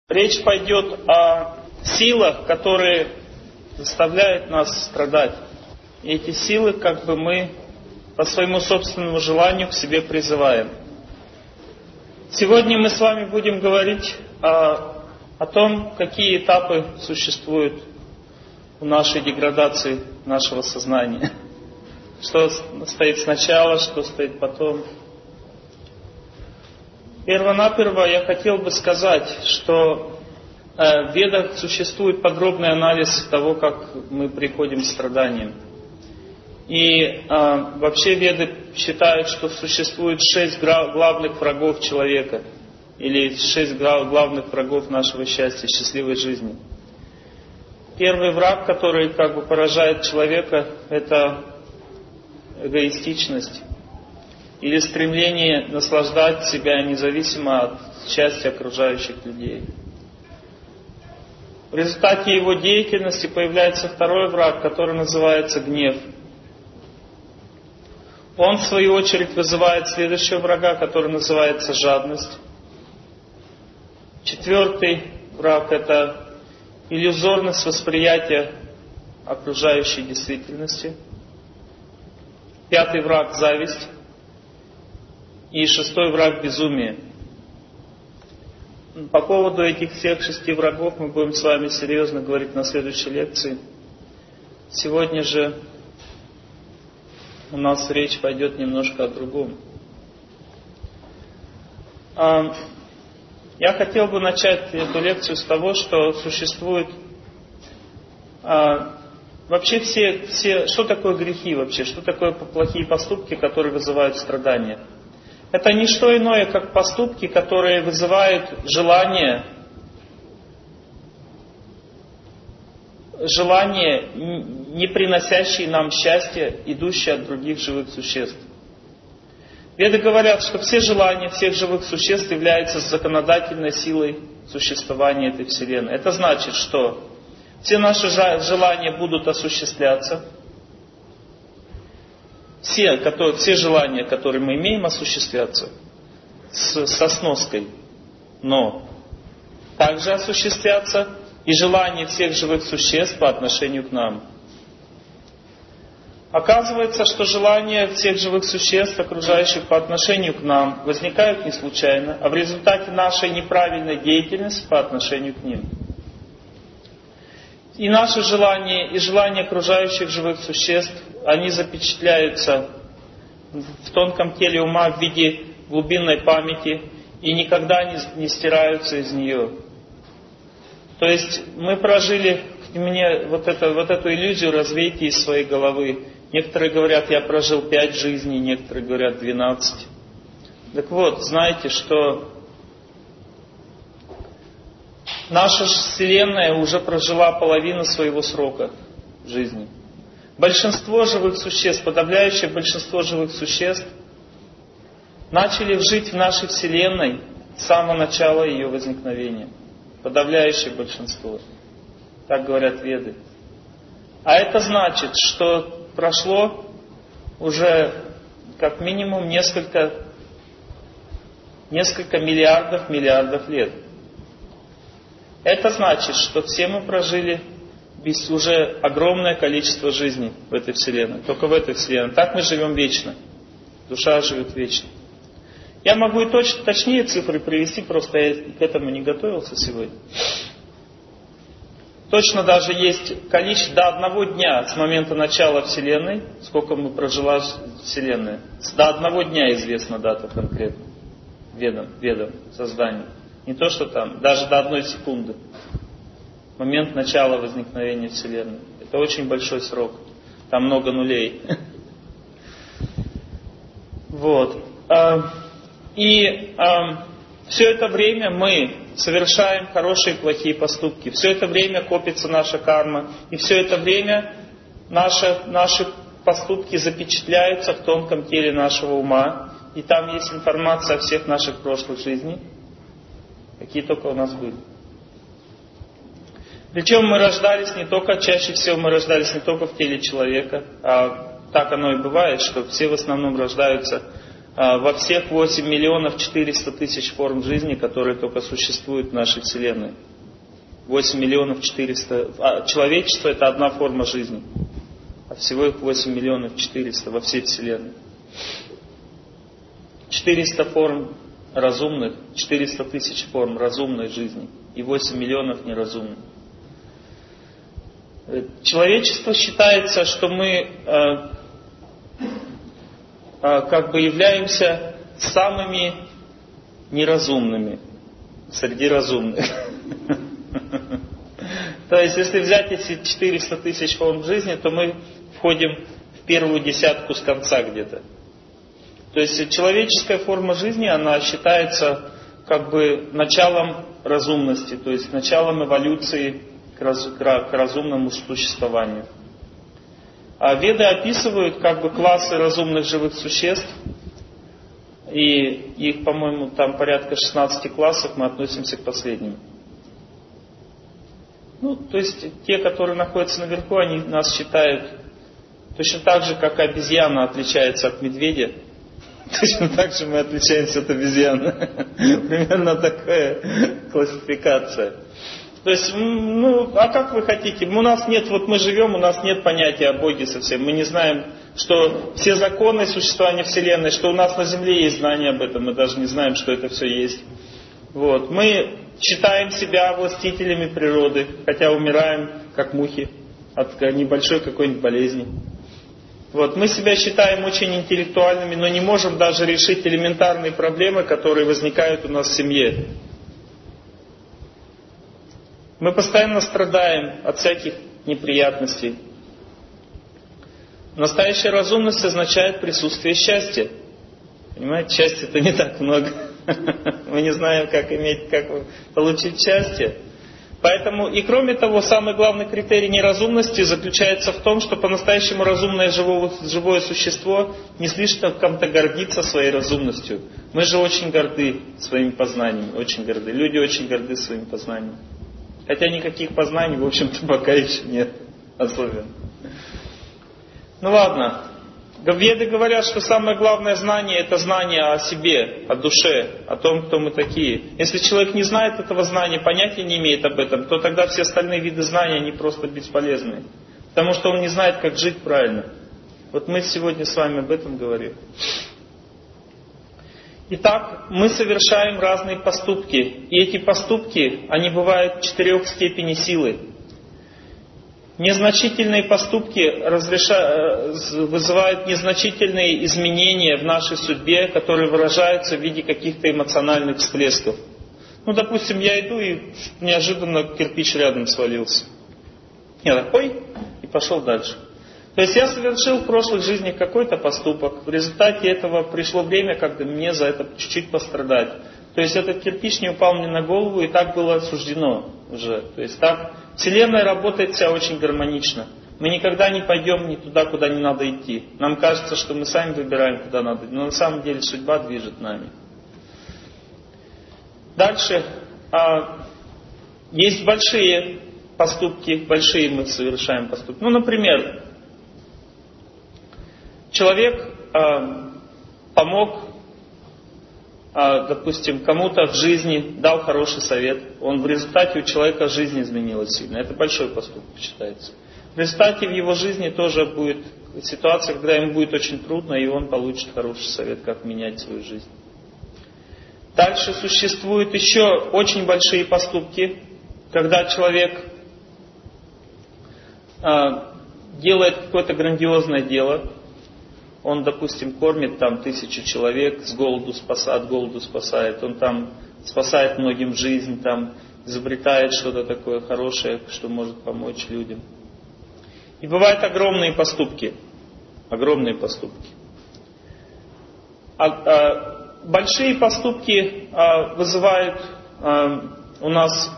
Речь пойдет о силах, которые заставляют нас страдать. И эти силы мы по своему собственному желанию к себе призываем. Сегодня мы с вами будем говорить о том, какие этапы существуют в нашей деградации нашего сознания. Что стоит сначала, что стоит потом. Первонаперво я хотел бы сказать, что в Ведах существует подробный анализ того, как мы приходим к страданиям. И вообще Веды считают, что существует 6 главных врагов человека, или 6 главных врагов нашего счастья, счастливой жизни. Первый враг, который поражает человека, это эгоистичность или стремление наслаждать себя независимо от счастья окружающих людей. В результате его деятельности появляется второй враг, который называется гнев. Он, в свою очередь, вызывает следующего врага, который называется жадность. Четвертый враг – это иллюзорность восприятия окружающей действительности. Пятый враг – зависть. И шестой враг – безумие. По поводу этих всех 6 врагов мы будем с вами серьезно говорить на следующей лекции. Сегодня же у нас речь пойдет немножко о другом. Я хотел бы начать эту лекцию с того, что существует вообще что такое грехи вообще, что такое плохие поступки, которые вызывают страдания. Это не что иное, как поступки, которые вызывают желание, не приносящие нам счастья, идущие от других живых существ. Веды говорят, что все желания всех живых существ являются законодательной силой существования этой Вселенной. Это значит, что все наши желания будут осуществляться. Все желания, которые мы имеем, осуществятся со сноской. Но также осуществятся и желания всех живых существ по отношению к нам. Оказывается, что желания всех живых существ, окружающих по отношению к нам, возникают не случайно, а в результате нашей неправильной деятельности по отношению к ним. И наши желания, и желания окружающих живых существ, они запечатляются в тонком теле ума в виде глубинной памяти и никогда не стираются из нее. То есть мы прожили, вот эту иллюзию развейте из своей головы. Некоторые говорят, я прожил 5 жизней, некоторые говорят 12. Так вот, знаете, что наша Вселенная уже прожила половину своего срока жизни. Большинство живых существ, подавляющее большинство живых существ, начали жить в нашей Вселенной с самого начала ее возникновения. Подавляющее большинство. Так говорят Веды. А это значит, что прошло уже как минимум несколько миллиардов лет. Это значит, что все мы прожили уже огромное количество жизней в этой Вселенной. Только в этой Вселенной. Так мы живем вечно. Душа живет вечно. Я могу и точнее цифры привести, просто я к этому не готовился сегодня. Точно даже есть количество до 1 дня с момента начала Вселенной, сколько мы прожила Вселенная. До 1 дня известна дата конкретно. Ведом создания. Не то, что там, даже до 1 секунды. Момент начала возникновения Вселенной. Это очень большой срок. Там много нулей. Вот. И все это время мы совершаем хорошие и плохие поступки. Все это время копится наша карма. И все это время наши поступки запечатляются в тонком теле нашего ума. И там есть информация о всех наших прошлых жизнях, какие только у нас были. Причем мы рождались чаще всего мы рождались не только в теле человека, а так оно и бывает, что все в основном рождаются во всех 8 миллионов 400 тысяч форм жизни, которые только существуют в нашей Вселенной. 8 миллионов 400... человечество — это одна форма жизни. А всего их 8 миллионов 400 во всей Вселенной. 400 форм разумных, 400 тысяч форм разумной жизни и 8 миллионов неразумных. Человечество считается, что мы как бы являемся самыми неразумными среди разумных. То есть, если взять эти 400 тысяч форм жизни, то мы входим в первую десятку с конца где-то. То есть, человеческая форма жизни, она считается как бы началом разумности, то есть началом эволюции к разумному существованию. А Веды описывают как бы классы разумных живых существ, и их, по-моему, там порядка 16 классов, мы относимся к последним. Ну, то есть те, которые находятся наверху, они нас считают точно так же, как обезьяна отличается от медведя. Точно так же мы отличаемся от обезьяны. Примерно такая классификация. То есть, ну, а как вы хотите? У нас нет, вот мы живем, у нас нет понятия о Боге совсем. Мы не знаем, что все законы существования Вселенной, что у нас на Земле есть знания об этом, мы даже не знаем, что это все есть. Вот. Мы считаем себя властителями природы, хотя умираем, как мухи, от небольшой какой-нибудь болезни. Вот. Мы себя считаем очень интеллектуальными, но не можем даже решить элементарные проблемы, которые возникают у нас в семье. Мы постоянно страдаем от всяких неприятностей. Настоящая разумность означает присутствие счастья. Понимаете, счастья-то не так много. Мы не знаем, как получить счастье. Поэтому, и кроме того, самый главный критерий неразумности заключается в том, что по-настоящему разумное живое существо не слишком-то гордится своей разумностью. Мы же очень горды своими познаниями, очень горды. Люди очень горды своими познаниями. Хотя никаких познаний, в общем-то, пока еще нет особенно. Ну ладно. Веды говорят, что самое главное знание — это знание о себе, о душе, о том, кто мы такие. Если человек не знает этого знания, понятия не имеет об этом, то тогда все остальные виды знаний, они просто бесполезны. Потому что он не знает, как жить правильно. Вот мы сегодня с вами об этом говорим. Итак, мы совершаем разные поступки. И эти поступки, они бывают 4 степеней силы. Незначительные поступки вызывают незначительные изменения в нашей судьбе, которые выражаются в виде каких-то эмоциональных всплесков. Ну, допустим, я иду и неожиданно кирпич рядом свалился. Я так, ой, и пошел дальше. То есть я совершил в прошлых жизнях какой-то поступок. В результате этого пришло время, когда мне за это чуть-чуть пострадать. То есть этот кирпич не упал мне на голову, и так было суждено уже. То есть так Вселенная работает вся очень гармонично. Мы никогда не пойдем не туда, куда не надо идти. Нам кажется, что мы сами выбираем, куда надо идти. Но на самом деле судьба движет нами. Дальше. Есть большие поступки, большие мы совершаем поступки. Ну, например, человек помог, допустим, кому-то в жизни, дал хороший совет. В результате у человека жизнь изменилась сильно. Это большой поступок считается. В результате в его жизни тоже будет ситуация, когда ему будет очень трудно, и он получит хороший совет, как менять свою жизнь. Дальше существуют еще очень большие поступки, когда человек делает какое-то грандиозное дело. Он, допустим, кормит там 1000 человек, от голоду спасает. Он там спасает многим жизнь, там изобретает что-то такое хорошее, что может помочь людям. И бывают огромные поступки. Огромные поступки. Большие поступки вызывают у нас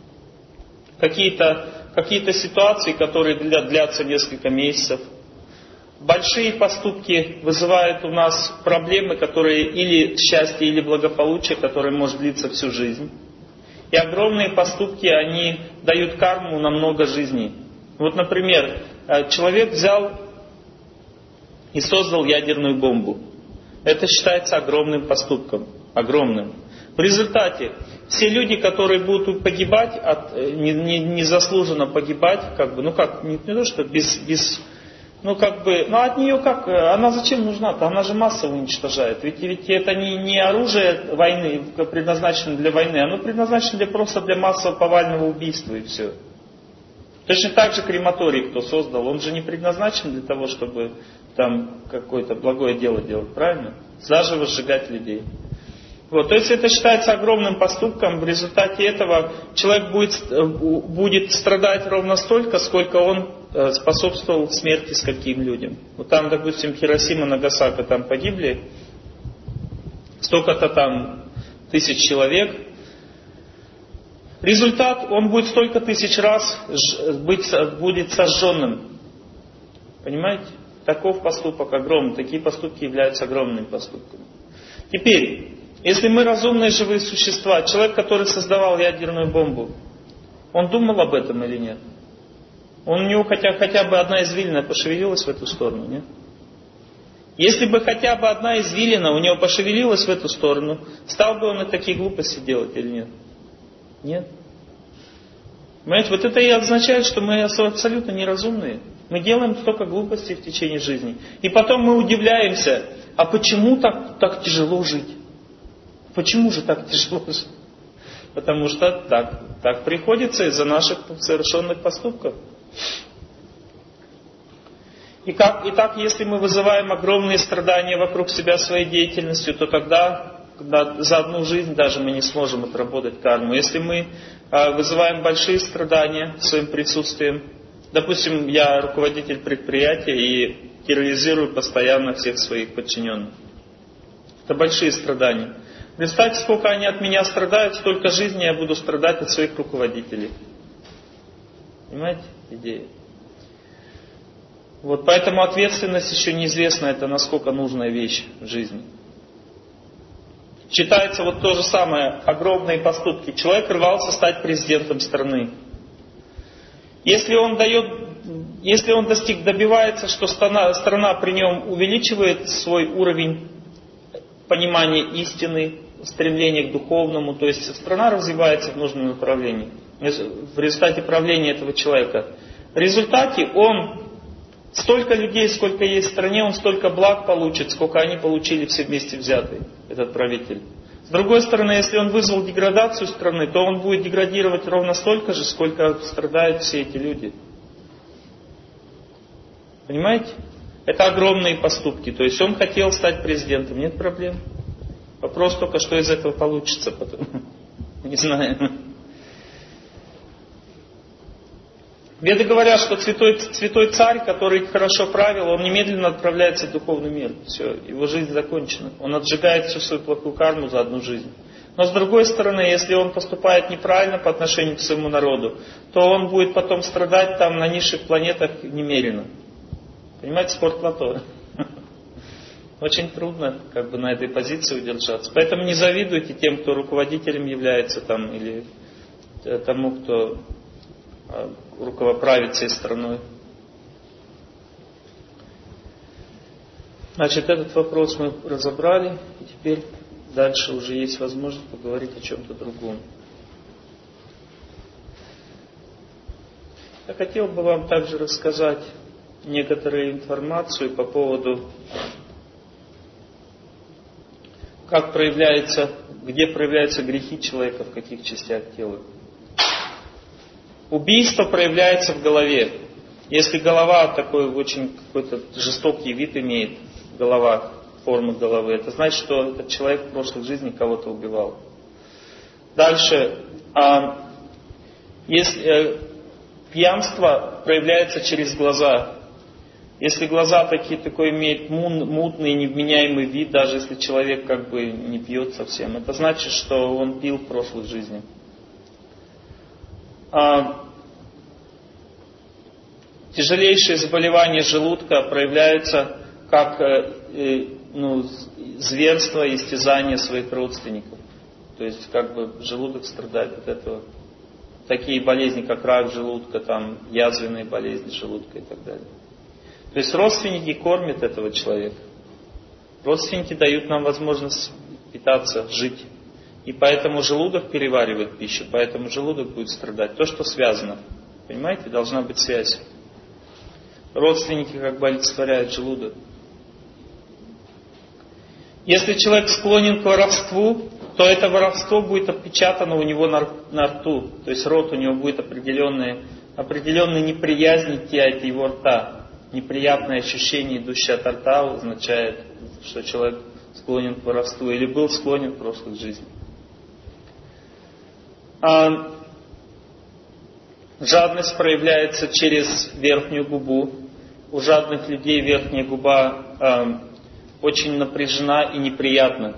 какие-то ситуации, которые длятся несколько месяцев. Большие поступки вызывают у нас проблемы, которые или счастье, или благополучие, которое может длиться всю жизнь. И огромные поступки, они дают карму на много жизней. Вот, например, человек взял и создал ядерную бомбу. Это считается огромным поступком. Огромным. В результате все люди, которые будут погибать, незаслуженно погибать, как бы, ну как, не то, что от нее как, она зачем нужна-то? Она же массово уничтожает. Ведь это не оружие войны, предназначено для войны, оно предназначено просто для массового повального убийства и все. Точно так же крематорий, кто создал, он же не предназначен для того, чтобы там какое-то благое дело делать, правильно? Заживо сжигать людей. Вот, то есть это считается огромным поступком. В результате этого человек будет страдать ровно столько, сколько он способствовал смерти скольким людям. Вот там, допустим, Хиросима, Нагасаки, там погибли столько-то там тысяч человек. Результат, он будет столько тысяч раз будет сожженным. Понимаете? Таков поступок огромный. Такие поступки являются огромными поступками. Теперь, если мы разумные живые существа, человек, который создавал ядерную бомбу, он думал об этом или нет? У него хотя бы одна извилина пошевелилась в эту сторону, нет? Если бы хотя бы одна извилина у него пошевелилась в эту сторону, стал бы он и такие глупости делать или нет? Нет. Понимаете, вот это и означает, что мы абсолютно неразумные. Мы делаем столько глупостей в течение жизни. И потом мы удивляемся, а почему так тяжело жить? Почему же так тяжело жить? Потому что так приходится из-за наших совершенных поступков. Итак, если мы вызываем огромные страдания вокруг себя своей деятельностью, то тогда за одну жизнь даже мы не сможем отработать карму. Если мы вызываем большие страдания своим присутствием, допустим, я руководитель предприятия и терроризирую постоянно всех своих подчиненных. Это большие страдания. Представьте, сколько они от меня страдают, столько жизни я буду страдать от своих руководителей. Понимаете идея? Вот поэтому ответственность еще неизвестна, это насколько нужная вещь в жизни. Считается вот то же самое, огромные поступки. Человек рвался стать президентом страны. Если он добивается, что страна при нем увеличивает свой уровень понимания истины, стремления к духовному, то есть страна развивается в нужном направлении в результате правления этого человека. В результате он столько людей, сколько есть в стране, он столько благ получит, сколько они получили все вместе взятые, этот правитель. С другой стороны, если он вызвал деградацию страны, то он будет деградировать ровно столько же, сколько страдают все эти люди. Понимаете? Это огромные поступки. То есть он хотел стать президентом, нет проблем. Вопрос только, что из этого получится потом. Не знаю. Веды говорят, что святой царь, который хорошо правил, он немедленно отправляется в духовный мир. Все, его жизнь закончена. Он отжигает всю свою плохую карму за одну жизнь. Но с другой стороны, если он поступает неправильно по отношению к своему народу, то он будет потом страдать там на низших планетах немерено. Понимаете, спорт лото. Очень трудно на этой позиции удержаться. Поэтому не завидуйте тем, кто руководителем является там, или тому, кто руководит всей страной. Значит, этот вопрос мы разобрали. И теперь дальше уже есть возможность поговорить о чем-то другом. Я хотел бы вам также рассказать некоторую информацию по поводу, где проявляются грехи человека, в каких частях тела. Убийство проявляется в голове. Если голова такой очень какой-то жестокий вид имеет, голова, форма головы, это значит, что этот человек в прошлой жизни кого-то убивал. Дальше, если пьянство проявляется через глаза. Если глаза такой имеют мутный, невменяемый вид, даже если человек не пьет совсем, это значит, что он пил в прошлой жизни. Тяжелейшие заболевания желудка проявляются как зверство и истязание своих родственников. То есть желудок страдает от этого. Такие болезни, как рак желудка, язвенные болезни желудка и так далее. То есть родственники кормят этого человека. Родственники дают нам возможность питаться, жить. И поэтому желудок переваривает пищу, поэтому желудок будет страдать. То, что связано. Понимаете, должна быть связь. Родственники как бы олицетворяют желудок. Если человек склонен к воровству, то это воровство будет отпечатано у него на рту. То есть рот у него будет определенная неприязнь идти от его рта. Неприятное ощущение, идущее от рта, означает, что человек склонен к воровству или был склонен в прошлой жизни. Жадность проявляется через верхнюю губу. У жадных людей верхняя губа очень напряжена и неприятна.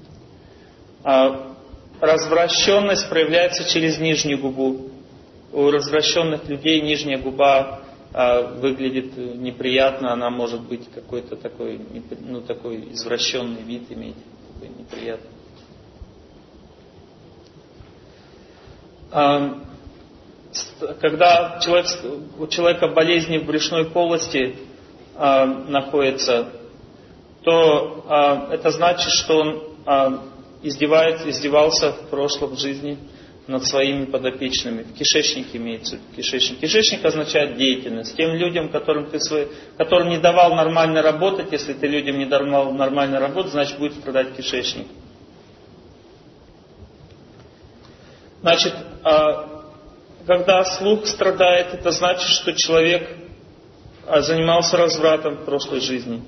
Развращенность проявляется через нижнюю губу. У развращенных людей нижняя губа выглядит неприятно, она может быть какой-то такой извращенный вид иметь, такой неприятный. Когда у человека болезни в брюшной полости находятся, то это значит, что он издевался в прошлом жизни над своими подопечными. В кишечнике имеется кишечник. Кишечник означает деятельность. Тем людям, которым не давал нормально работать, если ты людям не давал нормально работать, значит будет страдать кишечник. Значит, когда слух страдает, это значит, что человек занимался развратом в прошлой жизни.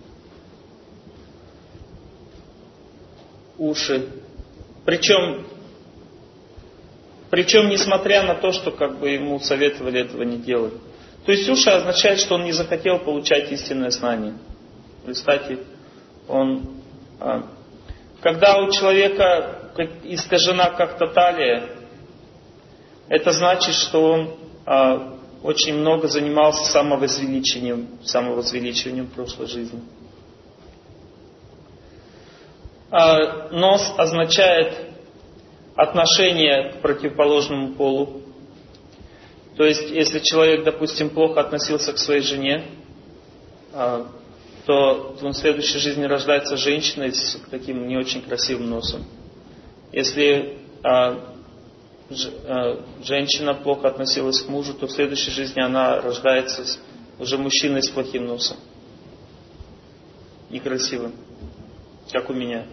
Уши. Причем, несмотря на то, что ему советовали этого не делать. То есть уши означает, что он не захотел получать истинное знание. Представьте, когда у человека искажена как-то талия, это значит, что он очень много занимался самовозвеличиванием в прошлой жизни. Нос означает отношение к противоположному полу. То есть, если человек, допустим, плохо относился к своей жене, то он в следующей жизни рождается женщиной с таким не очень красивым носом. Если женщина плохо относилась к мужу, то в следующей жизни она рождается уже мужчиной с плохим носом. Некрасивым, как у меня.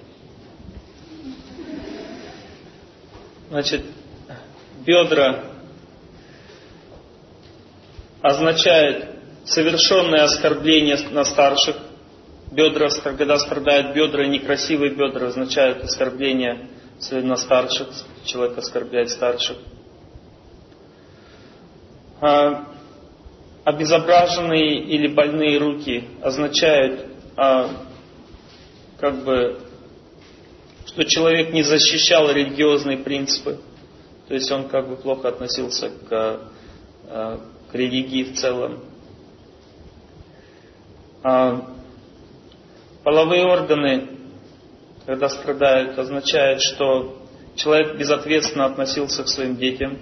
Значит, бедра означает совершенное оскорбление на старших. Бедра, когда страдают бедра, некрасивые бедра означают оскорбление на старших. Человек оскорбляет старших. Обезображенные или больные руки означают, что человек не защищал религиозные принципы. То есть он плохо относился к религии в целом. Половые органы, когда страдают, означает, что человек безответственно относился к своим детям.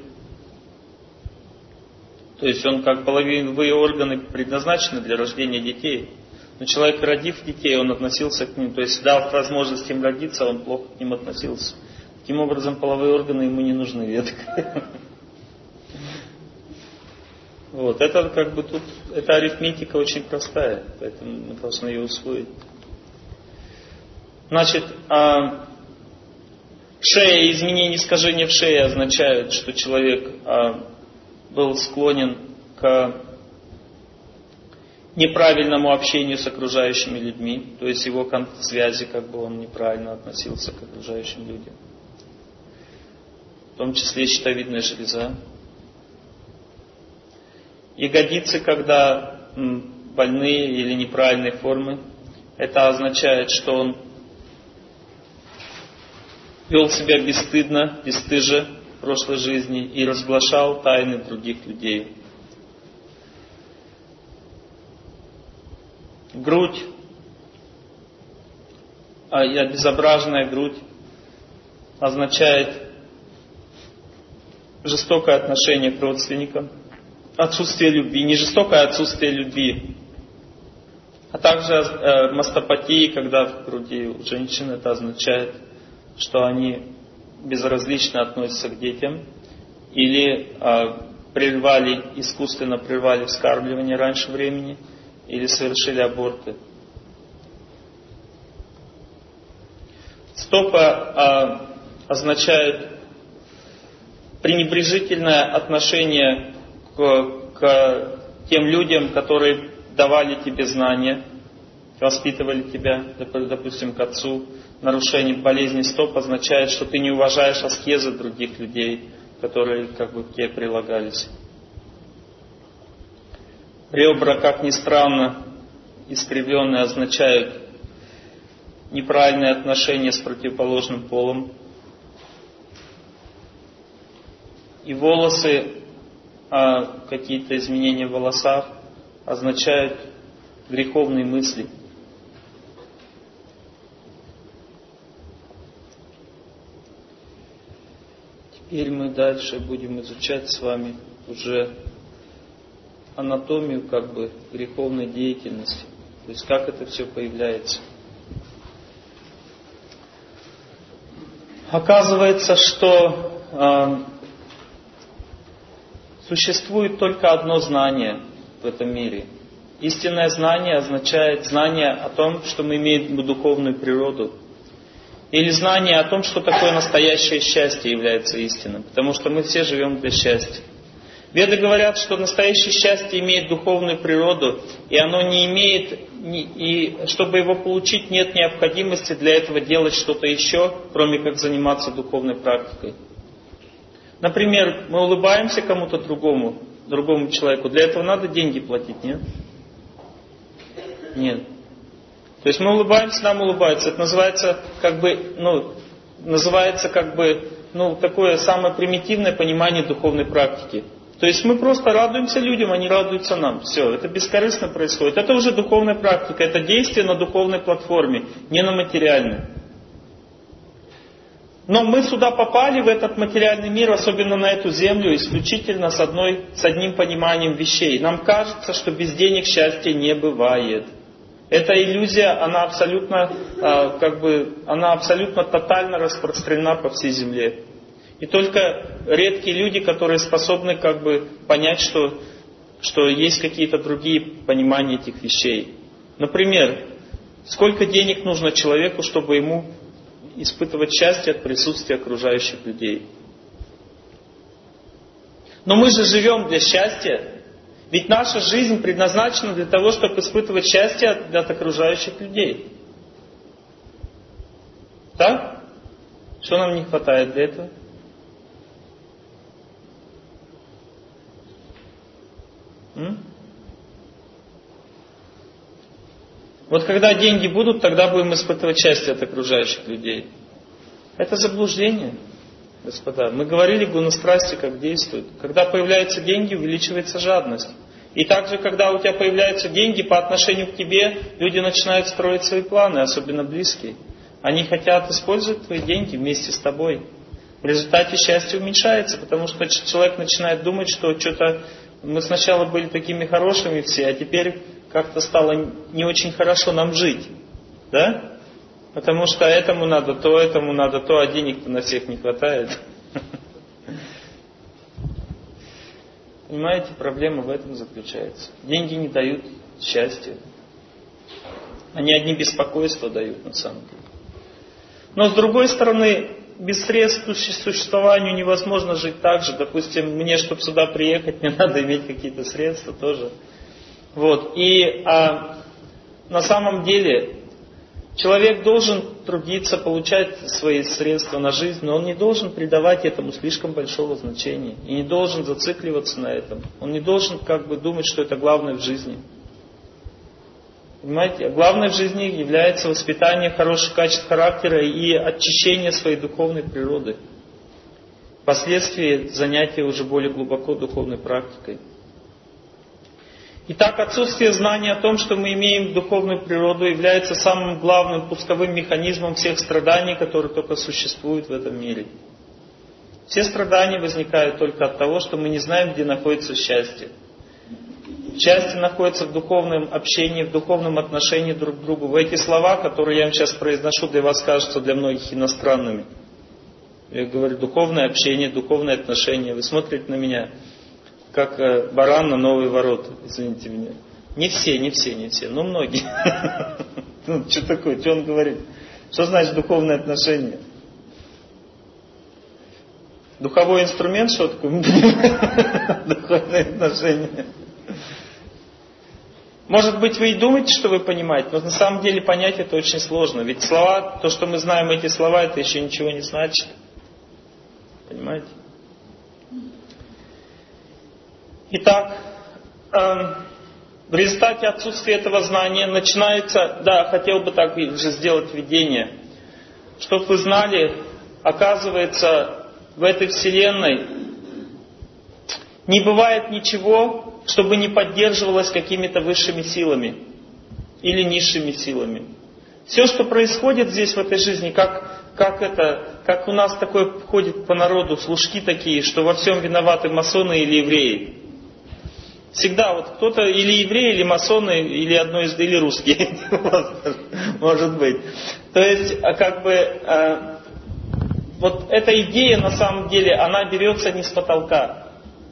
То есть половые органы предназначены для рождения детей. Но человек, родив детей, он относился к ним. То есть дал возможность им родиться, он плохо к ним относился. Таким образом, половые органы ему не нужны. Эта арифметика очень простая, поэтому мы должны ее усвоить. Значит, шея, изменение искажения в шее означают, что человек был склонен к неправильному общению с окружающими людьми, то есть его связи, он неправильно относился к окружающим людям. В том числе щитовидная железа. Ягодицы, когда больные или неправильной формы, это означает, что он вел себя бесстыдно, бесстыже в прошлой жизни и разглашал тайны других людей. Грудь, и обезображенная грудь означает жестокое отношение к родственникам, отсутствие любви. Не жестокое, а отсутствие любви. А также мастопатия, когда в груди у женщин, это означает, что они безразлично относятся к детям или искусственно прервали вскармливание раньше времени, или совершили аборты. Стопа означает пренебрежительное отношение к тем людям, которые давали тебе знания, воспитывали тебя, допустим, к отцу. Нарушение болезни стоп означает, что ты не уважаешь аскезы других людей, которые как бы к тебе прилагались. Ребра, как ни странно, искривленные, означают неправильное отношение с противоположным полом. И волосы, какие-то изменения в волосах, означают греховные мысли. Теперь мы дальше будем изучать с вами уже анатомию как бы греховной деятельности. То есть как это все появляется. Оказывается, что существует только одно знание в этом мире. Истинное знание означает знание о том, что мы имеем духовную природу. Или знание о том, что такое настоящее счастье является истинным. Потому что мы все живем для счастья. Веды говорят, что настоящее счастье имеет духовную природу, и оно не имеет, и чтобы его получить, нет необходимости для этого делать что-то еще, кроме как заниматься духовной практикой. Например, мы улыбаемся кому-то другому человеку, для этого надо деньги платить, нет? Нет. То есть мы улыбаемся, нам улыбаются. Это называется такое самое примитивное понимание духовной практики. То есть мы просто радуемся людям, они радуются нам. Все, это бескорыстно происходит. Это уже духовная практика, это действие на духовной платформе, не на материальной. Но мы сюда попали, в этот материальный мир, особенно на эту землю, исключительно с одним пониманием вещей. Нам кажется, что без денег счастья не бывает. Эта иллюзия, она абсолютно тотально распространена по всей земле. И только редкие люди, которые способны понять, что есть какие-то другие понимания этих вещей. Например, сколько денег нужно человеку, чтобы ему испытывать счастье от присутствия окружающих людей? Но мы же живем для счастья. Ведь наша жизнь предназначена для того, чтобы испытывать счастье от окружающих людей. Так? Что нам не хватает для этого? Вот когда деньги будут, тогда будем испытывать счастье от окружающих людей. Это заблуждение, господа. Мы говорили, гунастрасти как действует. Когда появляются деньги, увеличивается жадность. И также, когда у тебя появляются деньги, по отношению к тебе люди начинают строить свои планы, особенно близкие. Они хотят использовать твои деньги вместе с тобой. В результате счастье уменьшается, потому что человек начинает думать, что что-то мы сначала были такими хорошими все, а теперь как-то стало не очень хорошо нам жить. Да? Потому что этому надо то, а денег-то на всех не хватает. Понимаете, проблема в этом заключается. Деньги не дают счастья. Они одни беспокойства дают на самом деле. Но с другой стороны, без средств к существованию невозможно жить так же. Допустим, мне, чтобы сюда приехать, мне надо иметь какие-то средства тоже. И на самом деле человек должен трудиться, получать свои средства на жизнь, но он не должен придавать этому слишком большого значения. И не должен зацикливаться на этом. Он не должен думать, что это главное в жизни. Понимаете? Главное в жизни является воспитание хороших качеств характера и очищение своей духовной природы. Впоследствии занятие уже более глубоко духовной практикой. Итак, отсутствие знания о том, что мы имеем духовную природу, является самым главным пусковым механизмом всех страданий, которые только существуют в этом мире. Все страдания возникают только от того, что мы не знаем, где находится счастье. счастье находится в духовном общении, в духовном отношении друг к другу. В эти слова, которые я вам сейчас произношу, для вас кажутся для многих иностранными. Я говорю, духовное общение, духовное отношение. Вы смотрите на меня, как баран на новые ворота. Извините меня. Не все, но многие. Что такое? Что он говорит? Что значит духовное отношение? Духовой инструмент, что такое? Духовное отношение. Может быть, вы и думаете, что вы понимаете, но на самом деле понять это очень сложно. Ведь слова, то, что мы знаем эти слова, это еще ничего не значит. Понимаете? Итак, в результате отсутствия этого знания начинается, хотел бы так уже сделать введение, чтобы вы знали, оказывается, в этой вселенной не бывает ничего, чтобы не поддерживалось какими-то высшими силами или низшими силами. Все, что происходит здесь в этой жизни, как у нас такое ходит по народу, служки такие, что во всем виноваты масоны или евреи. Всегда вот кто-то или евреи, или масоны, или русские, может быть. То есть, вот эта идея, на самом деле, она берется не с потолка.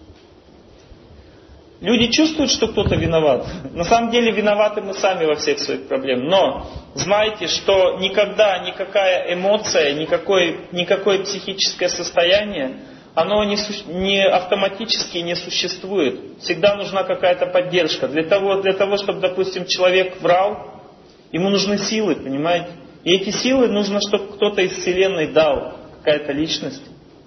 Люди чувствуют, что кто-то виноват. На самом деле виноваты мы сами во всех своих проблемах. Но знайте, что никогда никакая эмоция, никакое психическое состояние, оно не автоматически не существует. Всегда нужна какая-то поддержка. Для того, чтобы, допустим, человек врал, ему нужны силы, понимаете? И эти силы нужно, чтобы кто-то из Вселенной дал. Какая-то личность.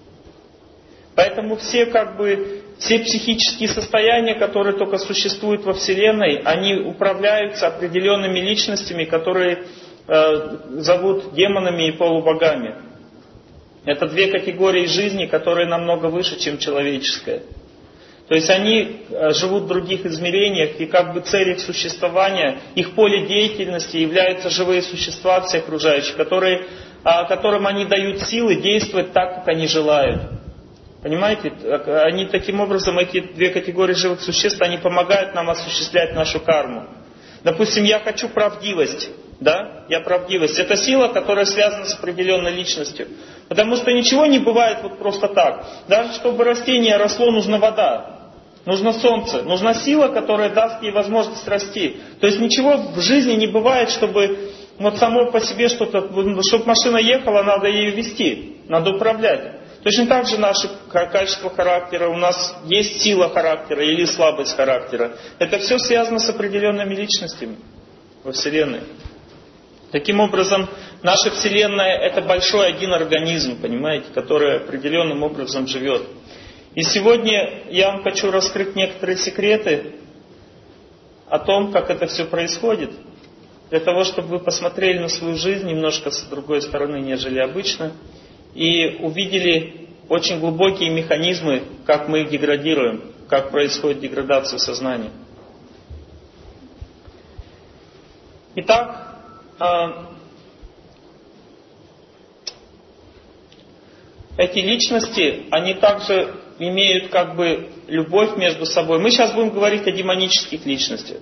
Поэтому все психические состояния, которые только существуют во Вселенной, они управляются определенными личностями, которые зовут демонами и полубогами. Это две категории жизни, которые намного выше, чем человеческая. То есть они живут в других измерениях, и цель их существования, их поле деятельности являются живые существа, все окружающие, которым они дают силы действовать так, как они желают. Понимаете? Они таким образом, эти две категории живых существ, они помогают нам осуществлять нашу карму. Допустим, я хочу правдивость. Я правдивость. Это сила, которая связана с определенной личностью. Потому что ничего не бывает вот просто так. Даже чтобы растение росло, нужна вода. Нужно солнце, нужна сила, которая даст ей возможность расти. То есть ничего в жизни не бывает, чтобы вот само по себе что-то, чтобы машина ехала, надо ее вести, надо управлять. Точно так же наше качество характера, у нас есть сила характера или слабость характера. Это все связано с определенными личностями во Вселенной. Таким образом, наша Вселенная это большой один организм, понимаете, который определенным образом живет. И сегодня я вам хочу раскрыть некоторые секреты о том, как это все происходит, для того, чтобы вы посмотрели на свою жизнь немножко с другой стороны, нежели обычно, и увидели очень глубокие механизмы, как мы их деградируем, как происходит деградация сознания. Итак, эти личности, они также имеют любовь между собой. Мы сейчас будем говорить о демонических личностях.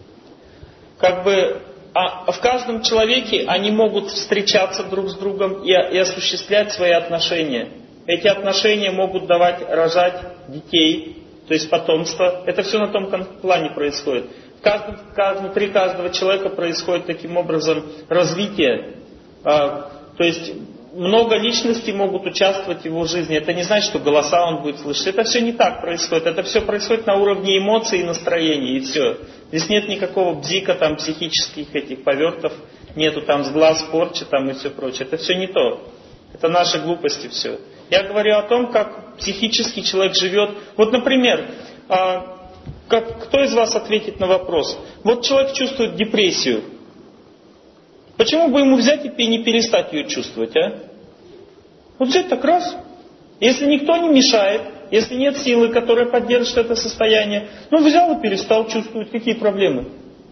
В каждом человеке они могут встречаться друг с другом и осуществлять свои отношения. Эти отношения могут рожать детей, то есть потомство. Это все на том плане происходит. Внутри каждого человека происходит таким образом развитие. То есть много личностей могут участвовать в его жизни. Это не значит, что голоса он будет слышать. Это все не так происходит. Это все происходит на уровне эмоций и настроений. И все. Здесь нет никакого бзика, психических этих повертов. Нету с глаз порчи и все прочее. Это все не то. Это наши глупости все. Я говорю о том, как психически человек живет. Вот, например, кто из вас ответит на вопрос? Вот человек чувствует депрессию. Почему бы ему взять и не перестать ее чувствовать, Вот взять так раз. Если никто не мешает, если нет силы, которая поддержит это состояние, взял и перестал чувствовать. Какие проблемы?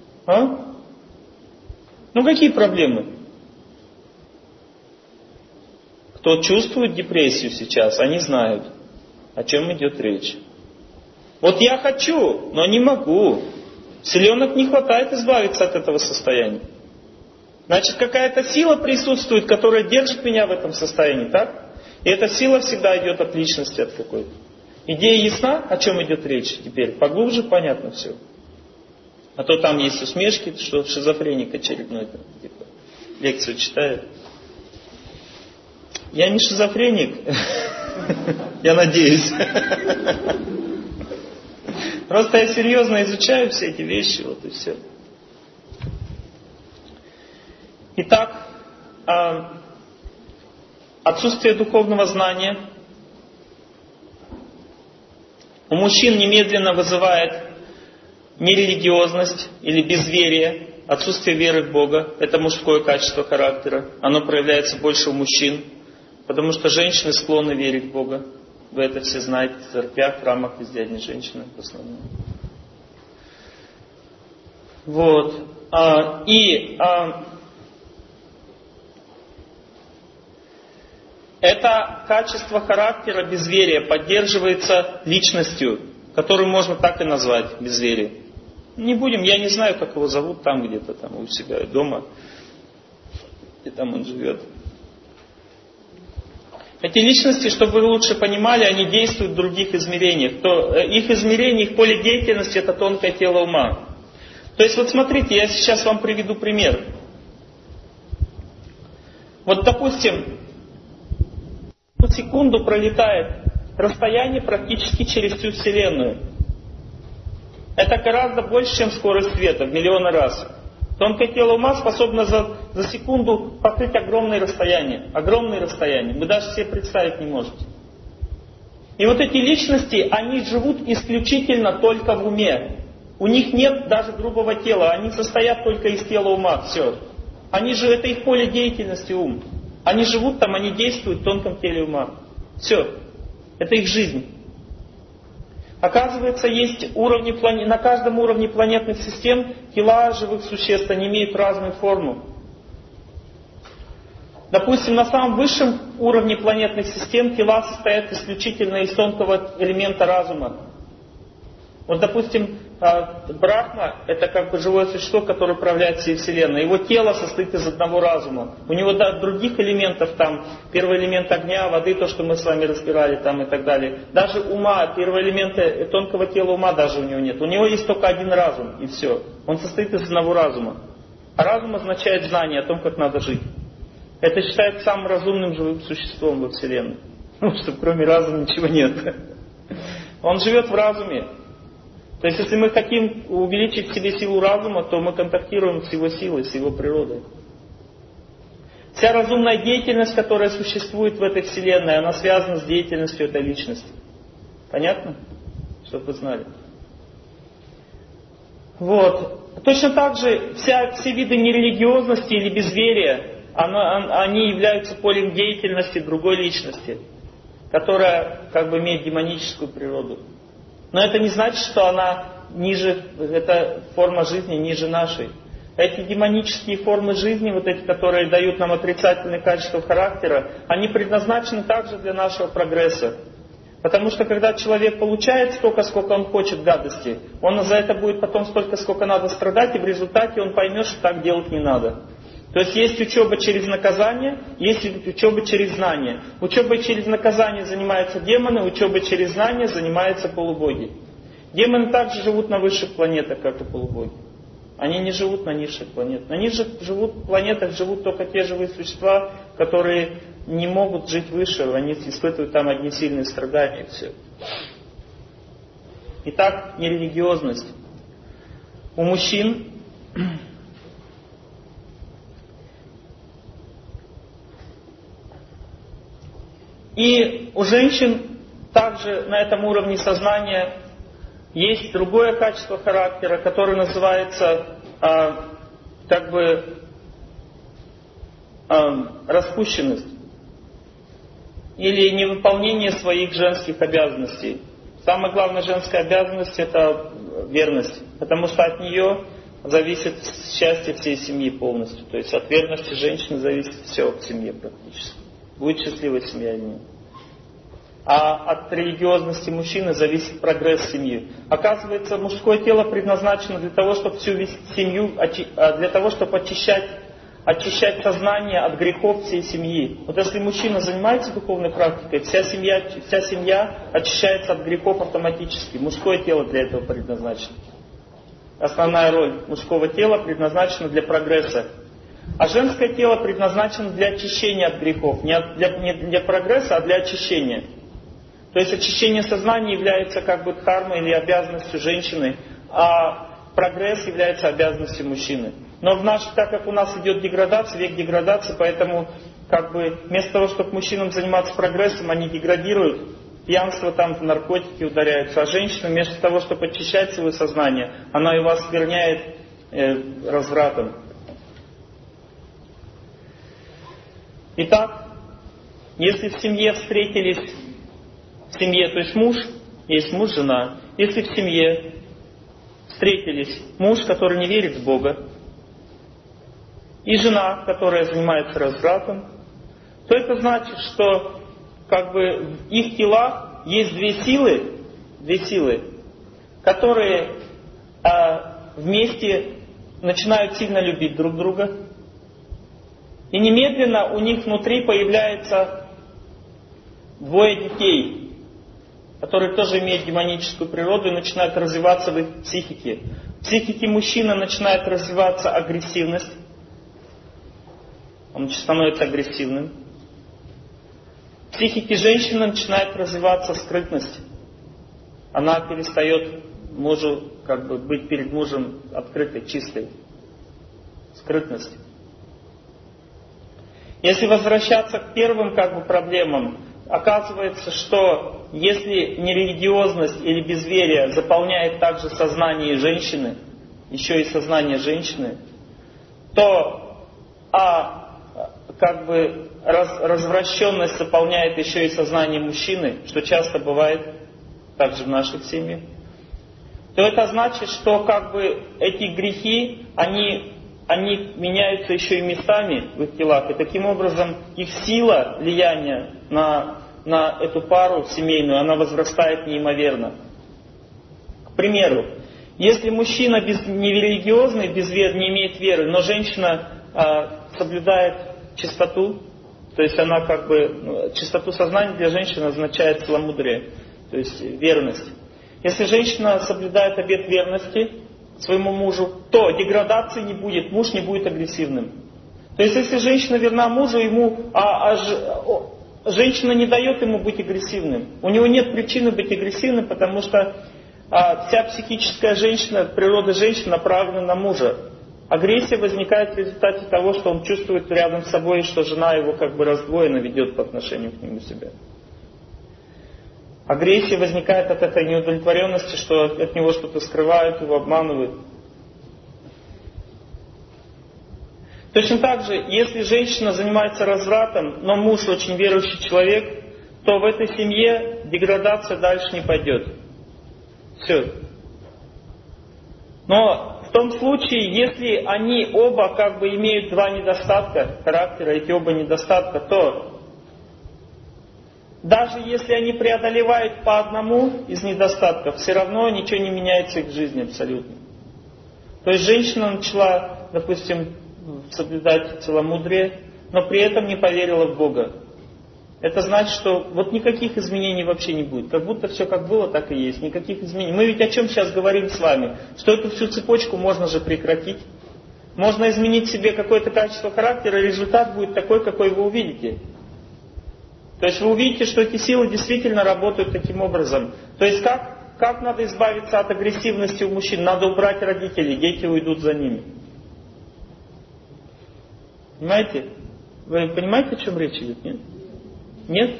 Какие проблемы? Кто чувствует депрессию сейчас, они знают, о чем идет речь. Вот я хочу, но не могу. Селенок не хватает избавиться от этого состояния. Значит, какая-то сила присутствует, которая держит меня в этом состоянии, так? И эта сила всегда идет от личности, от какой-то. Идея ясна, о чем идет речь теперь? Поглубже понятно все. А то там есть усмешки, что шизофреник очередной типа, лекцию читает. Я не шизофреник, я надеюсь. Просто я серьезно изучаю все эти вещи, вот и все. Итак, отсутствие духовного знания у мужчин немедленно вызывает нерелигиозность или безверие, отсутствие веры в Бога. Это мужское качество характера. Оно проявляется больше у мужчин, потому что женщины склонны верить в Бога. Вы это все знаете, в церквях, в храмах, везде одни женщины в основном. Вот. Это качество характера безверия поддерживается личностью, которую можно так и назвать безверие. Не будем, я не знаю, как его зовут там где-то там у себя дома, и там он живет. Эти личности, чтобы вы лучше понимали, они действуют в других измерениях. Их измерение, их поле деятельности — это тонкое тело ума. То есть вот смотрите, я сейчас вам приведу пример. Вот допустим, в секунду пролетает расстояние практически через всю Вселенную. Это гораздо больше, чем скорость света, в миллионы раз. Тонкое тело ума способно за секунду покрыть огромные расстояния. Огромные расстояния. Вы даже себе представить не можете. И вот эти личности, они живут исключительно только в уме. У них нет даже грубого тела. Они состоят только из тела ума. Все. Это их поле деятельности ум. Они живут там, они действуют в тонком теле ума. Все. Это их жизнь. Оказывается, есть уровни на каждом уровне планетных систем тела живых существ, они имеют разную форму. Допустим, на самом высшем уровне планетных систем тела состоят исключительно из тонкого элемента разума. Вот, допустим, Брахма — это как бы живое существо, которое управляет всей Вселенной. Его тело состоит из одного разума. У него других элементов, там, первый элемент огня, воды, то, что мы с вами разбирали, там, и так далее. Даже ума, первый элемент тонкого тела ума даже у него нет. У него есть только один разум, и все. Он состоит из одного разума. А разум означает знание о том, как надо жить. Это считается самым разумным живым существом во Вселенной. Потому что кроме разума ничего нет. Он живет в разуме. То есть, если мы хотим увеличить в себе силу разума, то мы контактируем с его силой, с его природой. Вся разумная деятельность, которая существует в этой Вселенной, она связана с деятельностью этой личности. Понятно? Чтобы вы знали. Вот. Точно так же все виды нерелигиозности или безверия, они являются полем деятельности другой личности, которая как бы имеет демоническую природу. Но это не значит, что она ниже, эта форма жизни ниже нашей. Эти демонические формы жизни, вот эти, которые дают нам отрицательные качества характера, они предназначены также для нашего прогресса. Потому что когда человек получает столько, сколько он хочет гадости, он за это будет потом столько, сколько надо страдать, и в результате он поймет, что так делать не надо. То есть есть учеба через наказание, есть учеба через знание. Учебой через наказание занимаются демоны, учебой через знание занимаются полубоги. Демоны также живут на высших планетах, как и полубоги. Они не живут на низших планетах. На низших планетах живут только те живые существа, которые не могут жить выше, они испытывают там одни сильные страдания и все. Итак, нерелигиозность. У мужчин и у женщин также на этом уровне сознания есть другое качество характера, которое называется распущенность или невыполнение своих женских обязанностей. Самая главная женская обязанность — это верность, потому что от нее зависит счастье всей семьи полностью. То есть от верности женщины зависит все в семье практически. Будет счастливая семья или нет. а от религиозности мужчины зависит прогресс семьи. Оказывается, мужское тело предназначено для того, чтобы всю семью, для того, чтобы очищать сознание от грехов всей семьи. Вот если мужчина занимается духовной практикой, вся семья очищается от грехов автоматически. Мужское тело для этого предназначено. Основная роль мужского тела предназначена для прогресса. А женское тело предназначено для очищения от грехов. Не для прогресса, а для очищения. То есть очищение сознания является как бы дхармой или обязанностью женщины, а прогресс является обязанностью мужчины. Но так как у нас идет деградация, век деградации, поэтому как бы вместо того, чтобы мужчинам заниматься прогрессом, они деградируют, пьянство там, в наркотики ударяются, а женщина вместо того, чтобы очищать свое сознание, она его оскверняет развратом. Итак, если в семье встретились, в семье, то есть есть муж, жена, если в семье встретились муж, который не верит в Бога, и жена, которая занимается развратом, то это значит, что как бы в их телах есть две силы, которые вместе начинают сильно любить друг друга. И немедленно у них внутри появляется двое детей, которые тоже имеют демоническую природу и начинают развиваться в их психике. В психике мужчины начинает развиваться агрессивность. Он становится агрессивным. В психике женщины начинает развиваться скрытность. Она перестает мужу, как бы, быть перед мужем открытой, чистой. Скрытность. Если возвращаться к первым как бы проблемам, оказывается, что если нерелигиозность или безверие заполняет также сознание женщины, еще и сознание женщины, то как бы развращенность заполняет еще и сознание мужчины, что часто бывает также в наших семьях, то это значит, что как бы эти грехи, они меняются еще и местами в их телах, и таким образом их сила влияния на эту пару семейную, она возрастает неимоверно. К примеру, если мужчина нерелигиозный, не имеет веры, но женщина соблюдает чистоту, то есть она как бы, чистоту сознания для женщины означает целомудрие, то есть верность. Если женщина соблюдает обет верности своему мужу, то деградации не будет, муж не будет агрессивным. То есть если женщина верна мужу, женщина не дает ему быть агрессивным. У него нет причины быть агрессивным, потому что вся психическая природа женщины направлена на мужа. Агрессия возникает в результате того, что он чувствует рядом с собой, что жена его как бы раздвоенно ведет по отношению к нему себя. Агрессия возникает от этой неудовлетворенности, что от него что-то скрывают, его обманывают. Точно так же, если женщина занимается развратом, но муж очень верующий человек, то в этой семье деградация дальше не пойдет. Все. Но в том случае, если они оба как бы имеют два недостатка характера, эти оба недостатка, то даже если они преодолевают по одному из недостатков, все равно ничего не меняется в их жизни абсолютно. То есть женщина начала, допустим, соблюдать целомудрие, но при этом не поверила в Бога. Это значит, что вот никаких изменений вообще не будет. Как будто все как было, так и есть. Никаких изменений. Мы ведь о чем сейчас говорим с вами? Что эту всю цепочку можно же прекратить. Можно изменить себе какое-то качество характера, и результат будет такой, какой вы увидите. То есть вы увидите, что эти силы действительно работают таким образом. То есть как надо избавиться от агрессивности у мужчин? Надо убрать родителей, дети уйдут за ними. Понимаете? Вы понимаете, о чем речь идет? Нет? Нет?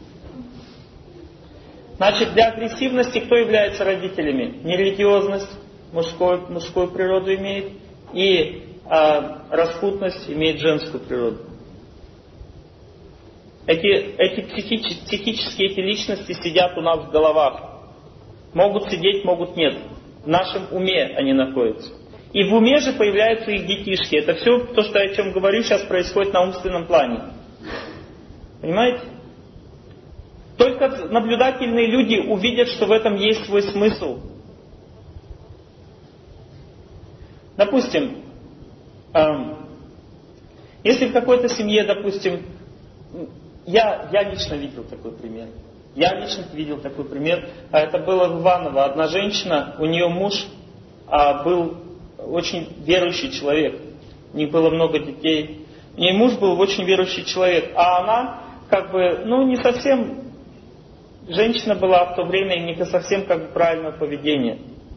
Значит, для агрессивности кто является родителями? Нерелигиозность мужскую природу имеет, и распутность имеет женскую природу. Эти психические эти личности сидят у нас в головах. Могут сидеть, могут нет. В нашем уме они находятся. И в уме же появляются их детишки. Это все то, что я о чем говорю, сейчас происходит на умственном плане. Понимаете? Только наблюдательные люди увидят, что в этом есть свой смысл. Допустим, если в какой-то семье, допустим, я лично видел такой пример. Это было в Иваново. Одна женщина, у нее муж был очень верующий человек. У них было много детей. У нее муж был очень верующий человек. А она, не совсем, женщина была в то время не совсем правильного поведения.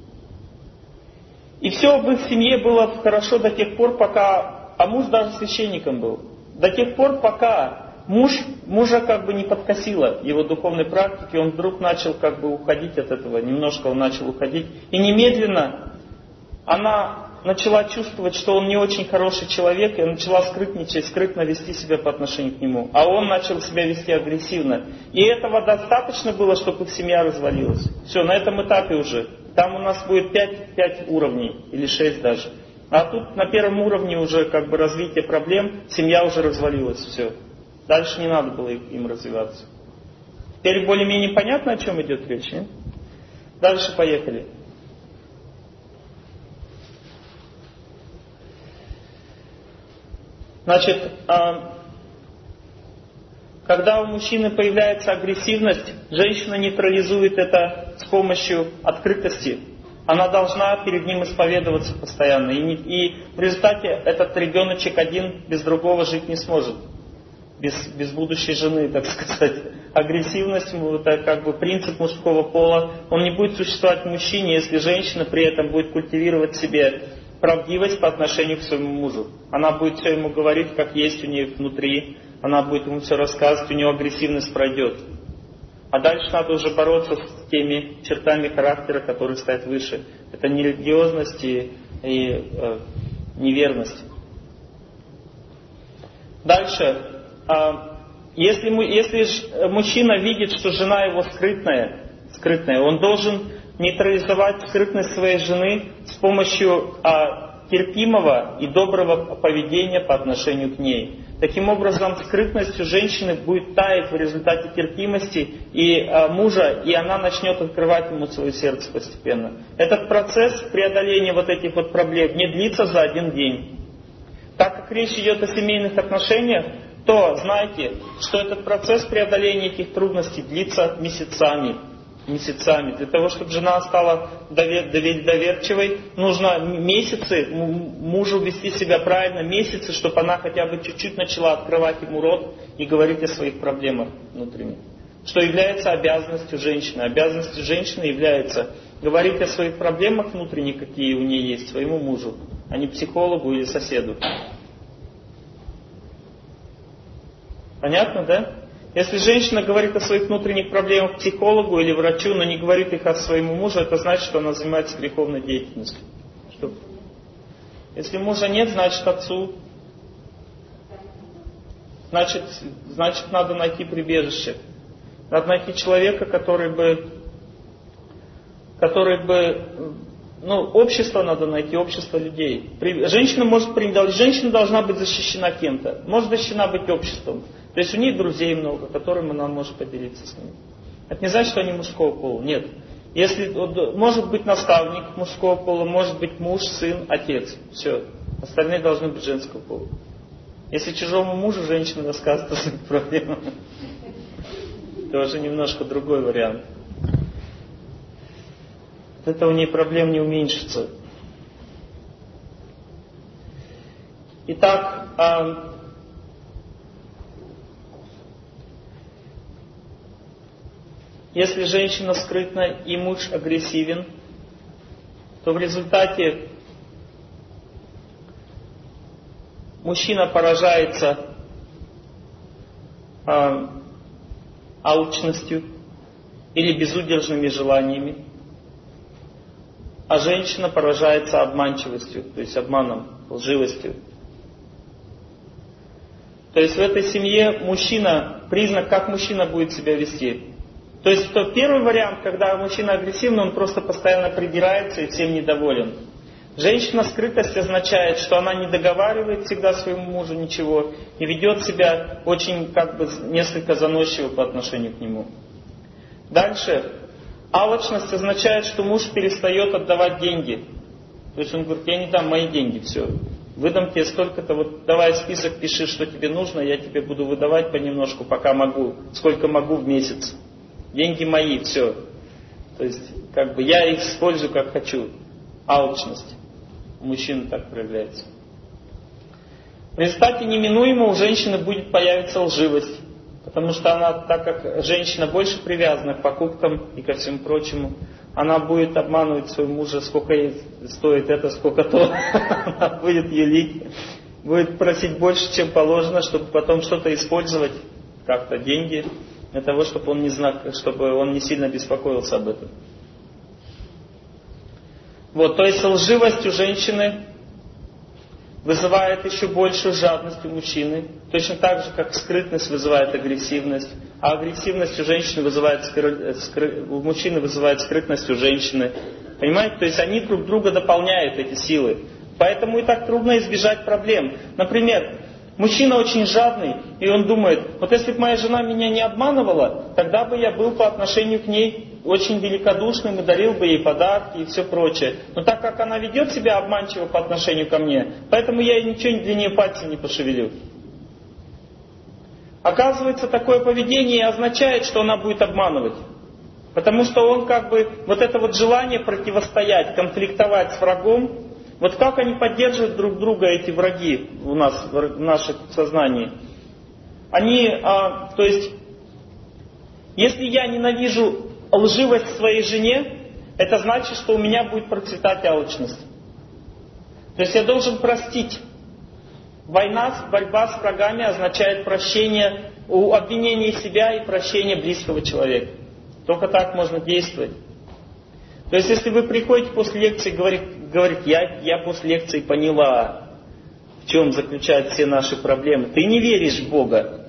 И все в их семье было хорошо до тех пор, пока, а муж даже священником был, до тех пор, пока мужа не подкосило его духовной практики, он вдруг начал уходить от этого, немножко он начал уходить. И немедленно она начала чувствовать, что он не очень хороший человек, и начала скрытничать, скрытно вести себя по отношению к нему. А он начал себя вести агрессивно. И этого достаточно было, чтобы их семья развалилась. Все, на этом этапе уже. Там у нас будет 5 уровней, или 6 даже. А тут на первом уровне уже развитие проблем, семья уже развалилась, все. Дальше не надо было им развиваться. Теперь более-менее понятно, о чем идет речь, нет? Дальше поехали. Значит, когда у мужчины появляется агрессивность, женщина нейтрализует это с помощью открытости. Она должна перед ним исповедоваться постоянно. И в результате этот ребеночек один без другого жить не сможет. Без будущей жены, так сказать. Агрессивность, это принцип мужского пола. Он не будет существовать в мужчине, если женщина при этом будет культивировать в себе правдивость по отношению к своему мужу. Она будет все ему говорить, как есть у нее внутри. Она будет ему все рассказывать, у нее агрессивность пройдет. А дальше надо уже бороться с теми чертами характера, которые стоят выше. Это нерелигиозность и неверность. Дальше. Если мужчина видит, что жена его скрытная, он должен нейтрализовать скрытность своей жены с помощью терпимого и доброго поведения по отношению к ней. Таким образом, скрытность у женщины будет таять в результате терпимости и мужа, и она начнет открывать ему свое сердце постепенно. Этот процесс преодоления этих проблем не длится за один день. Так как речь идет о семейных отношениях, то знайте, что этот процесс преодоления этих трудностей длится месяцами. Для того, чтобы жена стала доверчивой, нужно месяцы мужу вести себя правильно, месяцы, чтобы она хотя бы чуть-чуть начала открывать ему рот и говорить о своих проблемах внутренних. Что является обязанностью женщины. Обязанностью женщины является говорить о своих проблемах внутренних, какие у нее есть, своему мужу, а не психологу или соседу. Понятно, да? Если женщина говорит о своих внутренних проблемах психологу или врачу, но не говорит их о своему мужу, это значит, что она занимается греховной деятельностью. Что? Если мужа нет, значит отцу. Значит надо найти прибежище. Надо найти человека, который бы, общество надо найти, общество людей. Женщина должна быть защищена кем-то. Может защищена быть обществом. То есть у них друзей много, которым она может поделиться с ними. Это не значит, что они мужского пола. Нет. Может быть наставник мужского пола, может быть муж, сын, отец. Все. Остальные должны быть женского пола. Если чужому мужу женщина рассказывает о своих проблемах, это уже немножко другой вариант. От этого у нее проблем не уменьшится. Итак, если женщина скрытна и муж агрессивен, то в результате мужчина поражается алчностью или безудержными желаниями, а женщина поражается обманчивостью, то есть обманом, лживостью. То есть в этой семье признак, как мужчина будет себя вести. То есть первый вариант, когда мужчина агрессивный, он просто постоянно придирается и всем недоволен. Женщина скрытость означает, что она не договаривает всегда своему мужу ничего и ведет себя очень несколько заносчиво по отношению к нему. Дальше. Алчность означает, что муж перестает отдавать деньги. То есть он говорит, я не дам мои деньги, все. Выдам тебе столько-то, вот давай список, пиши, что тебе нужно, я тебе буду выдавать понемножку, пока могу, сколько могу в месяц. Деньги мои, все. То есть, как бы я их использую как хочу. Алчность. У мужчин так проявляется. В результате неминуемо у женщины будет появиться лживость. Потому что она, так как женщина больше привязана к покупкам и ко всему прочему, она будет обманывать своего мужа, сколько ей стоит это, сколько то. Она будет юлить, будет просить больше, чем положено, чтобы потом что-то использовать, как-то деньги, для того, чтобы он не сильно беспокоился об этом. Вот, то есть лживость у женщины вызывает еще большую жадность у мужчины, точно так же, как скрытность вызывает агрессивность, а агрессивность у женщины вызывает у мужчины вызывает скрытность у женщины. Понимаете? То есть они друг друга дополняют, эти силы. Поэтому и так трудно избежать проблем. Например, мужчина очень жадный, и он думает, вот если бы моя жена меня не обманывала, тогда бы я был по отношению к ней очень великодушным и дарил бы ей подарки и все прочее. Но так как она ведет себя обманчиво по отношению ко мне, поэтому я ничего для нее пальцем не пошевелю. Оказывается, такое поведение означает, что она будет обманывать. Потому что он вот это вот желание противостоять, конфликтовать с врагом, вот как они поддерживают друг друга, эти враги у нас, в нашем сознании. То есть, если я ненавижу лживость в своей жене, это значит, что у меня будет процветать алчность. То есть я должен простить. Борьба с врагами означает прощение, обвинение себя и прощение близкого человека. Только так можно действовать. То есть если вы приходите после лекции и говорите, я после лекции поняла, в чем заключаются все наши проблемы. Ты не веришь в Бога.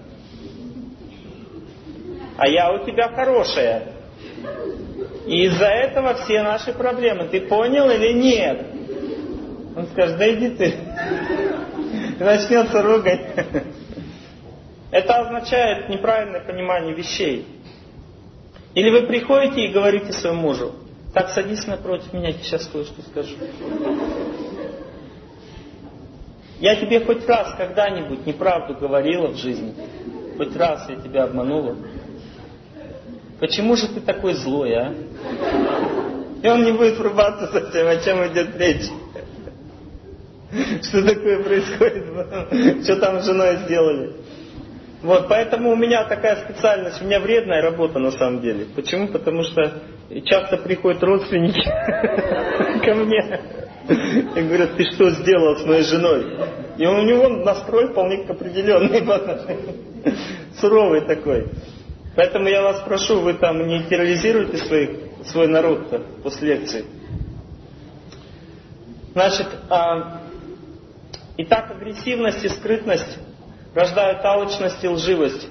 А я у тебя хорошая. И из-за этого все наши проблемы. Ты понял или нет? Он скажет, да иди ты. И начнется ругать. Это означает неправильное понимание вещей. Или вы приходите и говорите своему мужу, так, садись напротив меня, я тебе сейчас кое-что скажу. Я тебе хоть раз когда-нибудь неправду говорила в жизни? Хоть раз я тебя обманула? Почему же ты такой злой, а? И он не будет врубаться совсем, о чем идет речь. Что такое происходит? Что там с женой сделали? Вот, поэтому у меня такая специальность, у меня вредная работа на самом деле. Почему? Потому что часто приходят родственники ко мне и говорят, ты что сделал с моей женой? И у него настрой вполне определенный, суровый такой. Поэтому я вас прошу, вы там не терроризируйте свой народ-то после лекции. Значит, итак, агрессивность и скрытность рождают алчность и лживость.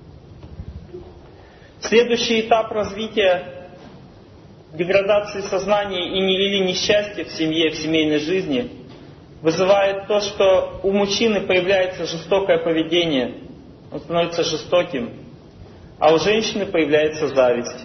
Следующий этап развития деградации сознания или несчастья в семье, в семейной жизни вызывает то, что у мужчины появляется жестокое поведение, он становится жестоким, а у женщины появляется зависть.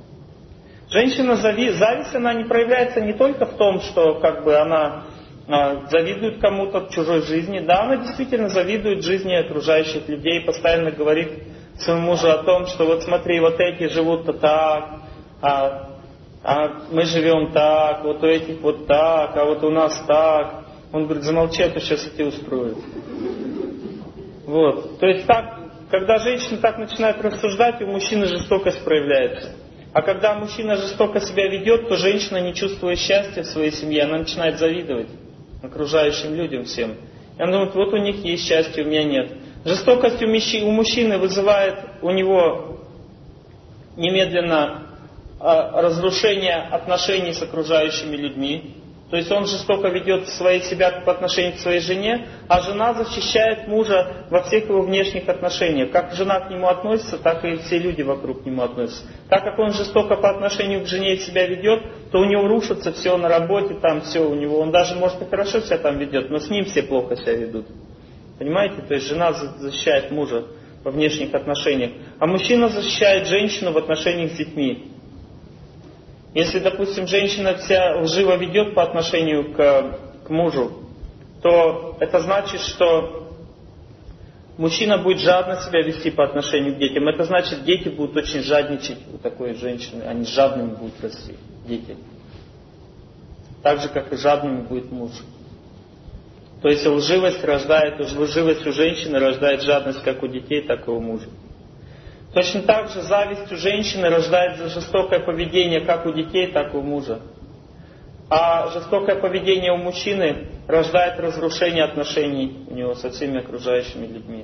Зависть, она не проявляется не только в том, что она завидует кому-то в чужой жизни. Да, она действительно завидует жизни окружающих людей, постоянно говорит своему мужу о том, что вот смотри, вот эти живут-то так, а мы живем так, вот у этих вот так, а вот у нас так. Он говорит, замолчи, а то сейчас я тебе устрою. Вот. То есть так, когда женщина так начинает рассуждать, у мужчины жестокость проявляется. А когда мужчина жестоко себя ведет, то женщина, не чувствуя счастья в своей семье, она начинает завидовать окружающим людям всем. И она думает, вот у них есть счастье, у меня нет. Жестокость у мужчины вызывает у него немедленно разрушение отношений с окружающими людьми. То есть он жестоко ведет себя по отношению к своей жене, а жена защищает мужа во всех его внешних отношениях. Как жена к нему относится, так и все люди вокруг к нему относятся. Так как он жестоко по отношению к жене себя ведет, то у него рушится все на работе, там все у него. Он даже, может, и хорошо себя там ведет, но с ним все плохо себя ведут. Понимаете? То есть жена защищает мужа. во внешних отношениях, а мужчина защищает женщину в отношениях с детьми. Если, допустим, женщина вся лживо ведет по отношению к мужу, то это значит, что мужчина будет жадно себя вести по отношению к детям. Это значит, дети будут очень жадничать у такой женщины, они жадными будут расти, дети. Так же, как и жадными будет муж. То есть лживость у женщины рождает жадность как у детей, так и у мужа. Точно так же зависть у женщины рождает жестокое поведение как у детей, так и у мужа. А жестокое поведение у мужчины рождает разрушение отношений у него со всеми окружающими людьми.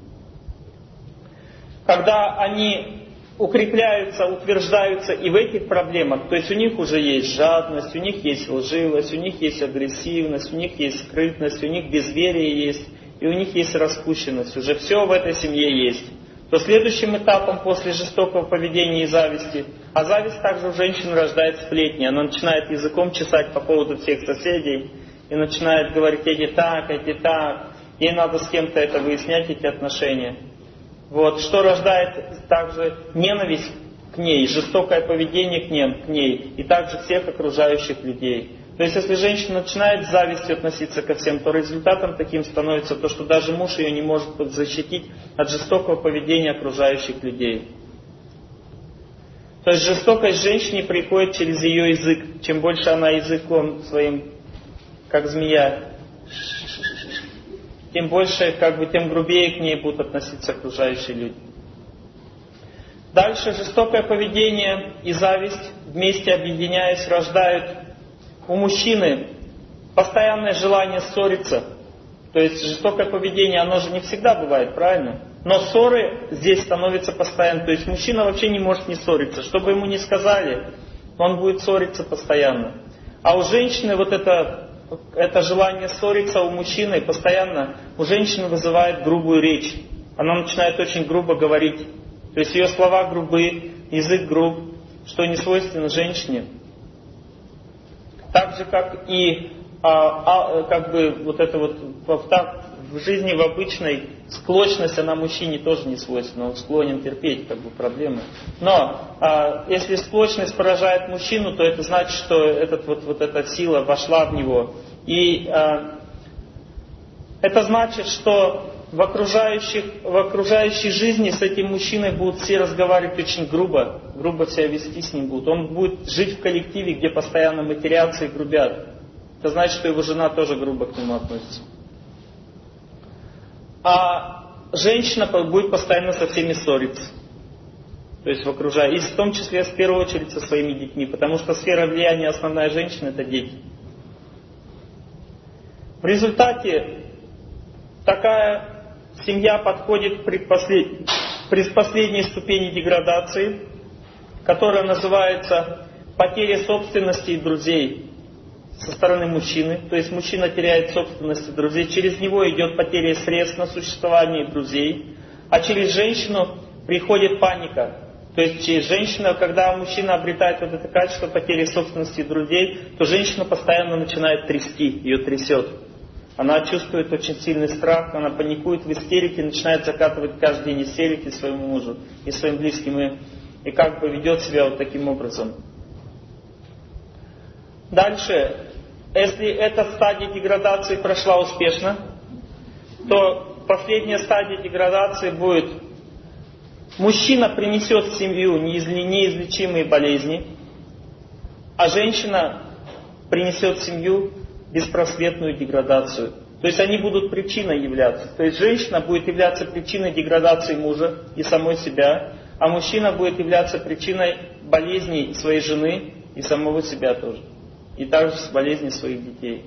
Когда они укрепляются, утверждаются и в этих проблемах, то есть у них уже есть жадность, у них есть лживость, у них есть агрессивность, у них есть скрытность, у них безверие есть, и у них есть распущенность. Уже все в этой семье есть. То следующим этапом после жестокого поведения и зависти, а зависть также у женщин рождает сплетни. Она начинает языком чесать по поводу всех соседей и начинает говорить, эти так. Ей надо с кем-то это выяснять, эти отношения. Вот, что рождает также ненависть к ней, жестокое поведение к ней, и также всех окружающих людей. То есть, если женщина начинает с завистью относиться ко всем, то результатом таким становится то, что даже муж ее не может защитить от жестокого поведения окружающих людей. То есть, жестокость женщине приходит через ее язык. Чем больше она языком своим, как змея, тем больше, тем грубее к ней будут относиться окружающие люди. Дальше жестокое поведение и зависть, вместе объединяясь, рождают у мужчины постоянное желание ссориться. То есть жестокое поведение, оно же не всегда бывает, правильно? Но ссоры здесь становятся постоянно. То есть мужчина вообще не может не ссориться. Что бы ему ни сказали, он будет ссориться постоянно. А у женщины это желание ссориться у мужчины постоянно у женщины вызывает грубую речь. Она начинает очень грубо говорить. То есть ее слова грубые, язык груб, что не свойственно женщине. Так же, как и в жизни в обычной склочность, она мужчине тоже не свойственна. Он склонен терпеть проблемы. Но если склочность поражает мужчину, то это значит, что эта сила вошла в него. И это значит, что в окружающей жизни с этим мужчиной будут все разговаривать очень грубо себя вести с ним будут. Он будет жить в коллективе, где постоянно матерятся и грубят. Это значит, что его жена тоже грубо к нему относится. А женщина будет постоянно со всеми ссориться. То есть и в том числе в первую очередь со своими детьми, потому что сфера влияния основная женщины — это дети. В результате такая семья подходит к предпоследней ступени деградации, которая называется потеря собственности и друзей со стороны мужчины. То есть мужчина теряет собственность и друзей, через него идет потеря средств на существование и друзей, а через женщину приходит паника. То есть через женщину, когда мужчина обретает это качество потери собственности и друзей, то женщина постоянно начинает трясти, ее трясет. Она чувствует очень сильный страх, она паникует в истерике, начинает закатывать каждый день истерики своему мужу и своим близким, и ведет себя таким образом. Дальше, если эта стадия деградации прошла успешно, то последняя стадия деградации будет: мужчина принесет в семью неизлечимые болезни, а женщина принесет в семью беспросветную деградацию. То есть они будут причиной являться. То есть женщина будет являться причиной деградации мужа и самой себя, а мужчина будет являться причиной болезней своей жены и самого себя тоже. И также с болезней своих детей.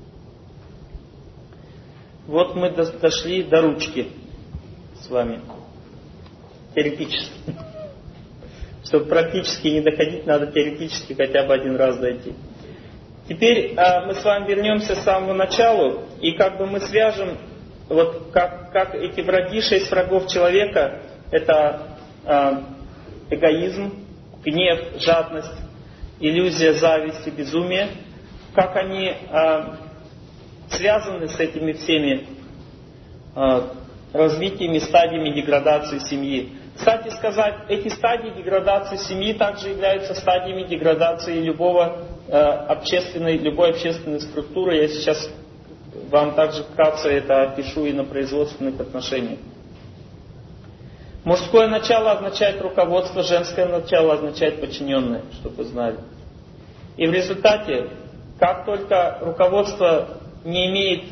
Вот мы дошли до ручки с вами. Теоретически. Чтобы практически не доходить, надо теоретически хотя бы один раз дойти. Теперь мы с вами вернемся с самого начала, и мы свяжем, как эти враги, 6 врагов человека, это эгоизм, гнев, жадность, иллюзия, зависть и безумие, как они связаны с этими всеми развитиями, стадиями деградации семьи. Кстати сказать, эти стадии деградации семьи также являются стадиями деградации любой общественной структуры. Я сейчас вам также вкратце это опишу и на производственных отношениях. Мужское начало означает руководство, женское начало означает подчиненное, чтобы вы знали. И в результате, как только руководство не имеет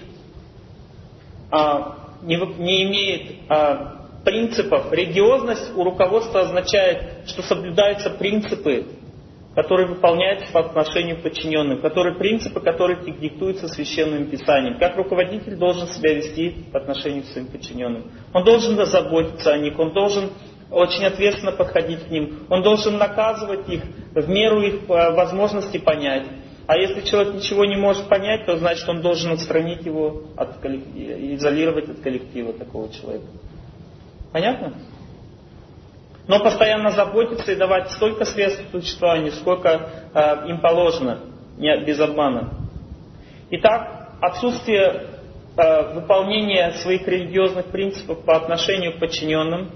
принципов, религиозность у руководства означает, что соблюдаются принципы, которые выполняются по отношению к подчиненным, принципы, которые диктуются священным писанием. Как руководитель должен себя вести по отношению к своим подчиненным. Он должен заботиться о них, он должен очень ответственно подходить к ним, он должен наказывать их в меру их возможности понять. А если человек ничего не может понять, то значит он должен отстранить его, изолировать от коллектива такого человека. Понятно? Но постоянно заботиться и давать столько средств к существованию, сколько им положено, без обмана. Итак, отсутствие выполнения своих религиозных принципов по отношению к подчиненным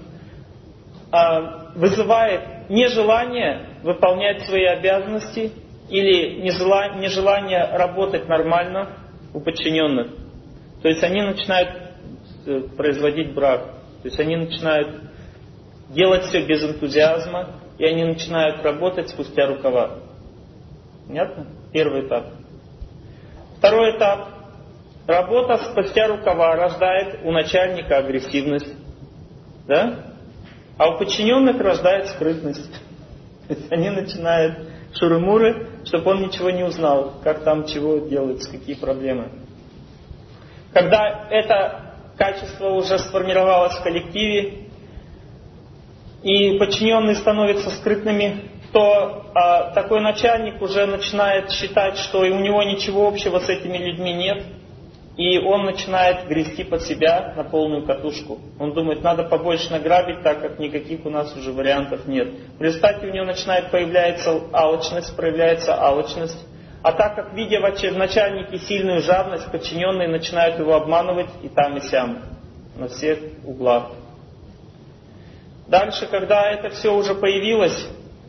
вызывает нежелание выполнять свои обязанности или нежелание работать нормально у подчиненных. То есть они начинают производить брак. То есть они начинают делать все без энтузиазма, и они начинают работать спустя рукава. Понятно? Первый этап. Второй этап. Работа спустя рукава рождает у начальника агрессивность. Да? А у подчиненных рождает скрытность. То есть они начинают шуры-муры, чтобы он ничего не узнал, как там чего делается, какие проблемы. Когда это качество уже сформировалось в коллективе, и подчиненные становятся скрытными, то такой начальник уже начинает считать, что и у него ничего общего с этими людьми нет, и он начинает грести под себя на полную катушку. Он думает, надо побольше награбить, так как никаких у нас уже вариантов нет. В результате у него начинает проявляться алчность, а так как, видя в начальнике сильную жадность, подчиненные начинают его обманывать и там, и сям, на всех углах. Дальше, когда это все уже появилось,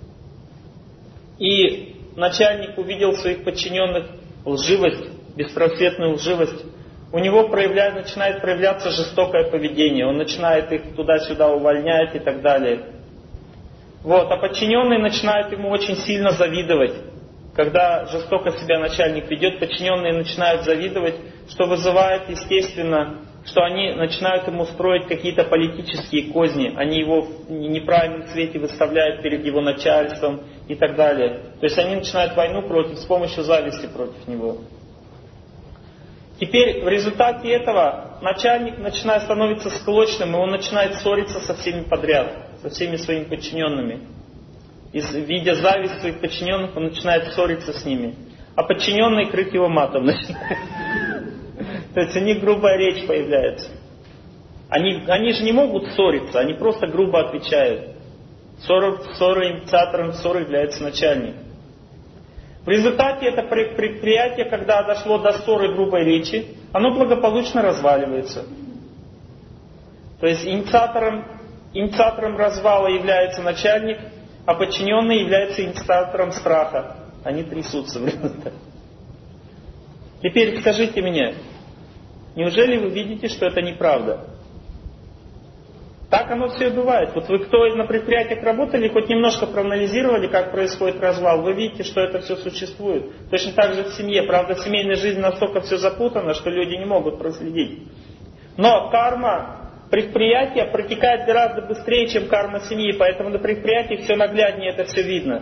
и начальник увидел в своих подчиненных лживость, беспросветную лживость, у него начинает проявляться жестокое поведение. Он начинает их туда-сюда увольнять и так далее. А подчиненные начинают ему очень сильно завидовать. Когда жестоко себя начальник ведет, подчиненные начинают завидовать, что вызывает, естественно, что они начинают ему строить какие-то политические козни. Они его в неправильном свете выставляют перед его начальством и так далее. То есть они начинают войну с помощью зависти против него. Теперь в результате этого начальник начинает становиться склочным, и он начинает ссориться со всеми подряд, со всеми своими подчиненными. Видя зависть своих подчиненных, он начинает ссориться с ними. А подчиненные крыть его матом начинают. То есть у них грубая речь появляется. Они же не могут ссориться, они просто грубо отвечают. Инициатором ссоры является начальник. В результате это предприятие, когда дошло до ссоры грубой речи, оно благополучно разваливается. То есть инициатором развала является начальник, а подчиненный является инициатором страха. Они трясутся в результате. Теперь скажите мне, неужели вы видите, что это неправда? Так оно все и бывает. Вы кто на предприятиях работали, хоть немножко проанализировали, как происходит развал, вы видите, что это все существует. Точно так же в семье. Правда, в семейной жизни настолько все запутано, что люди не могут проследить. Но карма предприятия протекает гораздо быстрее, чем карма семьи, поэтому на предприятиях все нагляднее это все видно.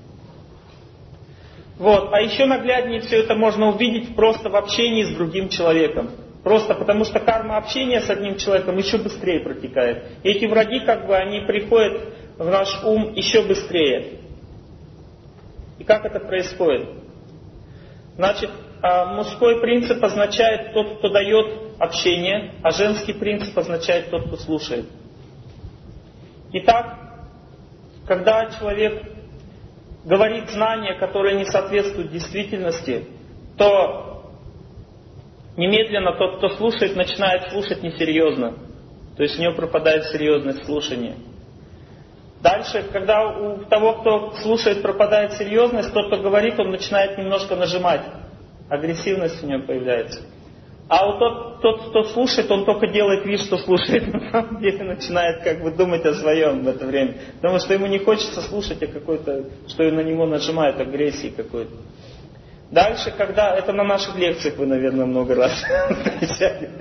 А еще нагляднее все это можно увидеть просто в общении с другим человеком. Просто потому что карма общения с одним человеком еще быстрее протекает. И эти враги, они приходят в наш ум еще быстрее. И как это происходит? Значит, мужской принцип означает тот, кто дает общение, а женский принцип означает тот, кто слушает. Итак, когда человек говорит знания, которые не соответствуют действительности, то немедленно тот, кто слушает, начинает слушать несерьезно. То есть у него пропадает серьезность слушания. Дальше, когда у того, кто слушает, пропадает серьезность, тот, кто говорит, он начинает немножко нажимать. Агрессивность у него появляется. А вот тот, кто слушает, он только делает вид, что слушает. На самом деле начинает как бы думать о своем в это время. Потому что ему не хочется слушать о какой-то, что на него нажимают, агрессии какой-то. Дальше, когда... Это на наших лекциях вы, наверное, много раз встречали.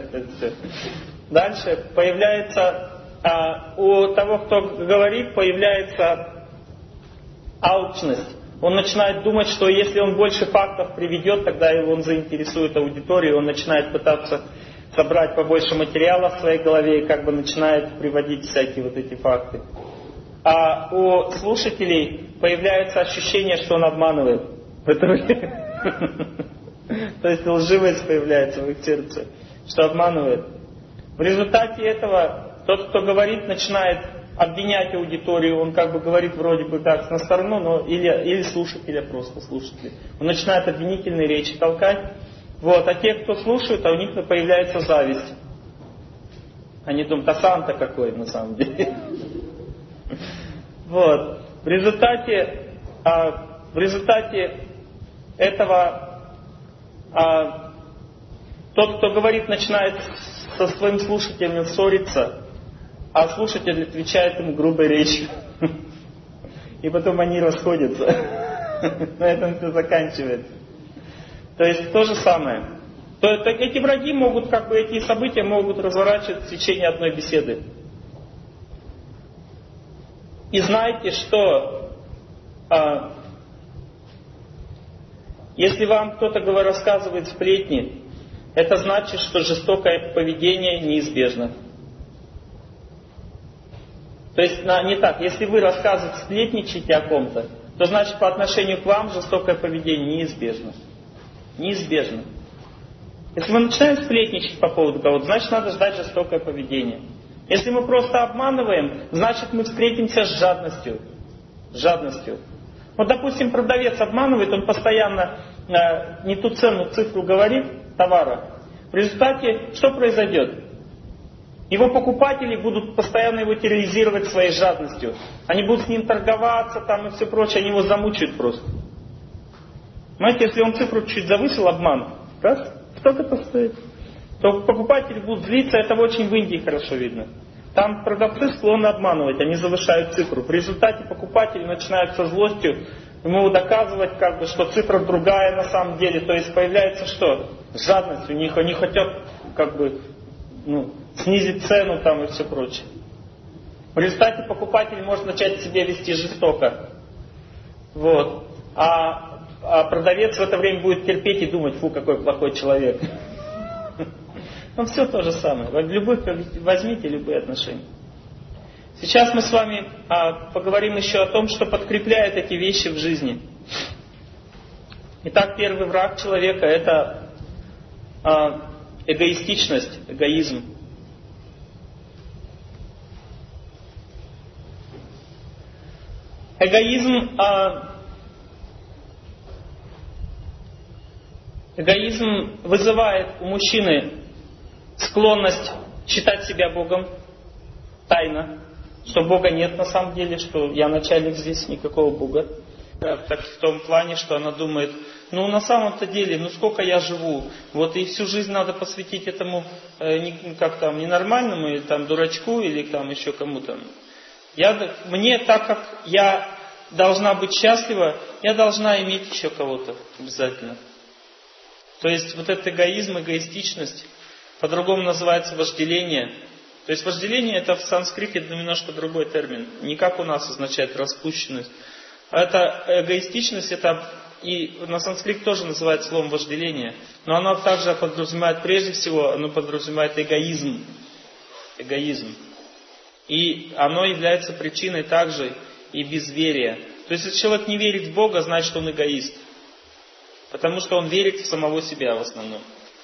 Дальше появляется... у того, кто говорит, появляется алчность. Он начинает думать, что если он больше фактов приведет, тогда он заинтересует аудиторию, он начинает пытаться собрать побольше материала в своей голове и как бы начинает приводить всякие вот эти факты. А у слушателей появляется ощущение, что он обманывает. То есть лживость появляется в их сердце, что обманывает. В результате этого тот, кто говорит, начинает обвинять аудиторию, он как бы говорит вроде бы так на сторону, но или слушателя просто слушатели. Он начинает обвинительные речи толкать. Вот. А те, кто слушают, у них появляется зависть. Они думают, а сам-то какой на самом деле. Вот. В результате этого тот, кто говорит, начинает со своим слушателем ссориться, а слушатель отвечает ему грубой речью. И потом они расходятся. На этом все заканчивается. То есть то же самое. Эти враги могут, как бы эти события могут разворачиваться в течение одной беседы. И знайте, что если вам кто-то рассказывает сплетни, это значит, что жестокое поведение неизбежно. То есть не так. Если вы рассказываете, сплетничаете о ком-то, то значит по отношению к вам жестокое поведение неизбежно. Неизбежно. Если мы начинаем сплетничать по поводу кого-то, значит надо ждать жестокое поведение. Если мы просто обманываем, значит мы встретимся с жадностью. С жадностью. Вот, допустим, продавец обманывает, он постоянно не ту цифру говорит товара. В результате что произойдет? Его покупатели будут постоянно его терроризировать своей жадностью. Они будут с ним торговаться там и все прочее, они его замучают просто. Знаете, если он цифру чуть завысил, обман, раз, столько-то стоит, то покупатели будут злиться, это очень в Индии хорошо видно. Там продавцы склонны обманывать, они завышают цифру. В результате покупатели начинают со злостью ему доказывать, как бы, что цифра другая на самом деле. То есть появляется что? Жадность у них, они хотят как бы снизить цену там и все прочее. В результате покупатель может начать себя вести жестоко. Вот. А продавец в это время будет терпеть и думать, фу, какой плохой человек. Ну, все то же самое. Возьмите любые отношения. Сейчас мы с вами поговорим еще о том, что подкрепляет эти вещи в жизни. Итак, первый враг человека – это эгоистичность, эгоизм. Эгоизм вызывает у мужчины склонность считать себя Богом тайно, что Бога нет на самом деле, что я начальник здесь, никакого Бога. Так в том плане, что она думает, на самом-то деле, сколько я живу, вот и всю жизнь надо посвятить этому, ненормальному, или дурачку, или еще кому-то. Мне, так как я должна быть счастлива, я должна иметь еще кого-то обязательно. То есть вот этот эгоизм, эгоистичность, по-другому называется вожделение. То есть вожделение это в санскрите немножко другой термин. Не как у нас означает распущенность. Это эгоистичность, это и на санскрите тоже называется словом вожделение. Но оно также подразумевает, прежде всего, оно подразумевает эгоизм. Эгоизм. И оно является причиной также и безверия. То есть если человек не верит в Бога, значит он эгоист. Потому что он верит в самого себя в основном.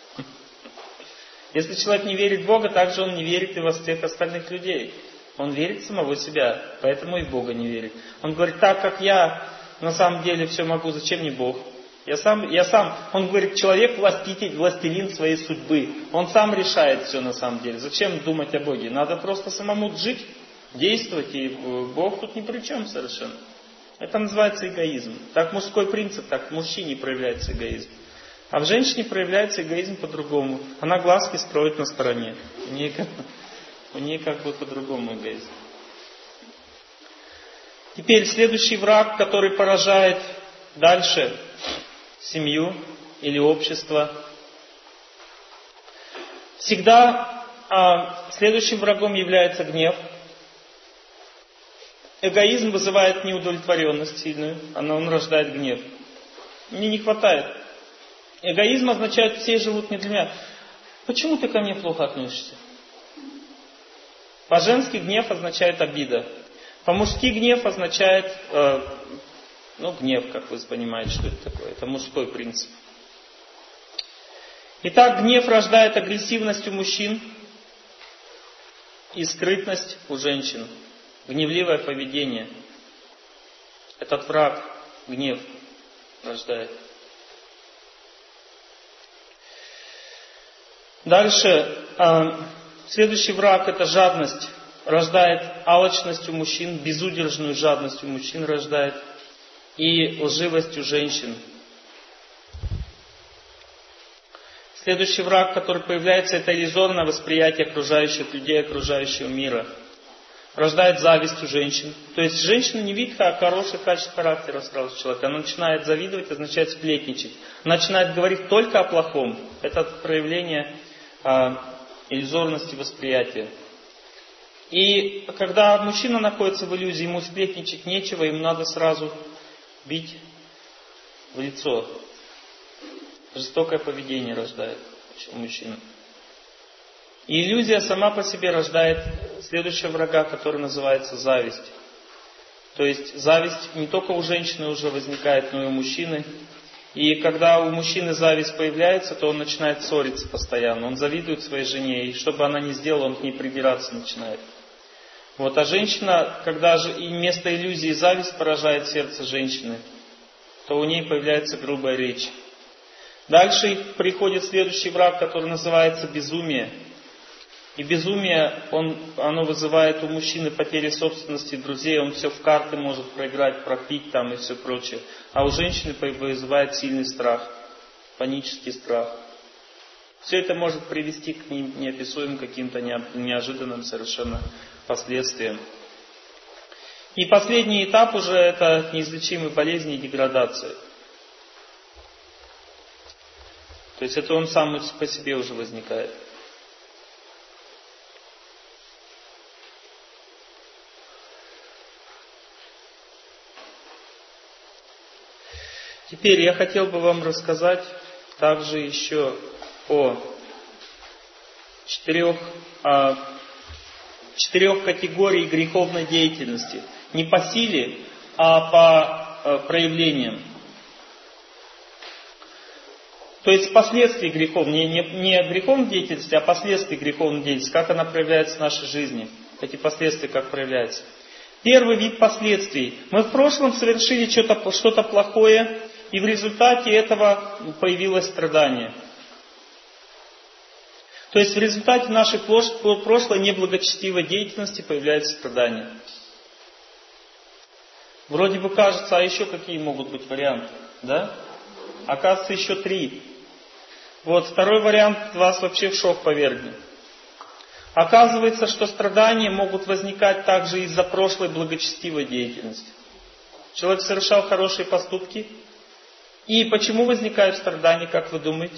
Если человек не верит в Бога, также он не верит и во всех остальных людей. Он верит в самого себя, поэтому и в Бога не верит. Он говорит, так как я на самом деле все могу, зачем мне Бог? Он говорит, человек властелин своей судьбы. Он сам решает все на самом деле. Зачем думать о Боге? Надо просто самому жить, действовать, и Бог тут ни при чем совершенно. Это называется эгоизм. Так мужской принцип, так в мужчине проявляется эгоизм. А в женщине проявляется эгоизм по-другому. Она глазки строит на стороне. У нее как бы по-другому эгоизм. Теперь следующий враг, который поражает дальше семью или общество. Всегда следующим врагом является гнев. Эгоизм вызывает неудовлетворенность сильную, он рождает гнев. Мне не хватает. Эгоизм означает, все живут не для меня. Почему ты ко мне плохо относишься? По-женски гнев означает обида. По-мужски гнев означает, гнев, как вы понимаете, что это такое. Это мужской принцип. Итак, гнев рождает агрессивность у мужчин и скрытность у женщин. Гневливое поведение. Этот враг, гнев, рождает. Дальше, следующий враг, это жадность. Рождает алчность у мужчин, безудержную жадность у мужчин рождает. И лживость у женщин. Следующий враг, который появляется, это иллюзорное восприятие окружающих людей, окружающего мира. Рождает зависть у женщин. То есть женщина не видит хороших качеств характера сразу человека. Она начинает завидовать, означает сплетничать. Она начинает говорить только о плохом. Это проявление иллюзорности восприятия. И когда мужчина находится в иллюзии, ему сплетничать нечего, ему надо сразу бить в лицо. Жестокое поведение рождает у мужчины. И иллюзия сама по себе рождает следующего врага, который называется зависть. То есть зависть не только у женщины уже возникает, но и у мужчины. И когда у мужчины зависть появляется, то он начинает ссориться постоянно. Он завидует своей жене, и что бы она ни сделала, он к ней придираться начинает. А женщина, когда же и вместо иллюзии зависть поражает сердце женщины, то у ней появляется грубая речь. Дальше приходит следующий враг, который называется безумие. И безумие, оно вызывает у мужчины потери собственности, друзей, он все в карты может проиграть, пропить там и все прочее. А у женщины вызывает сильный страх, панический страх. Все это может привести к неописуемым каким-то неожиданным совершенно последствиям. И последний этап уже это неизлечимые болезни и деградация. То есть это он сам по себе уже возникает. Теперь я хотел бы вам рассказать также еще о четырех категориях греховной деятельности. Не по силе, а по проявлениям. То есть последствия греховной, не греховной деятельности, а последствия греховной деятельности, как она проявляется в нашей жизни. Эти последствия как проявляются. Первый вид последствий. Мы в прошлом совершили что-то плохое, и в результате этого появилось страдание. То есть в результате нашей прошлой неблагочестивой деятельности появляется страдание. Вроде бы кажется, а еще какие могут быть варианты? Да? Оказывается, еще 3. Второй вариант вас вообще в шок повергнет. Оказывается, что страдания могут возникать также из-за прошлой благочестивой деятельности. Человек совершал хорошие поступки. И почему возникают страдания, как вы думаете?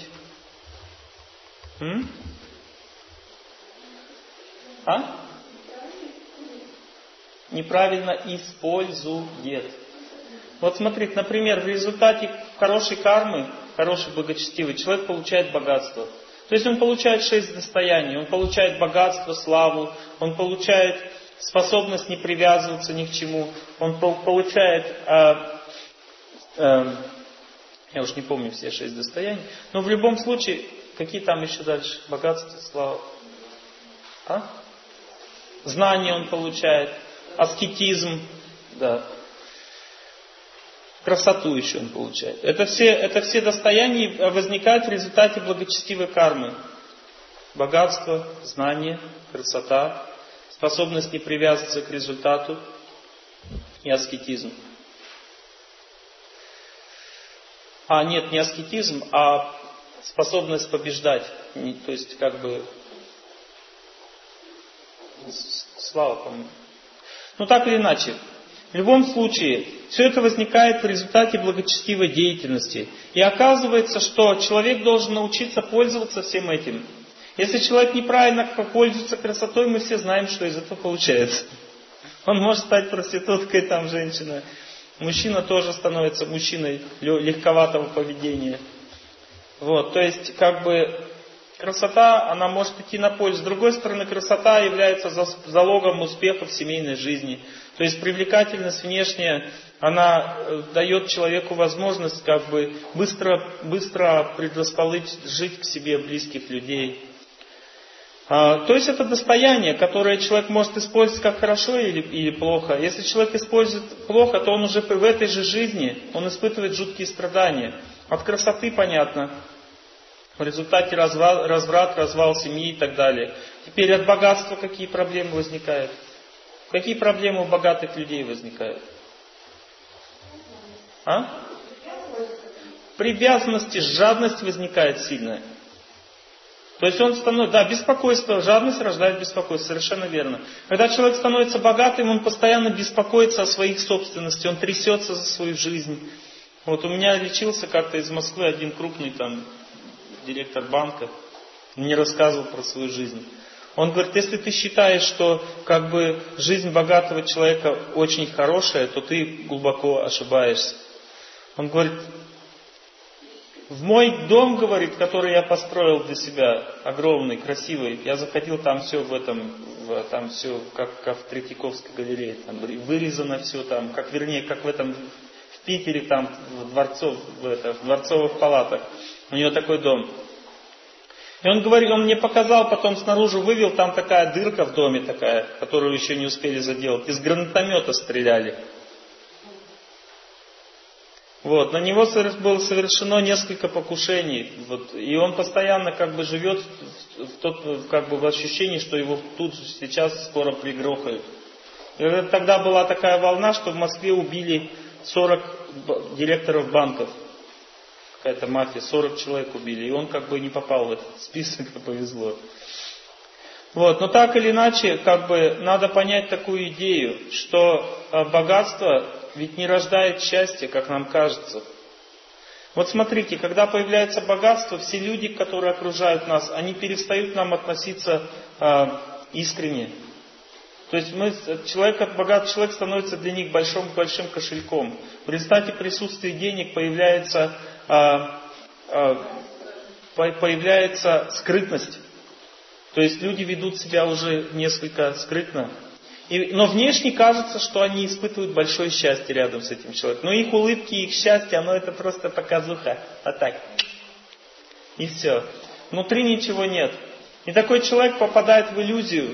Неправильно использует. Смотрите, например, в результате хорошей кармы, хорошей благочестивой, человек получает богатство. То есть он получает 6 достояний, он получает богатство, славу, он получает способность не привязываться ни к чему, он получает, я уж не помню все 6 достояний, но в любом случае, какие там еще дальше? Богатство, слава. Знания он получает, аскетизм, да. красоту еще он получает. Это все достояния возникают в результате благочестивой кармы. Богатство, знание, красота, способность не привязываться к результату и аскетизм. Нет, не аскетизм, а способность побеждать. То есть, слава, по-моему. Так или иначе. В любом случае, все это возникает в результате благочестивой деятельности. И оказывается, что человек должен научиться пользоваться всем этим. Если человек неправильно пользуется красотой, мы все знаем, что из этого получается. Он может стать проституткой, женщина. Мужчина тоже становится мужчиной легковатого поведения. То есть, красота, она может идти на пользу. С другой стороны, красота является залогом успеха в семейной жизни. То есть, привлекательность внешняя, она дает человеку возможность быстро предрасположить к себе близких людей. То есть, это достояние, которое человек может использовать как хорошо или плохо. Если человек использует плохо, то он уже в этой же жизни, он испытывает жуткие страдания. От красоты понятно. В результате развал семьи и так далее. Теперь от богатства какие проблемы возникают? Какие проблемы у богатых людей возникают? Привязанность, жадность возникает сильная. То есть он становится, беспокойство, жадность рождает беспокойство, совершенно верно. Когда человек становится богатым, он постоянно беспокоится о своих собственности, он трясется за свою жизнь. У меня лечился как-то из Москвы один крупный директор банка, мне рассказывал про свою жизнь. Он говорит, если ты считаешь, что жизнь богатого человека очень хорошая, то ты глубоко ошибаешься. Он говорит, в мой дом, говорит, который я построил для себя, огромный, красивый, я заходил, там все там все как в Третьяковской галерее, вырезано все как в Питере, в дворцовых палатах. У него такой дом. И он говорит, он мне показал, потом снаружи вывел, там такая дырка в доме такая, которую еще не успели заделать. Из гранатомета стреляли. На него было совершено несколько покушений. И он постоянно живет в ощущении, что его тут сейчас скоро пригрохают. И тогда была такая волна, что в Москве убили 40 директоров банков. Какая-то мафия, 40 человек убили. И он не попал в этот список, повезло. Но так или иначе, надо понять такую идею, что богатство ведь не рождает счастья, как нам кажется. Смотрите, когда появляется богатство, все люди, которые окружают нас, они перестают к нам относиться искренне. То есть богатый человек становится для них большим кошельком. В результате присутствия денег появляется скрытность. То есть люди ведут себя уже несколько скрытно. Но внешне кажется, что они испытывают большое счастье рядом с этим человеком. Но их улыбки, их счастье, это просто показуха. Так. И все. Внутри ничего нет. И такой человек попадает в иллюзию.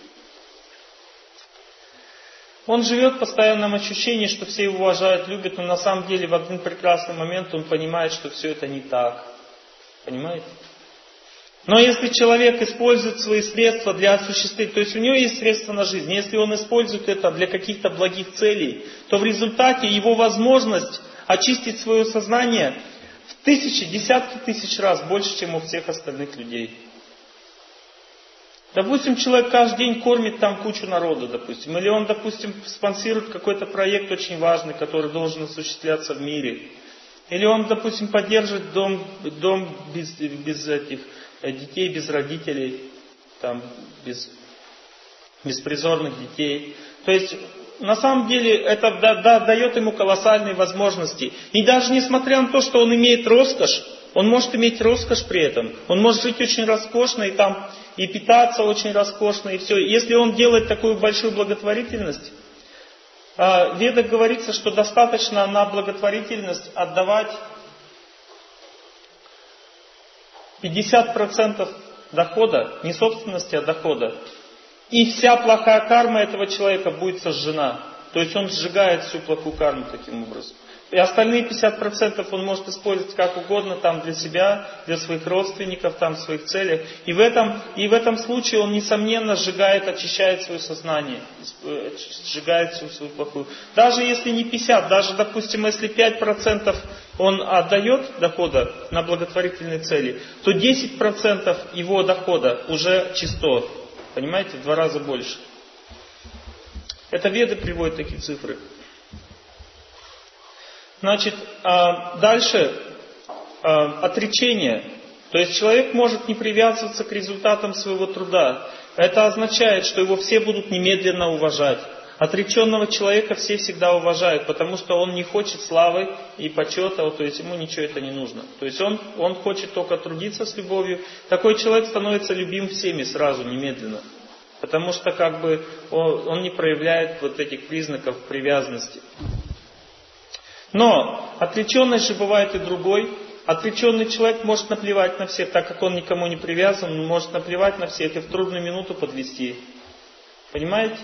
Он живет в постоянном ощущении, что все его уважают, любят, но на самом деле в один прекрасный момент он понимает, что все это не так. Понимаете? Но если человек использует свои средства для осуществления, то есть у него есть средства на жизнь, если он использует это для каких-то благих целей, то в результате его возможность очистить свое сознание в десятки тысяч раз больше, чем у всех остальных людей. Допустим, человек каждый день кормит кучу народа, допустим. Или он, допустим, спонсирует какой-то проект очень важный, который должен осуществляться в мире. Или он, допустим, поддерживает дом без детей, без родителей, без беспризорных детей. То есть, на самом деле, это дает ему колоссальные возможности. И даже несмотря на то, что он имеет роскошь, он может иметь роскошь при этом. Он может жить очень роскошно и питаться очень роскошно, и все. Если он делает такую большую благотворительность, в Ведах говорится, что достаточно на благотворительность отдавать 50% дохода, не собственности, а дохода. И вся плохая карма этого человека будет сожжена. То есть он сжигает всю плохую карму таким образом. И остальные 50% он может использовать как угодно, там, для себя, для своих родственников, там, в своих целях. И в этом случае он, несомненно, сжигает, очищает свое сознание, сжигает всю свою плохую. Даже если не 50, даже, допустим, если 5% он отдает дохода на благотворительные цели, то 10% его дохода уже чисто. Понимаете, в 2 раза больше. Это Веды приводят такие цифры. Значит, дальше отречение. То есть человек может не привязываться к результатам своего труда. Это означает, что его все будут немедленно уважать. Отреченного человека все всегда уважают, потому что он не хочет славы и почета, то есть ему ничего это не нужно. То есть он хочет только трудиться с любовью. Такой человек становится любим всеми сразу, немедленно. Потому что как бы он не проявляет вот этих признаков привязанности. Но отреченность же бывает и другой. Отреченный человек может наплевать на всех, так как он никому не привязан, он может наплевать на всех и в трудную минуту подвести. Понимаете?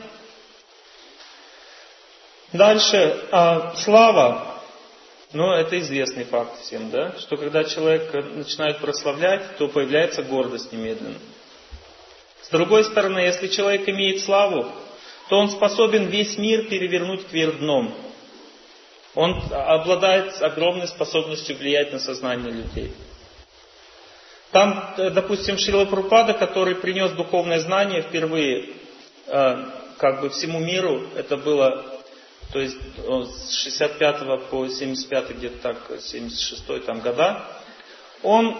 Дальше, слава. Ну, это известный факт всем, да? Что когда человек начинает прославлять, то появляется гордость немедленно. С другой стороны, если человек имеет славу, то он способен весь мир перевернуть кверх дном. Он обладает огромной способностью влиять на сознание людей. Там, допустим, Шрила Прабхупада, который принес духовное знание впервые как бы всему миру, это было, то есть с 65 по 75 где-то так, 76 там года, он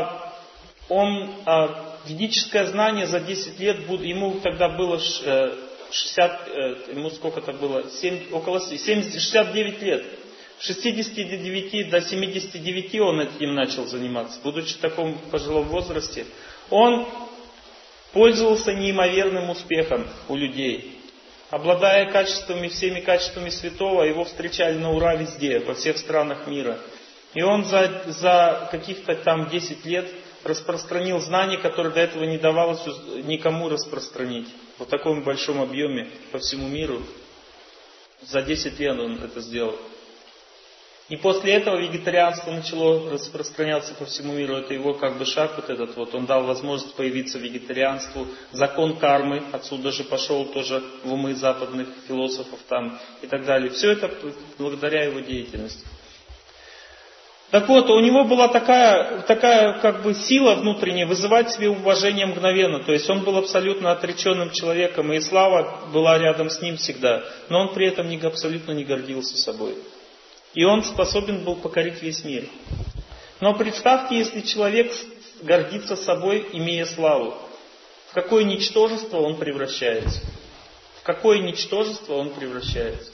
ведическое знание за 10 лет, ему тогда было 60, ему сколько-то было, 69 лет. С 69 до 79 он этим начал заниматься. Будучи в таком пожилом возрасте, он пользовался неимоверным успехом у людей. Обладая всеми качествами святого, его встречали на ура везде, во всех странах мира. И он за каких-то там 10 лет распространил знания, которые до этого не давалось никому распространить. В таком большом объеме по всему миру. За 10 лет он это сделал. И после этого вегетарианство начало распространяться по всему миру. Это его как бы шаг вот этот вот. Он дал возможность появиться вегетарианству. Закон кармы отсюда же пошел тоже в умы западных философов там и так далее. Все это благодаря его деятельности. Так вот, у него была такая как бы сила внутренняя вызывать себе уважение мгновенно. То есть он был абсолютно отреченным человеком, и слава была рядом с ним всегда. Но он при этом абсолютно не гордился собой. И он способен был покорить весь мир. Но представьте, если человек гордится собой, имея славу, в какое ничтожество он превращается. В какое ничтожество он превращается.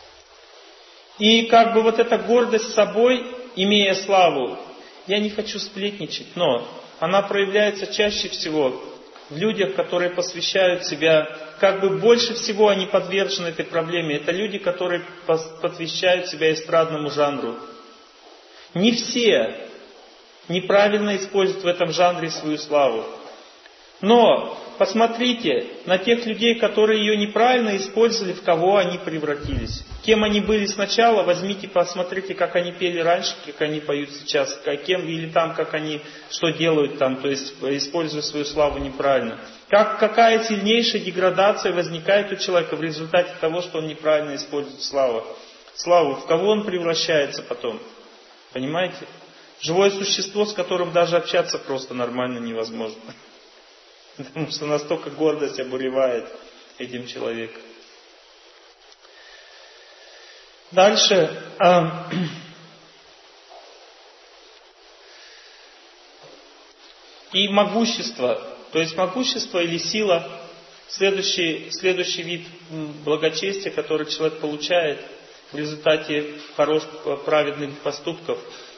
И как бы вот эта гордость собой, имея славу, я не хочу сплетничать, но она проявляется чаще всего в людях, которые посвящают себя, как бы больше всего они подвержены этой проблеме. Это люди, которые посвящают себя эстрадному жанру. Не все неправильно используют в этом жанре свою славу. Но посмотрите на тех людей, которые ее неправильно использовали, в кого они превратились. Кем они были сначала, возьмите, посмотрите, как они пели раньше, как они поют сейчас, кем или там, как они, что делают там, то есть используя свою славу неправильно. Какая сильнейшая деградация возникает у человека в результате того, что он неправильно использует славу. В кого он превращается потом? Понимаете? Живое существо, с которым даже общаться просто нормально невозможно. Потому что настолько гордость обуревает этим человека. Дальше. И могущество. То есть могущество или сила. Следующий вид благочестия, который человек получает в результате хороших, праведных поступков.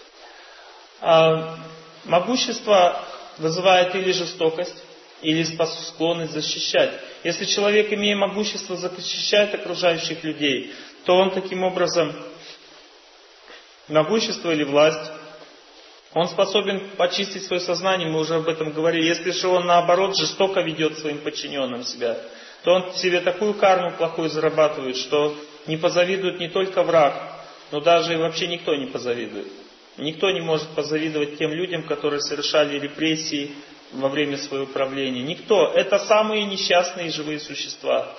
Могущество вызывает или жестокость, или склонность защищать. Если человек, имея могущество, защищает окружающих людей, то он таким образом, могущество или власть, он способен очистить свое сознание, мы уже об этом говорили. Если же он наоборот жестоко ведет своим подчиненным себя, то он себе такую карму плохую зарабатывает, что не позавидует не только враг, Но даже и вообще никто не позавидует. Никто не может позавидовать тем людям, которые совершали репрессии во время своего правления. Никто. Это самые несчастные живые существа.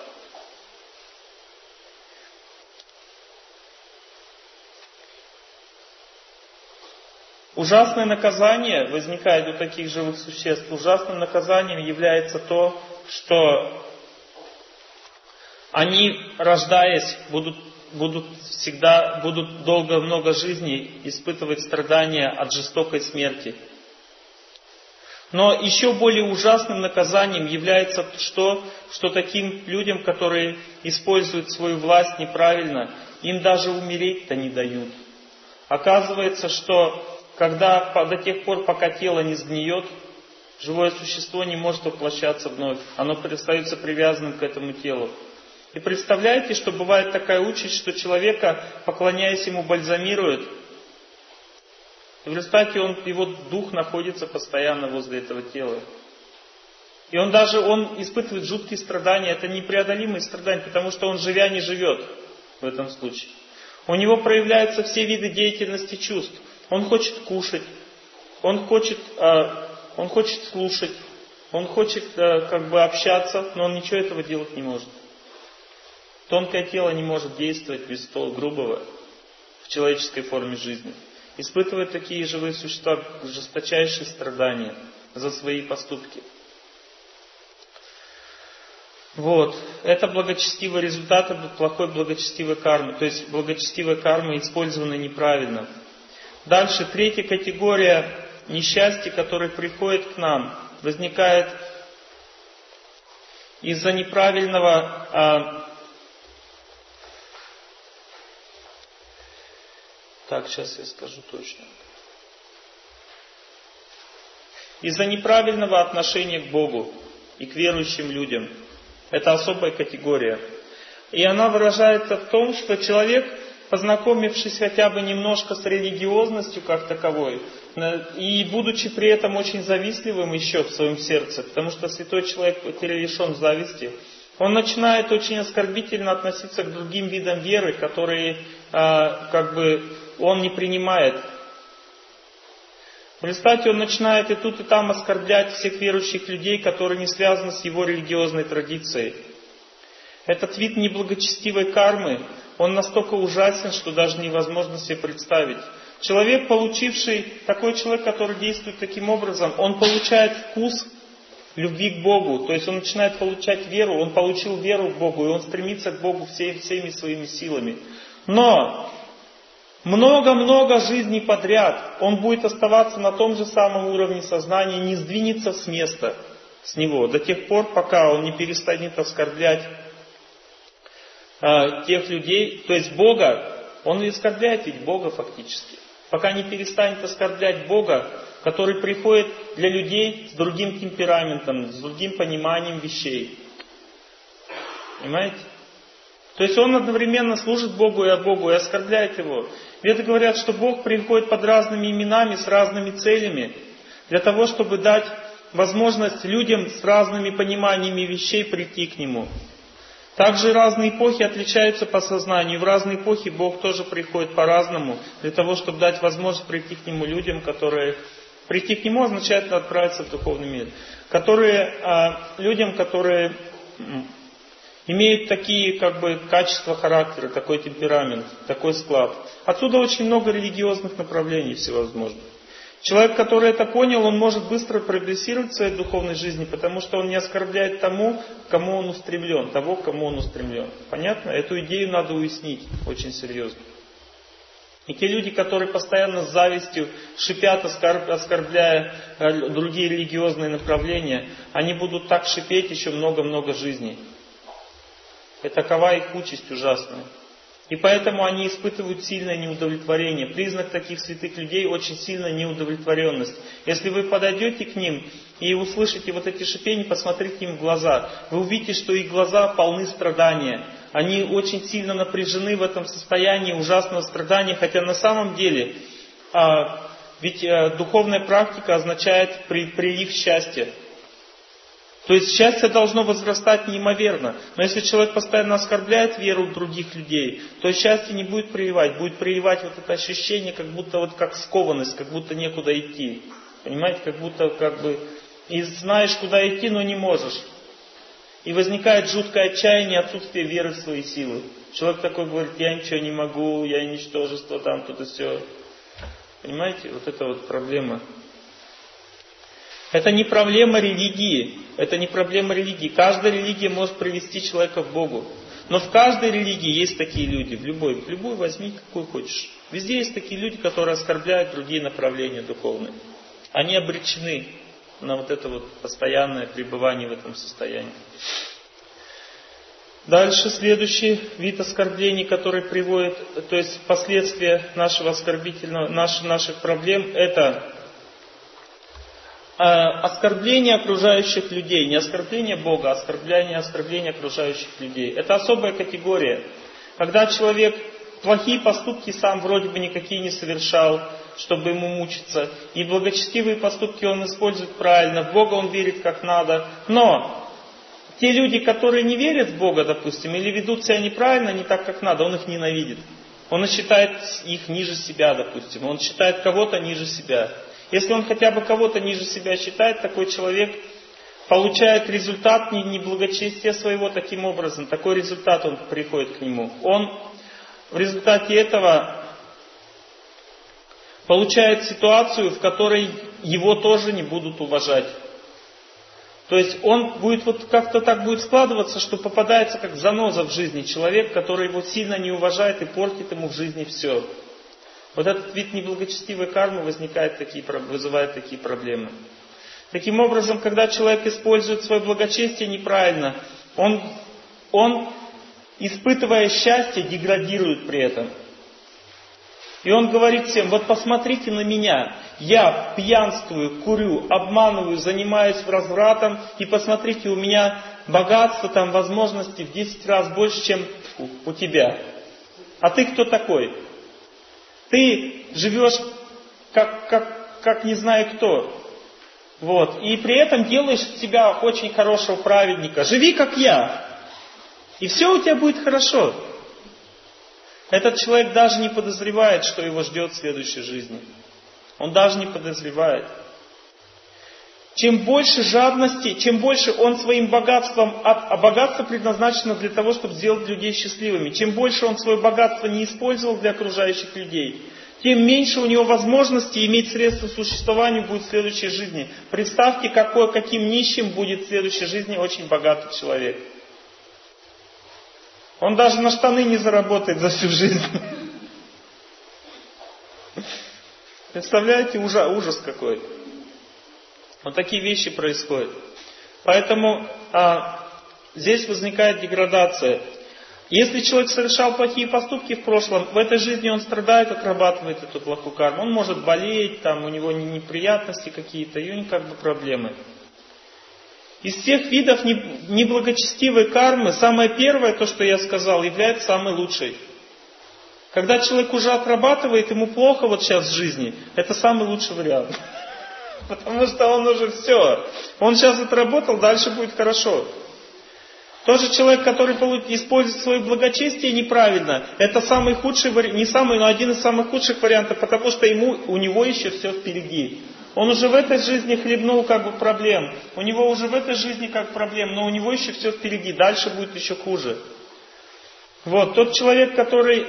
Ужасное наказание возникает у таких живых существ. Ужасным наказанием является то, что они, рождаясь, будут долго, много жизней испытывать страдания от жестокой смерти. Но еще более ужасным наказанием является то, что таким людям, которые используют свою власть неправильно, им даже умереть-то не дают. Оказывается, что до тех пор, пока тело не сгниет, живое существо не может воплощаться вновь. Оно остается привязанным к этому телу. И представляете, что бывает такая участь, что человека, поклоняясь ему, бальзамируют. И в результате его дух находится постоянно возле этого тела. И он испытывает жуткие страдания. Это непреодолимые страдания, потому что он, живя, не живет в этом случае. У него проявляются все виды деятельности чувств. Он хочет кушать, он хочет слушать, он хочет общаться, но он ничего этого делать не может. Тонкое тело не может действовать без грубого в человеческой форме жизни. Испытывают такие живые существа жесточайшие страдания за свои поступки. Это благочестивый результат плохой благочестивой кармы. То есть благочестивая карма использована неправильно. Дальше, третья категория несчастья, которые приходят к нам, возникает из-за неправильного... сейчас я скажу точно. Из-за неправильного отношения к Богу и к верующим людям. Это особая категория. И она выражается в том, что человек, познакомившись хотя бы немножко с религиозностью как таковой, и будучи при этом очень завистливым еще в своем сердце, потому что святой человек лишен зависти, он начинает очень оскорбительно относиться к другим видам веры, которые он не принимает. В результате он начинает и тут, и там оскорблять всех верующих людей, которые не связаны с его религиозной традицией. Этот вид неблагочестивой кармы, он настолько ужасен, что даже невозможно себе представить. Такой человек, который действует таким образом, он получает вкус любви к Богу. То есть он начинает получать веру, он получил веру к Богу, и он стремится к Богу всеми своими силами. Но много-много жизней подряд он будет оставаться на том же самом уровне сознания, не сдвинется с места с него, до тех пор, пока он не перестанет оскорблять тех людей, то есть Бога, он и оскорбляет ведь Бога фактически. Пока не перестанет оскорблять Бога, который приходит для людей с другим темпераментом, с другим пониманием вещей. Понимаете? То есть он одновременно служит Богу и оскорбляет Его. Веды говорят, что Бог приходит под разными именами, с разными целями, для того, чтобы дать возможность людям с разными пониманиями вещей прийти к Нему. Также разные эпохи отличаются по сознанию. В разные эпохи Бог тоже приходит по-разному, для того, чтобы дать возможность прийти к Нему людям, которые... Прийти к Нему означает отправиться в духовный мир. Людям, которые имеют такие качества характера, такой темперамент, такой склад. Отсюда очень много религиозных направлений всевозможных. Человек, который это понял, он может быстро прогрессировать в своей духовной жизни, потому что он не оскорбляет того, к кому он устремлен. Понятно? Эту идею надо уяснить очень серьезно. И те люди, которые постоянно с завистью шипят, оскорбляя другие религиозные направления, они будут так шипеть еще много-много жизней. И такова их участь ужасная. И поэтому они испытывают сильное неудовлетворение. Признак таких святых людей очень сильная неудовлетворенность. Если вы подойдете к ним и услышите эти шипения, посмотрите им в глаза, вы увидите, что их глаза полны страдания. Они очень сильно напряжены в этом состоянии ужасного страдания, хотя на самом деле, ведь духовная практика означает прилив счастья. То есть счастье должно возрастать неимоверно. Но если человек постоянно оскорбляет веру других людей, то счастье не будет прививать. Будет прививать вот это ощущение, как будто вот как скованность, как будто некуда идти. Понимаете, как будто как бы и знаешь, куда идти, но не можешь. И возникает жуткое отчаяние, отсутствие веры в свои силы. Человек такой говорит, я ничего не могу, я ничтожество, там, тут и все. Понимаете, вот это вот проблема. Это не проблема религии. Это не проблема религии. Каждая религия может привести человека к Богу. Но в каждой религии есть такие люди. В любой возьми, какую хочешь. Везде есть такие люди, которые оскорбляют другие направления духовные. Они обречены на вот это вот постоянное пребывание в этом состоянии. Дальше следующий вид оскорблений, который приводит, то есть последствия нашего оскорбительного, наших проблем, это оскорбление окружающих людей. Не оскорбление Бога, а оскорбление окружающих людей. Это особая категория. Когда человек плохие поступки сам вроде бы никакие не совершал, чтобы ему мучиться. И благочестивые поступки он использует правильно, в Бога он верит как надо. Но те люди, которые не верят в Бога, допустим, или ведут себя неправильно, не так как надо, он их ненавидит. Он считает их ниже себя, допустим. Он считает кого-то ниже себя. Если он хотя бы кого-то ниже себя считает, такой человек получает результат неблагочестия своего таким образом. Такой результат он приходит к нему. Он в результате этого получает ситуацию, в которой его тоже не будут уважать. То есть он будет вот как-то так будет складываться, что попадается как заноза в жизни человек, который его сильно не уважает и портит ему в жизни все. Вот этот вид неблагочестивой кармы вызывает такие проблемы. Таким образом, когда человек использует свое благочестие неправильно, он испытывая счастье, деградирует при этом. И он говорит всем, вот посмотрите на меня, я пьянствую, курю, обманываю, занимаюсь развратом, и посмотрите, у меня богатство, там, возможности в 10 раз больше, чем у тебя. А ты кто такой? Ты живешь как не знаю кто. Вот. И при этом делаешь из себя очень хорошего праведника. Живи как я. И все у тебя будет хорошо. Этот человек даже не подозревает, что его ждет в следующей жизни. Он даже не подозревает. Чем больше жадности, чем больше он своим богатством, а богатство предназначено для того, чтобы сделать людей счастливыми. Чем больше он свое богатство не использовал для окружающих людей, тем меньше у него возможности иметь средства к существованию будет в следующей жизни. Представьте, каким нищим будет в следующей жизни очень богатый человек. Он даже на штаны не заработает за всю жизнь. Представляете, ужас какой. Вот такие вещи происходят. Поэтому здесь возникает деградация. Если человек совершал плохие поступки в прошлом, в этой жизни он страдает, отрабатывает эту плохую карму. Он может болеть, там, у него неприятности какие-то, и у него как бы проблемы. Из всех видов неблагочестивой кармы, самое первое, то, что я сказал, является самой лучшей. Когда человек уже отрабатывает, ему плохо вот сейчас в жизни, это самый лучший вариант. Потому что он уже все. Он сейчас отработал, дальше будет хорошо. Тот же человек, который использует свое благочестие неправильно, это самый худший вариант, не самый, но один из самых худших вариантов, потому что у него еще все впереди. Он уже в этой жизни хлебнул как бы проблем. У него уже в этой жизни как проблем, но у него еще все впереди. Дальше будет еще хуже. Вот, тот человек, который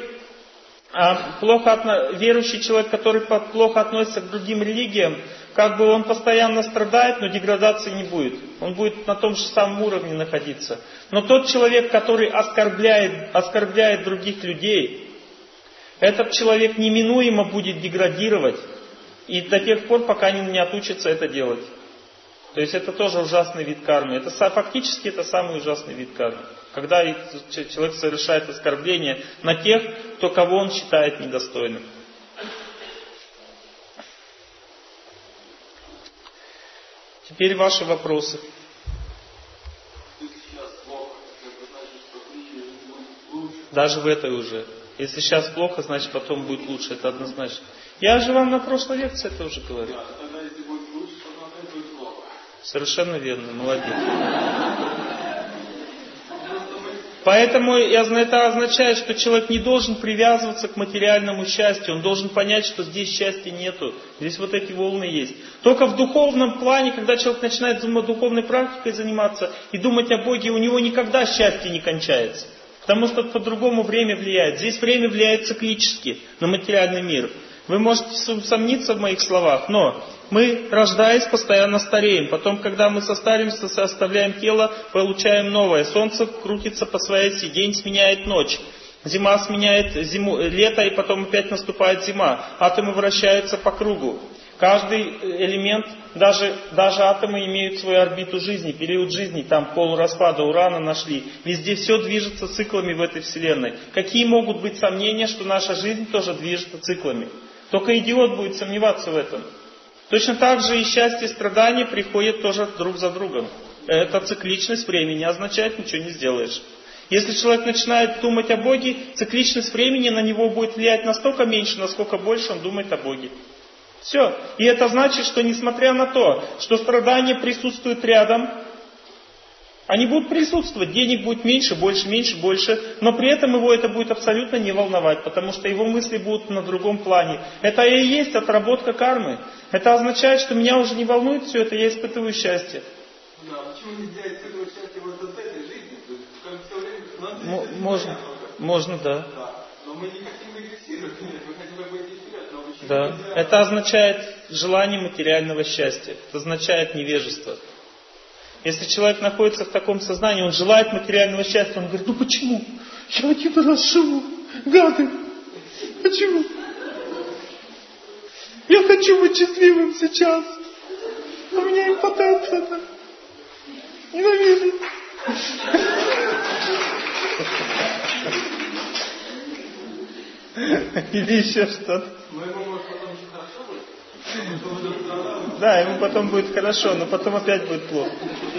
верующий человек, который плохо относится к другим религиям, как бы он постоянно страдает, но деградации не будет. Он будет на том же самом уровне находиться. Но тот человек, который оскорбляет других людей, этот человек неминуемо будет деградировать. И до тех пор, пока они не отучатся это делать. То есть это тоже ужасный вид кармы. Фактически это самый ужасный вид кармы. Когда человек совершает оскорбление на тех, кого он считает недостойным. Теперь ваши вопросы. Даже в этой уже. Если сейчас плохо, значит потом будет лучше. Это однозначно. Я же вам на прошлой лекции это уже говорил. Совершенно верно, молодец. Поэтому это означает, что человек не должен привязываться к материальному счастью. Он должен понять, что здесь счастья нету. Здесь вот эти волны есть. Только в духовном плане, когда человек начинает духовной практикой заниматься и думать о Боге, у него никогда счастье не кончается. Потому что по-другому время влияет. Здесь время влияет циклически на материальный мир. Вы можете сомниться в моих словах, но мы, рождаясь, постоянно стареем. Потом, когда мы состаримся, оставляем тело, получаем новое. Солнце крутится по своей оси, день сменяет ночь. Зима сменяет лето, и потом опять наступает зима. Атомы вращаются по кругу. Каждый элемент, даже атомы имеют свою орбиту жизни, период жизни, там полураспада урана нашли. Везде все движется циклами в этой Вселенной. Какие могут быть сомнения, что наша жизнь тоже движется циклами? Только идиот будет сомневаться в этом. Точно так же и счастье и страдания приходят тоже друг за другом. Это цикличность времени означает, ничего не сделаешь. Если человек начинает думать о Боге, цикличность времени на него будет влиять настолько меньше, насколько больше он думает о Боге. Все. И это значит, что несмотря на то, что страдания присутствуют рядом, они будут присутствовать, денег будет меньше, больше, но при этом его это будет абсолютно не волновать, потому что его мысли будут на другом плане. Это и есть отработка кармы. Это означает, что меня уже не волнует все это, я испытываю счастье. Да, почему нельзя испытывать счастье вот от этой жизни? То есть, как все время... Можно, да. Но мы не хотим регрессировать, мы хотим пойти вперед. Но почему да. нельзя... Это означает желание материального счастья. Это означает невежество. Если человек находится в таком сознании, он желает материального счастья, он говорит, ну почему? Я один раз живу, гады. Почему? Я хочу быть счастливым сейчас. У меня импотенция. Ненавижу. Или еще что-то. Да, ему потом будет хорошо, но потом опять будет плохо.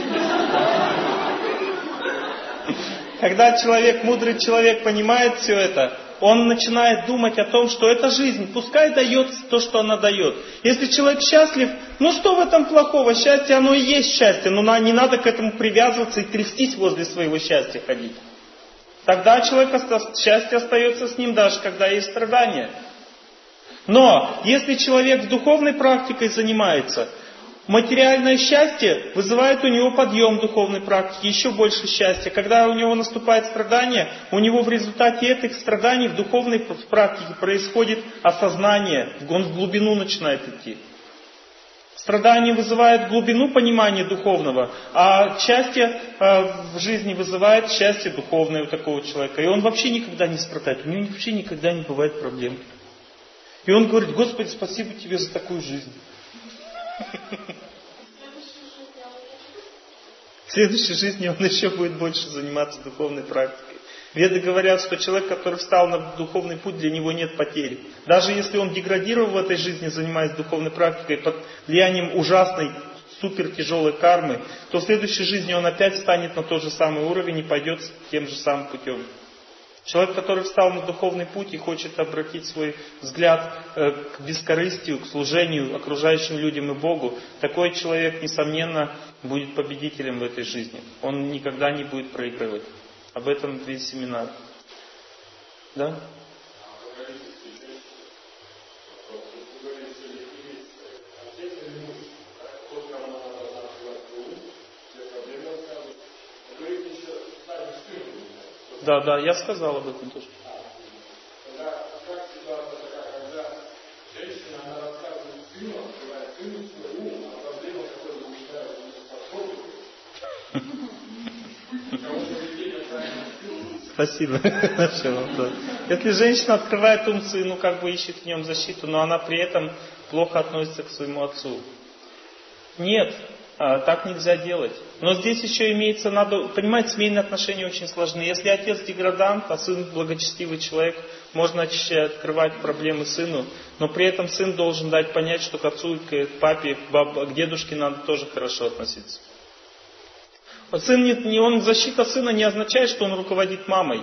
Когда человек, мудрый человек понимает все это, он начинает думать о том, что это жизнь, пускай дает то, что она дает. Если человек счастлив, ну что в этом плохого? Счастье, оно и есть счастье, но не надо к этому привязываться и трястись возле своего счастья ходить. Тогда счастье остается с ним, даже когда есть страдания. Но, если человек в духовной практикой занимается, материальное счастье вызывает у него подъем духовной практики, еще больше счастья. Когда у него наступает страдание, у него в результате этих страданий в духовной практике происходит осознание, он в глубину начинает идти. Страдание вызывает глубину понимания духовного, а счастье в жизни вызывает счастье духовное у такого человека. И он вообще никогда не страдает, у него вообще никогда не бывает проблем. И он говорит, Господи, спасибо тебе за такую жизнь. В следующей жизни он еще будет больше заниматься духовной практикой. Веды говорят, что человек, который встал на духовный путь, для него нет потери. Даже если он деградировал в этой жизни, занимаясь духовной практикой, под влиянием ужасной, супер тяжелой кармы, то в следующей жизни он опять встанет на тот же самый уровень и пойдет тем же самым путем. Человек, который встал на духовный путь и хочет обратить свой взгляд к бескорыстию, к служению окружающим людям и Богу, такой человек, несомненно, будет победителем в этой жизни. Он никогда не будет проигрывать. Об этом весь семинар. Да? Да, я сказал об этом тоже. Спасибо. Если женщина открывает ум сыну, ищет в нем защиту, но она при этом плохо относится к своему отцу. Нет, так нельзя делать. Но здесь еще имеется, надо понимать, семейные отношения очень сложны. Если отец деградант, а сын благочестивый человек, можно открывать проблемы сыну, но при этом сын должен дать понять, что к отцу, к папе, к дедушке надо тоже хорошо относиться. Защита сына не означает, что он руководит мамой.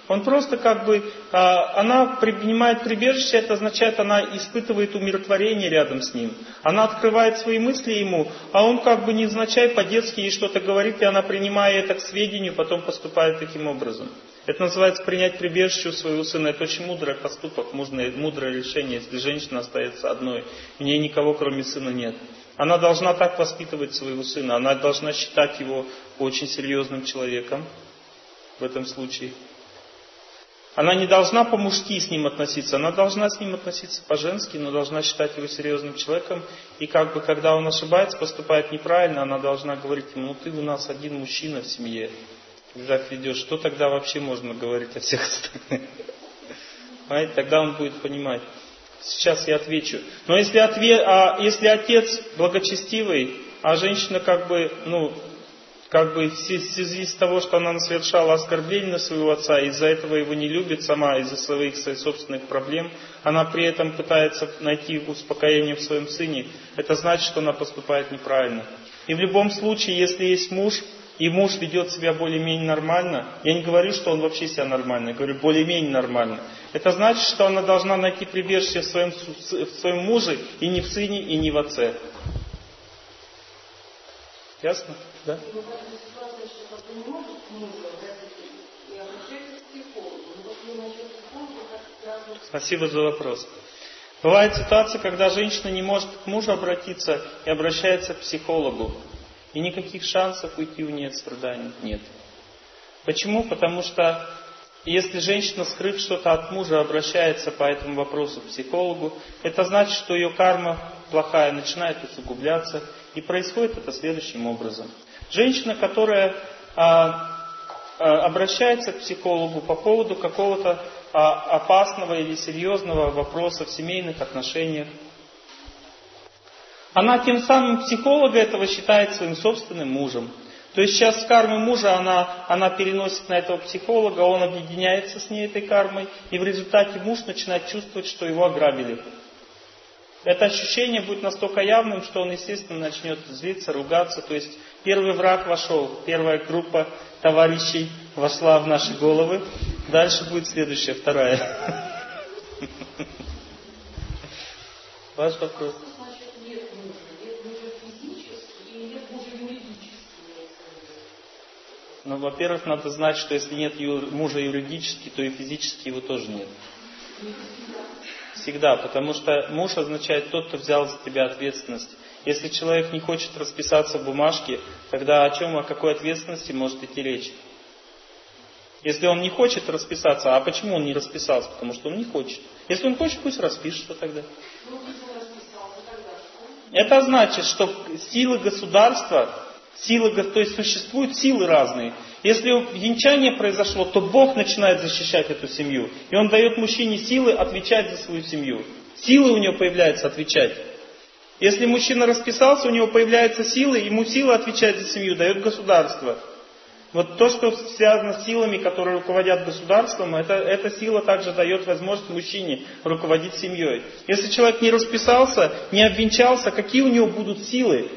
Он просто она принимает прибежище, это означает, она испытывает умиротворение рядом с ним. Она открывает свои мысли ему, а он невзначай по-детски ей что-то говорит, и она, принимая это к сведению, потом поступает таким образом. Это называется принять прибежище у своего сына. Это очень мудрый поступок, мудрое решение, если женщина остается одной. У нее никого, кроме сына, нет. Она должна так воспитывать своего сына. Она должна считать его очень серьезным человеком в этом случае. Она не должна по-мужски с ним относиться. Она должна с ним относиться по-женски, но должна считать его серьезным человеком. И когда он ошибается, поступает неправильно, она должна говорить ему: ты у нас один мужчина в семье. Когда так ведешь, что тогда вообще можно говорить о всех остальных? Понимаете? Тогда он будет понимать. Сейчас я отвечу. Но если отец благочестивый, а женщина в связи с того, что она совершала оскорбление на своего отца, из-за этого его не любит сама, из-за своих собственных проблем, она при этом пытается найти успокоение в своем сыне, это значит, что она поступает неправильно. И в любом случае, если есть муж, и муж ведет себя более-менее нормально, я не говорю, что он вообще себя нормально, я говорю более-менее нормально, это значит, что она должна найти прибежище в своем муже, и не в сыне, и не в отце. Ясно? Да? Спасибо за вопрос. Бывает ситуация, когда женщина не может к мужу обратиться и обращается к психологу. И никаких шансов уйти у нее от страданий нет. Почему? Потому что если женщина, скрыв что-то от мужа, обращается по этому вопросу к психологу, это значит, что ее карма плохая начинает усугубляться. И происходит это следующим образом. Женщина, которая обращается к психологу по поводу какого-то опасного или серьезного вопроса в семейных отношениях, она тем самым психолога этого считает своим собственным мужем. То есть сейчас с кармой мужа она переносит на этого психолога, он объединяется с ней этой кармой, и в результате муж начинает чувствовать, что его ограбили. Это ощущение будет настолько явным, что он, естественно, начнет злиться, ругаться. То есть первый враг вошел, первая группа товарищей вошла в наши головы. Дальше будет следующая, вторая. Ваш вопрос. Ну, во-первых, надо знать, что если нет мужа юридически, то и физически его тоже нет. Всегда, потому что муж означает тот, кто взял за тебя ответственность. Если человек не хочет расписаться в бумажке, тогда о какой ответственности может идти речь? Если он не хочет расписаться, а почему он не расписался? Потому что он не хочет. Если он хочет, пусть распишется тогда. Это значит, что силы государства, то есть существуют силы разные. Если венчание произошло, то Бог начинает защищать эту семью. И Он дает мужчине силы отвечать за свою семью. Силы у него появляются отвечать. Если мужчина расписался, у него появляются силы, ему силы отвечать за семью дает государство. Вот то, что связано с силами, которые руководят государством, эта сила также дает возможность мужчине руководить семьей. Если человек не расписался, не обвенчался, какие у него будут силы?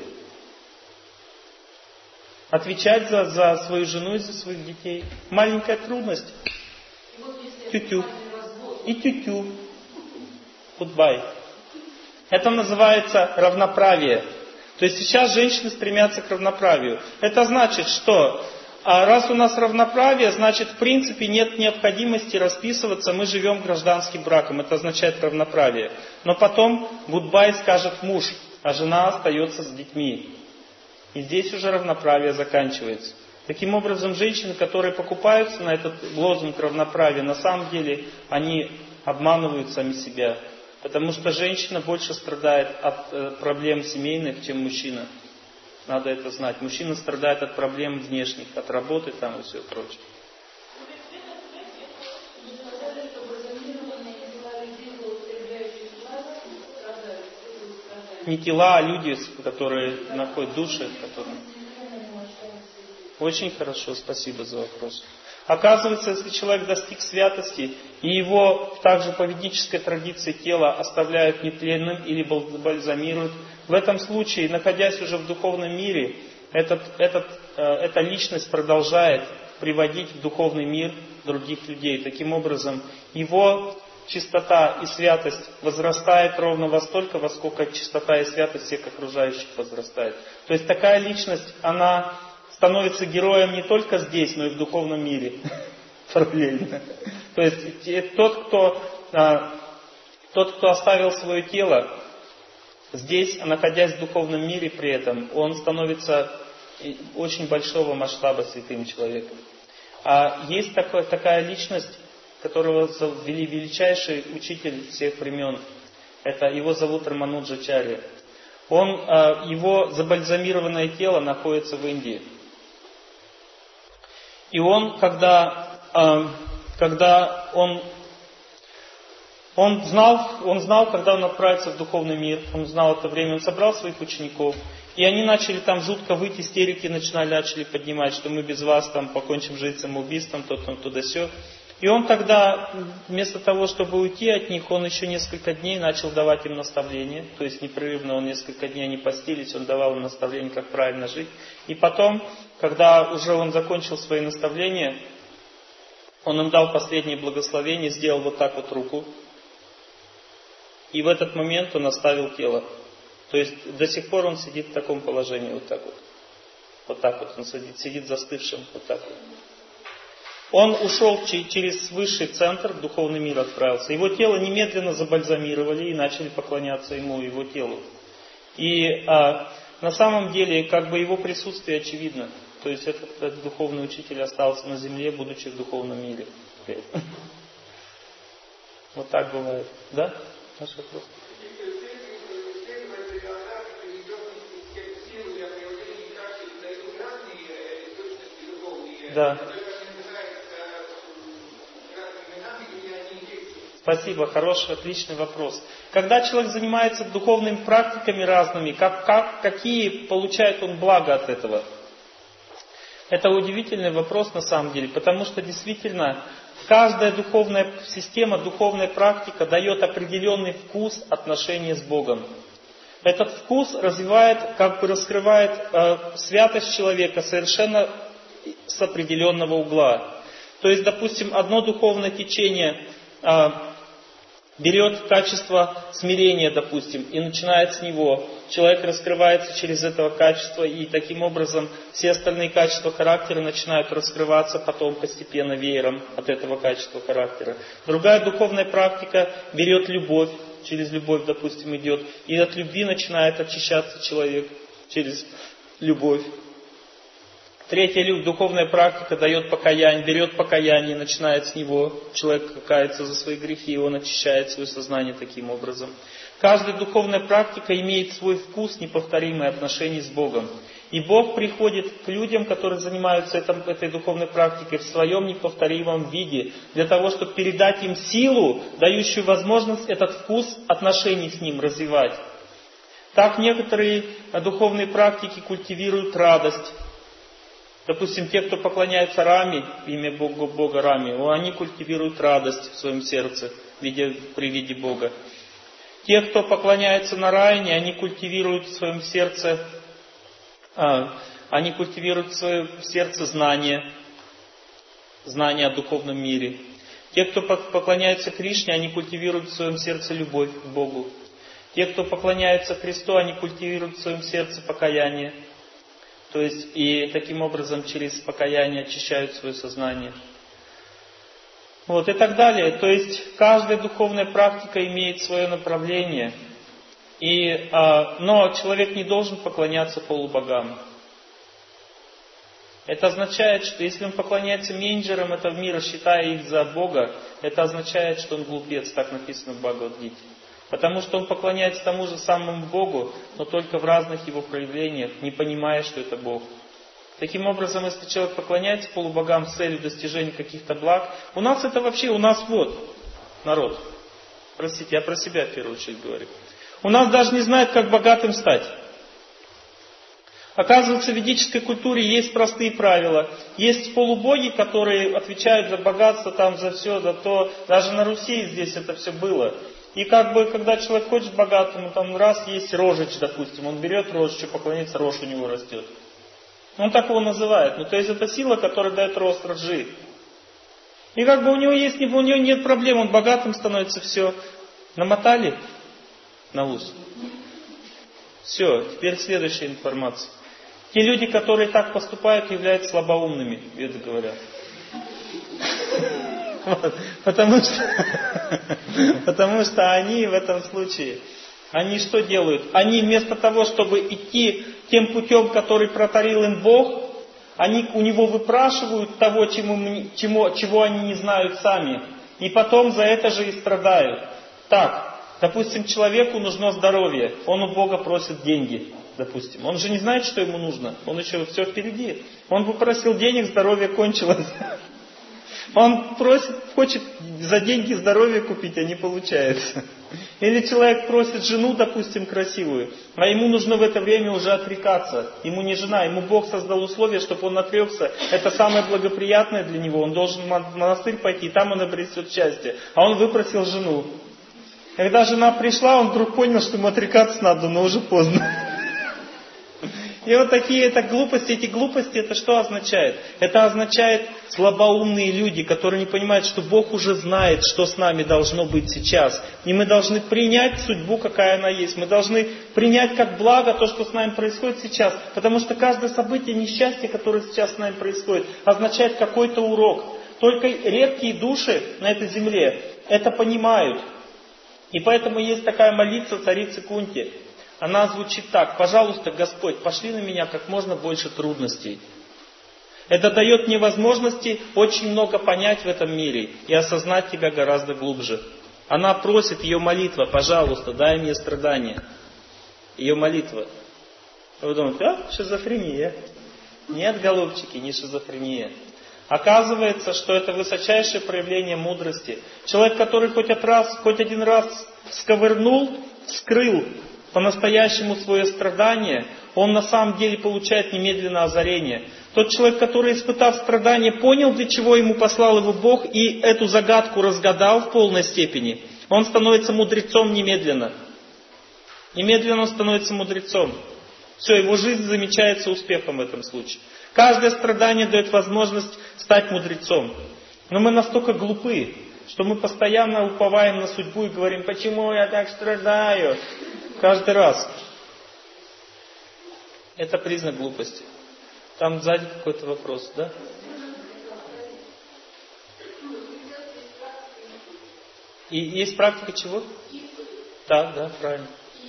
Отвечать за свою жену и за своих детей. Маленькая трудность. Тю-тю. И тю-тю. Goodbye. Это называется равноправие. То есть сейчас женщины стремятся к равноправию. Это значит, что раз у нас равноправие, значит в принципе нет необходимости расписываться, мы живем гражданским браком. Это означает равноправие. Но потом goodbye скажет муж, а жена остается с детьми. И здесь уже равноправие заканчивается. Таким образом, женщины, которые покупаются на этот лозунг равноправия, на самом деле они обманывают сами себя. Потому что женщина больше страдает от проблем семейных, чем мужчина. Надо это знать. Мужчина страдает от проблем внешних, от работы там и все прочее. Не тела, а люди, которые находят души. Очень хорошо, спасибо за вопрос. Оказывается, если человек достиг святости, и его также по ведической традиции тело оставляют нетленным или бальзамируют, в этом случае, находясь уже в духовном мире, эта личность продолжает приводить в духовный мир других людей. Таким образом, его чистота и святость возрастает ровно во столько, во сколько чистота и святость всех окружающих возрастает. То есть такая личность, она становится героем не только здесь, но и в духовном мире. Параллельно. То есть тот, кто оставил свое тело здесь, находясь в духовном мире при этом, он становится очень большого масштаба святым человеком. А есть такая личность, которого ввели величайший учитель всех времен. Его зовут Рамануджачарья. Его забальзамированное тело находится в Индии. И он, когда он знал, когда он отправится в духовный мир, он знал это время, он собрал своих учеников, и они начали там жутко выть, истерики начали поднимать, что мы без вас там покончим жизнь самоубийством, туда-сё. И он тогда, вместо того, чтобы уйти от них, он еще несколько дней начал давать им наставления. То есть непрерывно он несколько дней они постились, он давал им наставления, как правильно жить. И потом, когда уже он закончил свои наставления, он им дал последнее благословение, сделал вот так вот руку. И в этот момент он оставил тело. То есть до сих пор он сидит в таком положении, вот так вот. Вот так вот он сидит застывшим, вот так вот. Он ушел через высший центр, в духовный мир отправился. Его тело немедленно забальзамировали и начали поклоняться его телу. И на самом деле, как бы его присутствие очевидно. То есть этот духовный учитель остался на земле, будучи в духовном мире. Вот так бывает. Да? Наш вопрос. Да. Спасибо, хороший, отличный вопрос. Когда человек занимается духовными практиками разными, какие получает он блага от этого? Это удивительный вопрос на самом деле, потому что действительно каждая духовная система, духовная практика дает определенный вкус отношения с Богом. Этот вкус развивает, раскрывает святость человека совершенно с определенного угла. То есть, допустим, одно духовное течение берет качество смирения, допустим, и начинает с него. Человек раскрывается через это качество, и таким образом все остальные качества характера начинают раскрываться потом постепенно веером от этого качества характера. Другая духовная практика берет любовь, через любовь, допустим, идет, и от любви начинает очищаться человек через любовь. Третья духовная практика дает покаяние, берет покаяние, начинает с него. Человек кается за свои грехи, и он очищает свое сознание таким образом. Каждая духовная практика имеет свой вкус, неповторимое отношение с Богом. И Бог приходит к людям, которые занимаются этой духовной практикой в своем неповторимом виде, для того, чтобы передать им силу, дающую возможность этот вкус отношений с Ним развивать. Так некоторые духовные практики культивируют радость. Допустим, те, кто поклоняются Раме, имя Бога Раме, они культивируют радость в своем сердце при виде Бога. Те, кто поклоняется Нараяне, они культивируют в своем сердце, знание о духовном мире. Те, кто поклоняется Кришне, они культивируют в своем сердце любовь к Богу. Те, кто поклоняется Христу, они культивируют в своем сердце покаяние. То есть, и таким образом через покаяние очищают свое сознание. Вот и так далее. То есть, каждая духовная практика имеет свое направление. Но человек не должен поклоняться полубогам. Это означает, что если он поклоняется менеджерам этого мира, считая их за Бога, это означает, что он глупец, так написано в Бхагавад-гите. Потому что он поклоняется тому же самому Богу, но только в разных его проявлениях, не понимая, что это Бог. Таким образом, если человек поклоняется полубогам с целью достижения каких-то благ, у нас народ, простите, я про себя в первую очередь говорю. У нас даже не знают, как богатым стать. Оказывается, в ведической культуре есть простые правила. Есть полубоги, которые отвечают за богатство, за все, за то. Даже на Руси здесь это все было. И когда человек хочет богатому, есть рожич, допустим, он берет рожичу, поклоняется, рожь у него растет. Он так его называет. То есть это сила, которая дает рост рожи. И как бы у него нет проблем, он богатым становится, все. Намотали на ус. Все, теперь следующая информация. Те люди, которые так поступают, являются слабоумными, веды говорят. Потому что они в этом случае, они что делают? Они вместо того, чтобы идти тем путем, который протарил им Бог, они у него выпрашивают того, чего они не знают сами. И потом за это же и страдают. Так, допустим, человеку нужно здоровье, он у Бога просит деньги. Допустим. Он же не знает, что ему нужно. Он еще все впереди. Он попросил денег, здоровье кончилось. Он хочет за деньги здоровье купить, а не получается. Или человек просит жену, допустим, красивую, а ему нужно в это время уже отрекаться. Ему не жена, ему Бог создал условия, чтобы он отрекся. Это самое благоприятное для него. Он должен в монастырь пойти, и там он обретет счастье. А он выпросил жену. Когда жена пришла, он вдруг понял, что ему отрекаться надо, но уже поздно. И вот такие эти глупости, это что означает? Это означает слабоумные люди, которые не понимают, что Бог уже знает, что с нами должно быть сейчас. И мы должны принять судьбу, какая она есть. Мы должны принять как благо то, что с нами происходит сейчас. Потому что каждое событие несчастья, которое сейчас с нами происходит, означает какой-то урок. Только редкие души на этой земле это понимают. И поэтому есть такая молитва царицы Кунти. Она звучит так: пожалуйста, Господь, пошли на меня как можно больше трудностей. Это дает мне возможности очень много понять в этом мире и осознать Тебя гораздо глубже. Она просит, ее молитва: пожалуйста, дай мне страдания. Ее молитва. Вы думаете, шизофрения? Нет, голубчики, не шизофрения. Оказывается, что это высочайшее проявление мудрости. Человек, который хоть один раз сковырнул, вскрыл по-настоящему свое страдание, он на самом деле получает немедленное озарение. Тот человек, который, испытав страдание, понял, для чего ему послал его Бог, и эту загадку разгадал в полной степени, он становится мудрецом немедленно. Немедленно он становится мудрецом. Все, его жизнь замечается успехом в этом случае. Каждое страдание дает возможность стать мудрецом. Но мы настолько глупы, что мы постоянно уповаем на судьбу и говорим: почему я так страдаю? Каждый раз. Это признак глупости. Там сзади какой-то вопрос, да? И есть практика чего? Да, правильно.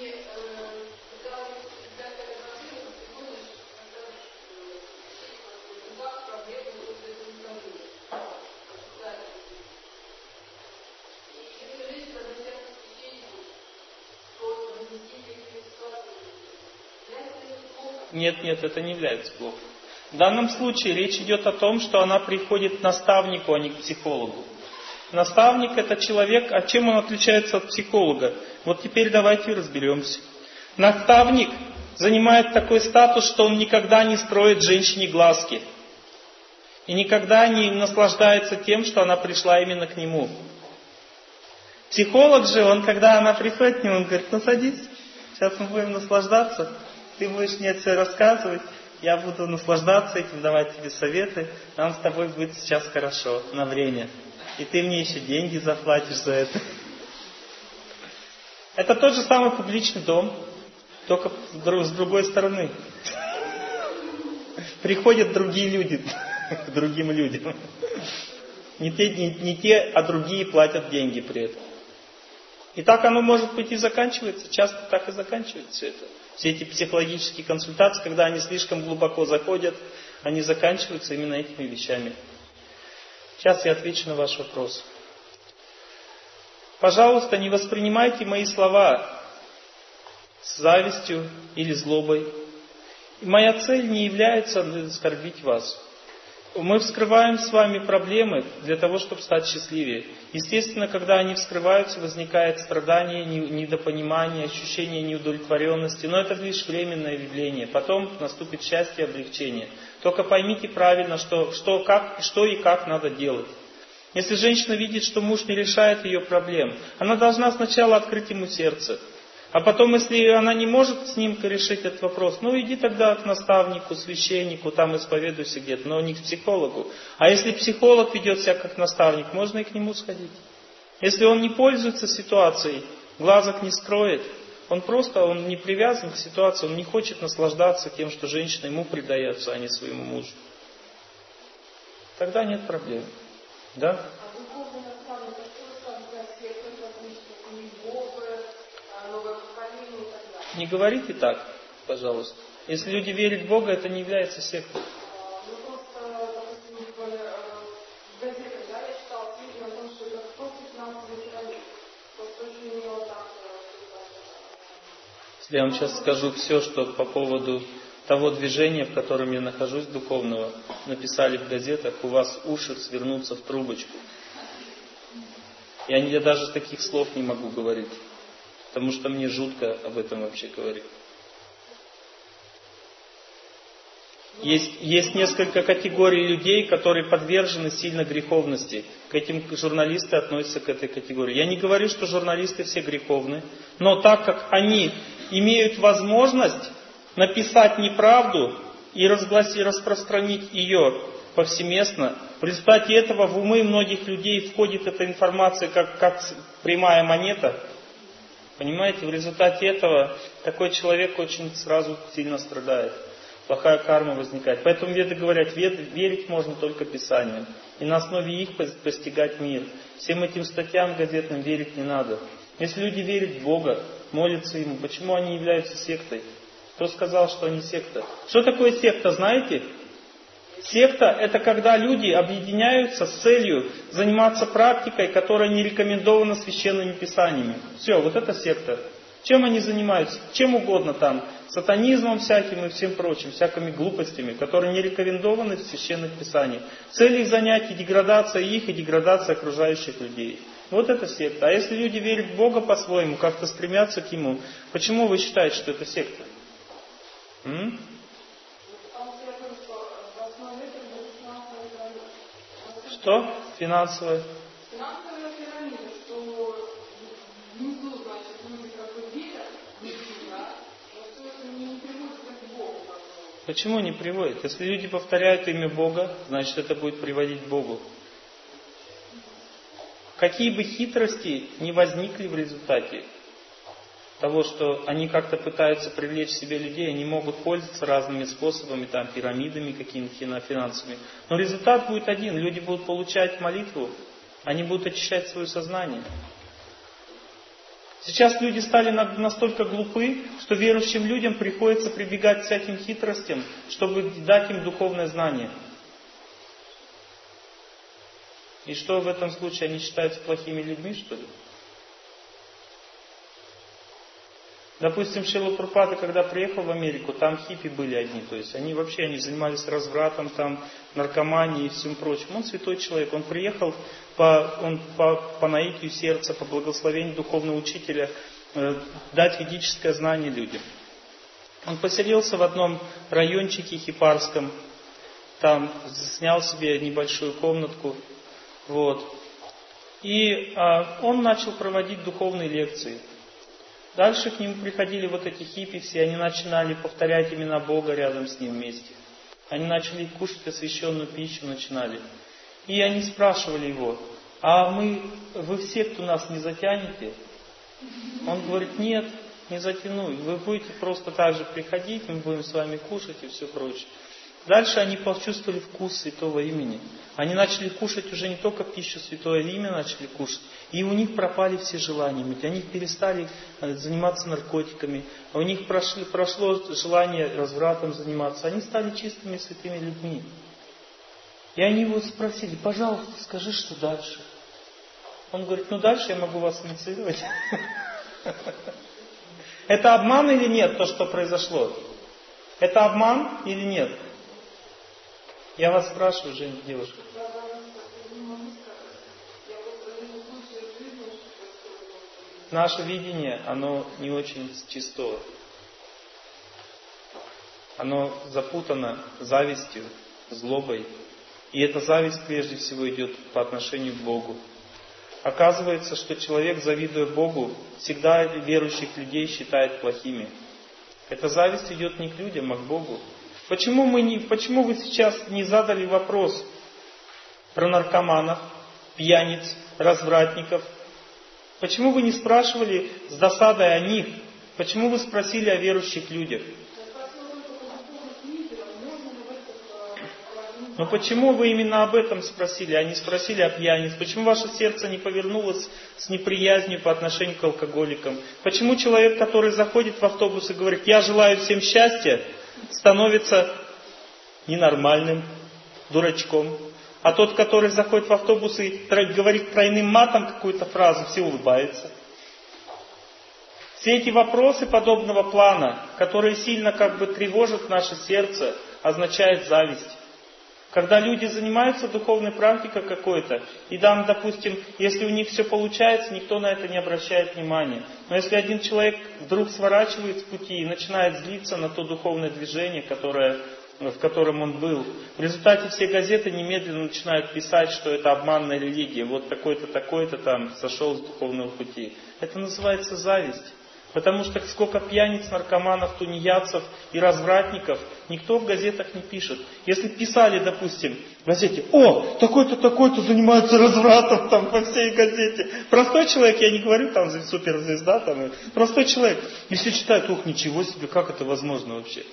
Нет, это не является плохо. В данном случае речь идет о том, что она приходит к наставнику, а не к психологу. Наставник — это человек, а чем он отличается от психолога? Вот теперь давайте разберемся. Наставник занимает такой статус, что он никогда не строит женщине глазки. И никогда не наслаждается тем, что она пришла именно к нему. Психолог же, он, когда она приходит к нему, он говорит: ну садись, сейчас мы будем наслаждаться. Ты будешь мне все рассказывать, я буду наслаждаться этим, давать тебе советы, нам с тобой будет сейчас хорошо, на время. И ты мне еще деньги заплатишь за это. Это тот же самый публичный дом, только с другой стороны. Приходят другие люди к другим людям. Не те, а другие платят деньги при этом. И так оно, может быть, и заканчивается. Часто так и заканчивается все это. Все эти психологические консультации, когда они слишком глубоко заходят, они заканчиваются именно этими вещами. Сейчас я отвечу на ваш вопрос. Пожалуйста, не воспринимайте мои слова с завистью или злобой. И моя цель не является оскорбить вас. Мы вскрываем с вами проблемы для того, чтобы стать счастливее. Естественно, когда они вскрываются, возникает страдание, недопонимание, ощущение неудовлетворенности. Но это лишь временное явление. Потом наступит счастье и облегчение. Только поймите правильно, что и как надо делать. Если женщина видит, что муж не решает ее проблем, она должна сначала открыть ему сердце. А потом, если она не может с ним решить этот вопрос, ну иди тогда к наставнику, священнику, там исповедуйся где-то, но не к психологу. А если психолог ведет себя как наставник, можно и к нему сходить. Если он не пользуется ситуацией, глазок не строит, он не привязан к ситуации, он не хочет наслаждаться тем, что женщина ему предается, а не своему мужу. Тогда нет проблем. Да? Не говорите так, пожалуйста. Если люди верят в Бога, это не является сектой. Если я вам сейчас скажу все, что по поводу того движения, в котором я нахожусь, духовного, написали в газетах, у вас уши свернутся в трубочку. Я даже таких слов не могу говорить. Потому что мне жутко об этом вообще говорить. Есть несколько категорий людей, которые подвержены сильно греховности. К этим журналисты относятся к этой категории. Я не говорю, что журналисты все греховны, но так как они имеют возможность написать неправду и распространить ее повсеместно, в результате этого в умы многих людей входит эта информация как прямая монета. Понимаете, в результате этого такой человек очень сразу сильно страдает. Плохая карма возникает. Поэтому веды говорят, верить можно только Писанию. И на основе их постигать мир. Всем этим статьям газетным верить не надо. Если люди верят в Бога, молятся Ему, почему они являются сектой? Кто сказал, что они секта? Что такое секта, знаете? Секта – это когда люди объединяются с целью заниматься практикой, которая не рекомендована священными писаниями. Все, вот это секта. Чем они занимаются? Чем угодно там. Сатанизмом всяким и всем прочим, всякими глупостями, которые не рекомендованы в священных писаниях. Цель их занятий – деградация их и деградация окружающих людей. Вот это секта. А если люди верят в Бога по-своему, как-то стремятся к Нему, почему вы считаете, что это секта? Что? Финансовая? Финансовая пирамида, что внизу, значит, люди как бы верят, да, но все это не приводит к Богу. Почему не приводит? Если люди повторяют имя Бога, значит это будет приводить к Богу. Какие бы хитрости не возникли в результате того, что они как-то пытаются привлечь к себе людей, они могут пользоваться разными способами, там, пирамидами какими-то финансовыми. Но результат будет один. Люди будут получать молитву, они будут очищать свое сознание. Сейчас люди стали настолько глупы, что верующим людям приходится прибегать к всяким хитростям, чтобы дать им духовное знание. И что в этом случае, они считаются плохими людьми, что ли? Допустим, Шрила Прабхупада, когда приехал в Америку, там хиппи были одни. То есть они занимались развратом, там, наркоманией и всем прочим. Он святой человек. Он приехал по наитию сердца, по благословению духовного учителя дать ведическое знание людям. Он поселился в одном райончике хипарском. Там снял себе небольшую комнатку. Вот. И он начал проводить духовные лекции. Дальше к нему приходили вот эти хиппи все, они начинали повторять имена Бога рядом с ним вместе. Они начали кушать освященную пищу, начинали. И они спрашивали его, вы в секту нас не затянете? Он говорит, нет, не затяну. Вы будете просто так же приходить, мы будем с вами кушать и все прочее. Дальше они почувствовали вкус святого имени. Они начали кушать уже не только пищу святого имени, начали кушать. И у них пропали все желания. Они перестали заниматься наркотиками. У них прошло желание развратом заниматься. Они стали чистыми святыми людьми. И они его спросили, пожалуйста, скажи, что дальше. Он говорит, дальше я могу вас инициировать. Это обман или нет, то, что произошло? Это обман или нет? Я вас спрашиваю, Женя, девушка. Наше видение, оно не очень чистое. Оно запутано завистью, злобой. И эта зависть прежде всего идет по отношению к Богу. Оказывается, что человек, завидуя Богу, всегда верующих людей считает плохими. Эта зависть идет не к людям, а к Богу. Почему вы сейчас не задали вопрос про наркоманов, пьяниц, развратников? Почему вы не спрашивали с досадой о них? Почему вы спросили о верующих людях? Но почему вы именно об этом спросили, а не спросили о пьянице? Почему ваше сердце не повернулось с неприязнью по отношению к алкоголикам? Почему человек, который заходит в автобус и говорит: «Я желаю всем счастья», становится ненормальным, дурачком? А тот, который заходит в автобус и говорит тройным матом какую-то фразу, все улыбаются. Все эти вопросы подобного плана, которые сильно тревожат наше сердце, означают зависть. Когда люди занимаются духовной практикой какой-то, и там, допустим, если у них все получается, никто на это не обращает внимания. Но если один человек вдруг сворачивает с пути и начинает злиться на то духовное движение, в котором он был, в результате все газеты немедленно начинают писать, что это обманная религия, вот такой-то, такой-то там сошел с духовного пути. Это называется зависть. Потому что сколько пьяниц, наркоманов, тунеядцев и развратников никто в газетах не пишет. Если писали, допустим, в газете: «О, такой-то, такой-то занимается развратом», там по всей газете. Простой человек, я не говорю там суперзвезда, там, простой человек. И все читают: «Ух, ничего себе, как это возможно вообще?»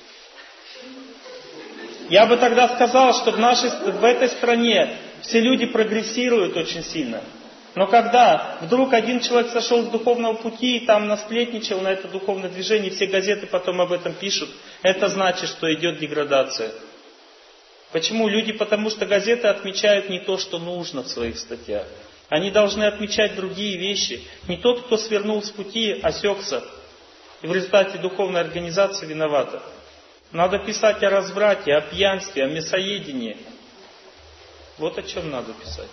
Я бы тогда сказал, что в этой стране все люди прогрессируют очень сильно. Но когда вдруг один человек сошел с духовного пути и там насплетничал на это духовное движение, и все газеты потом об этом пишут, это значит, что идет деградация. Почему? Люди, потому что газеты отмечают не то, что нужно в своих статьях. Они должны отмечать другие вещи. Не тот, кто свернул с пути, осекся. И в результате духовная организация виновата. Надо писать о разврате, о пьянстве, о мясоедении. Вот о чем надо писать.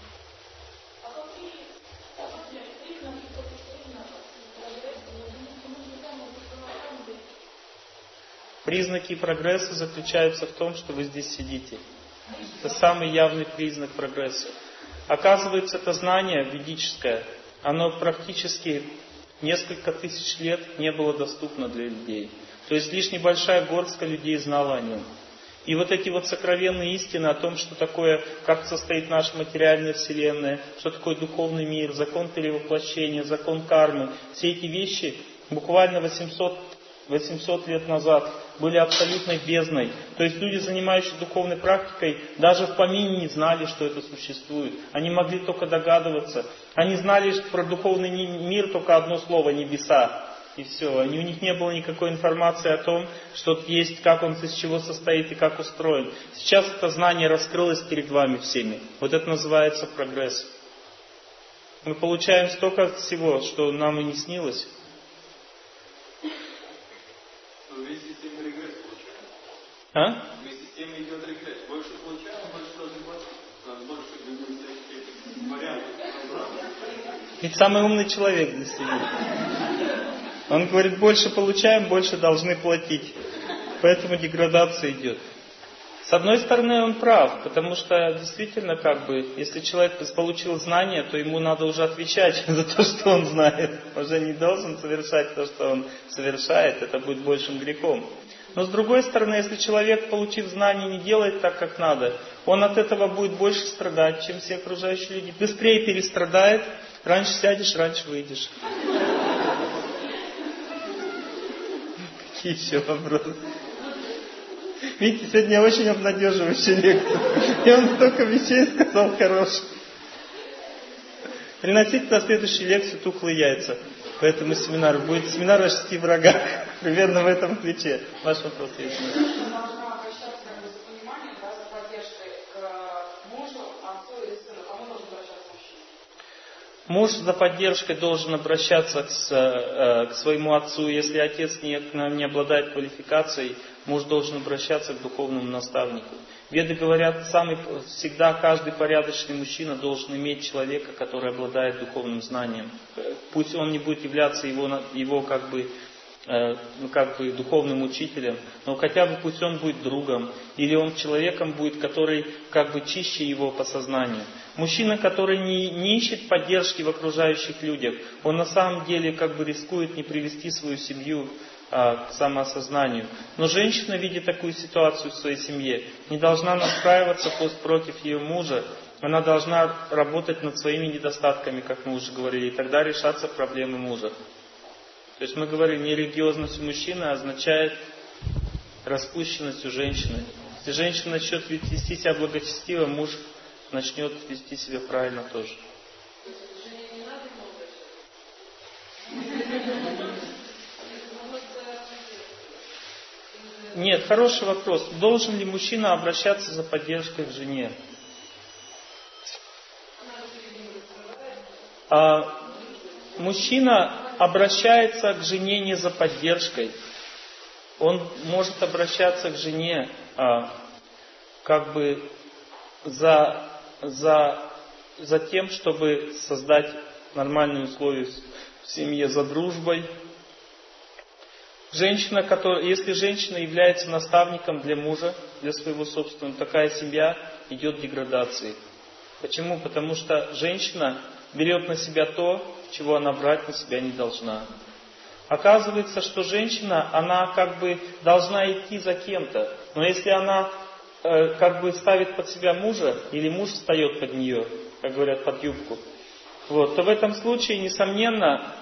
Признаки прогресса заключаются в том, что вы здесь сидите. Это самый явный признак прогресса. Оказывается, это знание ведическое, оно практически несколько тысяч лет не было доступно для людей. То есть лишь небольшая горстка людей знала о нем. И вот эти вот сокровенные истины о том, что такое, как состоит наша материальная вселенная, что такое духовный мир, закон перевоплощения, закон кармы, все эти вещи буквально 800 лет назад были абсолютной бездной. То есть люди, занимающиеся духовной практикой, даже в помине не знали, что это существует. Они могли только догадываться. Они знали про духовный мир только одно слово — небеса. И все. У них не было никакой информации о том, что есть, как он из чего состоит и как устроен. Сейчас это знание раскрылось перед вами всеми. Вот это называется прогресс. Мы получаем столько всего, что нам и не снилось. Вместе с тем регресс получаем. А? Вместе с тем идет регресс. Больше получаем, больше должны платить. Нас больше всяких вариантов. Ведь самый умный человек здесь сидит. Он говорит: больше получаем, больше должны платить. Поэтому деградация идет. С одной стороны, он прав, потому что действительно, если человек получил знания, то ему надо уже отвечать за то, что он знает. Он уже не должен совершать то, что он совершает. Это будет большим грехом. Но с другой стороны, если человек, получив знания, не делает так, как надо, он от этого будет больше страдать, чем все окружающие люди. Быстрее перестрадает, раньше сядешь, раньше выйдешь. Какие еще вопросы? Видите, сегодня очень обнадеживающая лекция. И он столько вещей сказал хороших. Приносите на следующую лекцию тухлые яйца по этому семинару. Будет семинар о 6 врагах. Примерно в этом ключе. Ваш вопрос есть. Должна обращаться за пониманием, за поддержкой к мужу, отцу или сыну. Кому должен обращаться мужчина? Муж за поддержкой должен обращаться к своему отцу. Если отец не обладает квалификацией, муж должен обращаться к духовному наставнику. Веды говорят, всегда каждый порядочный мужчина должен иметь человека, который обладает духовным знанием. Пусть он не будет являться его как бы духовным учителем, но хотя бы пусть он будет другом, или он человеком будет, который как бы чище его по сознанию. Мужчина, который не ищет поддержки в окружающих людях, он на самом деле как бы рискует не привести свою семью к самоосознанию. Но женщина, видя такую ситуацию в своей семье, не должна настраиваться против ее мужа, она должна работать над своими недостатками, как мы уже говорили, и тогда решатся проблемы мужа. То есть мы говорим, нерелигиозность у мужчины означает распущенность у женщины. Если женщина начнет вести себя благочестиво, муж начнет вести себя правильно тоже. Нет, хороший вопрос. Должен ли мужчина обращаться за поддержкой к жене? Мужчина обращается к жене не за поддержкой. Он может обращаться к жене как бы за тем, чтобы создать нормальные условия в семье, за дружбой. Если женщина является наставником для мужа, для своего собственного, такая семья идет к деградации. Почему? Потому что женщина берет на себя то, чего она брать на себя не должна. Оказывается, что женщина, она как бы должна идти за кем-то. Но если она как бы ставит под себя мужа, или муж встает под нее, как говорят, под юбку, то в этом случае, несомненно,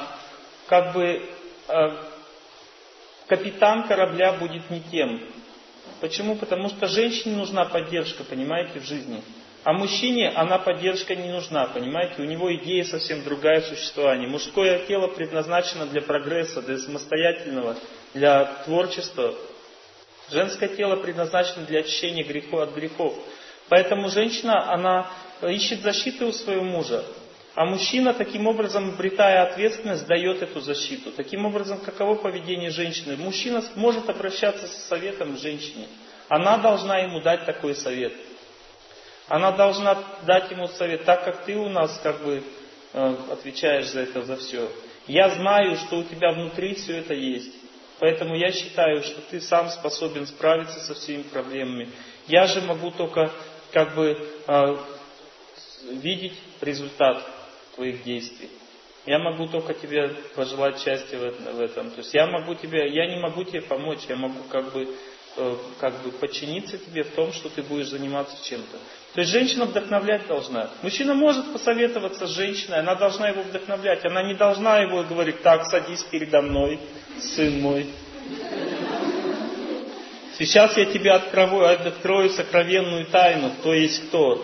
капитан корабля будет не тем. Почему? Потому что женщине нужна поддержка, понимаете, в жизни. А мужчине она поддержка не нужна, понимаете? У него идея совсем другая существование. Мужское тело предназначено для прогресса, для самостоятельного, для творчества. Женское тело предназначено для очищения от грехов. Поэтому женщина, она ищет защиты у своего мужа. А мужчина, таким образом, обретая ответственность, дает эту защиту. Таким образом, каково поведение женщины? Мужчина может обращаться с советом к женщине. Она должна ему дать такой совет. Она должна дать ему совет, так как ты у нас как бы отвечаешь за это, за все. Я знаю, что у тебя внутри все это есть. Поэтому я считаю, что ты сам способен справиться со всеми проблемами. Я же могу только как бы видеть результат твоих действий. Я могу только тебе пожелать счастья в этом. То есть я не могу тебе помочь, я могу как бы подчиниться тебе в том, что ты будешь заниматься чем-то. То есть женщина вдохновлять должна. Мужчина может посоветоваться с женщиной, она должна его вдохновлять. Она не должна его говорить: так, садись передо мной, сын мой. Сейчас я тебе открою сокровенную тайну, кто есть кто.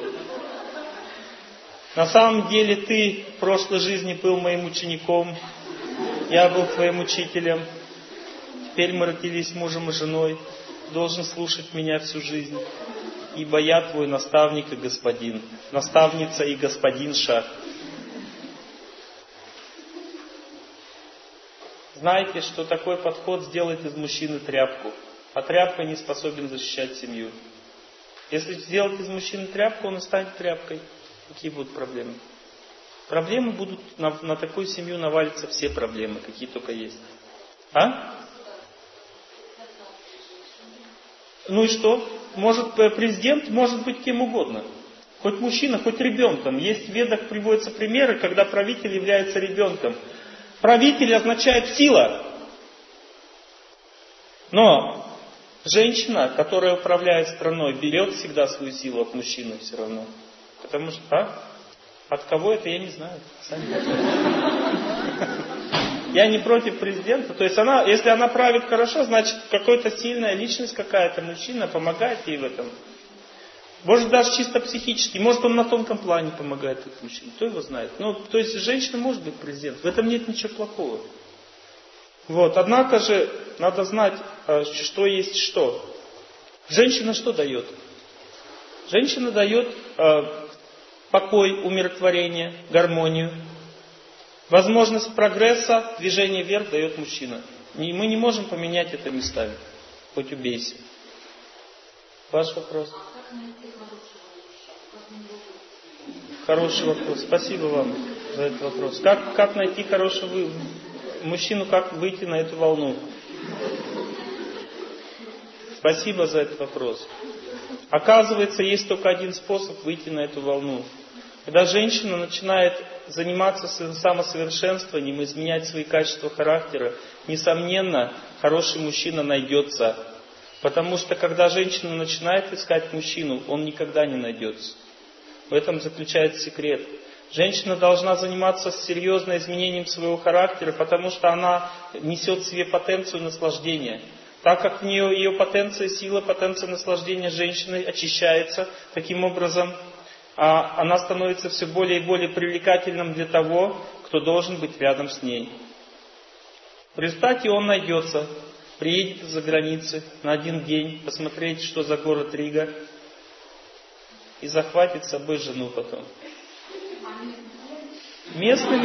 На самом деле ты в прошлой жизни был моим учеником, я был твоим учителем. Теперь мы родились мужем и женой. Должен слушать меня всю жизнь. Ибо я твой наставник и господин. Наставница и господинша. Знаете, что такой подход сделает из мужчины тряпку. А тряпка не способен защищать семью. Если сделать из мужчины тряпку, он и станет тряпкой. Какие будут проблемы? Проблемы будут, на такую семью навалятся все проблемы, какие только есть. Ну и что? Президент может быть кем угодно. Хоть мужчина, хоть ребенком. Есть в Ведах приводятся примеры, когда правитель является ребенком. Правитель означает сила. Но женщина, которая управляет страной, берет всегда свою силу от мужчины все равно. Потому что, от кого это, я не знаю. Я не против президента. То есть если она правит хорошо, значит какая-то сильная личность какая-то, мужчина помогает ей в этом. Может даже чисто психически. Может он на тонком плане помогает этому мужчине. Кто его знает. То есть женщина может быть президентом. В этом нет ничего плохого. Однако же надо знать, что есть что. Женщина что дает? Женщина дает покой, умиротворение, гармонию. Возможность прогресса, движение вверх дает мужчина. И мы не можем поменять это местами. Хоть убейся. Ваш вопрос? Хороший вопрос. Спасибо вам за этот вопрос. Как найти хорошего мужчину, как выйти на эту волну. Спасибо за этот вопрос. Оказывается, есть только один способ выйти на эту волну. Когда женщина начинает заниматься своим самосовершенствованием, изменять свои качества характера, несомненно, хороший мужчина найдется. Потому что когда женщина начинает искать мужчину, он никогда не найдется. В этом заключается секрет. Женщина должна заниматься серьезным изменением своего характера, потому что она несет в себе потенцию наслаждения. Так как в нее ее потенция сила, потенция наслаждения женщины очищается, таким образом она становится все более и более привлекательным для того, кто должен быть рядом с ней. В результате он найдется, приедет из-за границы на один день, посмотреть, что за город Рига, и захватит с собой жену потом. Местный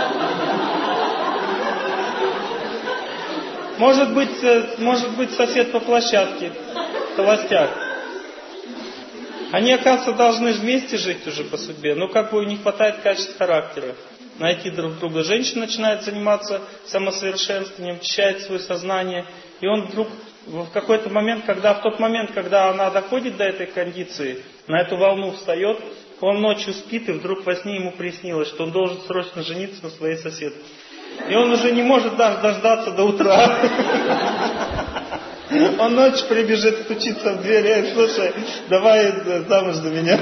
может быть сосед по площадке, холостяк. Они, оказывается, должны вместе жить уже по судьбе, но как бы у них хватает качеств характера найти друг друга. Женщина начинает заниматься самосовершенствованием, очищает свое сознание, и он вдруг в какой-то момент, в тот момент, когда она доходит до этой кондиции, на эту волну встает, он ночью спит, и вдруг во сне ему приснилось, что он должен срочно жениться на своей соседке. И он уже не может даже дождаться до утра. Он ночью прибежит стучиться в дверь: слушай, давай замуж за меня.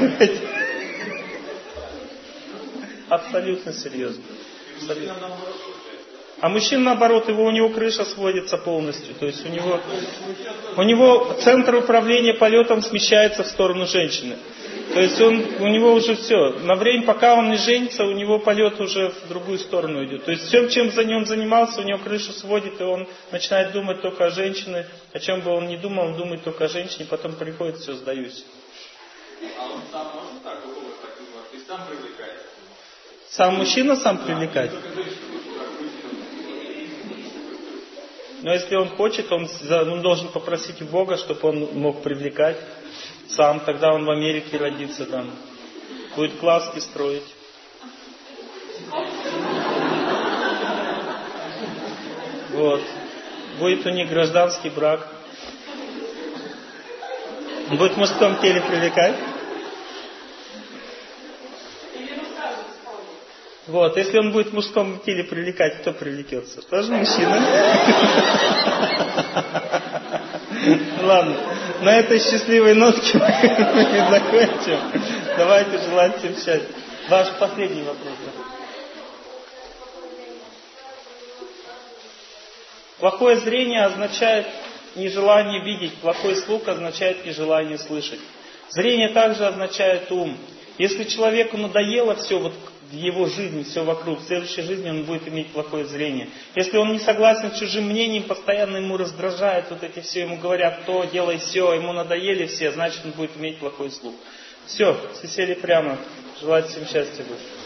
Абсолютно серьезно. Абсолютно. А мужчина, наоборот, у него крыша сводится полностью. То есть у него центр управления полетом смещается в сторону женщины. То есть у него уже все. На время, пока он не женится, у него полет уже в другую сторону идет. То есть всем, чем за ним занимался, у него крышу сводит, и он начинает думать только о женщине. О чем бы он ни думал, он думает только о женщине, потом приходит: все, сдаюсь. А он сам может так и сам привлекает? Сам мужчина сам привлекает? Но если он хочет, он должен попросить у Бога, чтобы он мог привлекать сам. Тогда он в Америке родится там. Будет глазки строить. Вот. Будет у них гражданский брак. Он будет в мужском теле привлекать. Вот, если он будет в мужском теле привлекать, кто привлекется? Тоже мужчина. Ладно, на этой счастливой нотке мы закончим. Давайте желать всем счастья. Ваш последний вопрос. Плохое зрение означает нежелание видеть, плохой слух означает нежелание слышать. Зрение также означает ум. Если человеку надоело все в его жизни, все вокруг, в следующей жизни он будет иметь плохое зрение. Если он не согласен с чужим мнением, постоянно ему раздражает, эти все ему говорят: то, делай все, ему надоели все, значит он будет иметь плохой слух. Все сели прямо. Желаю всем счастья.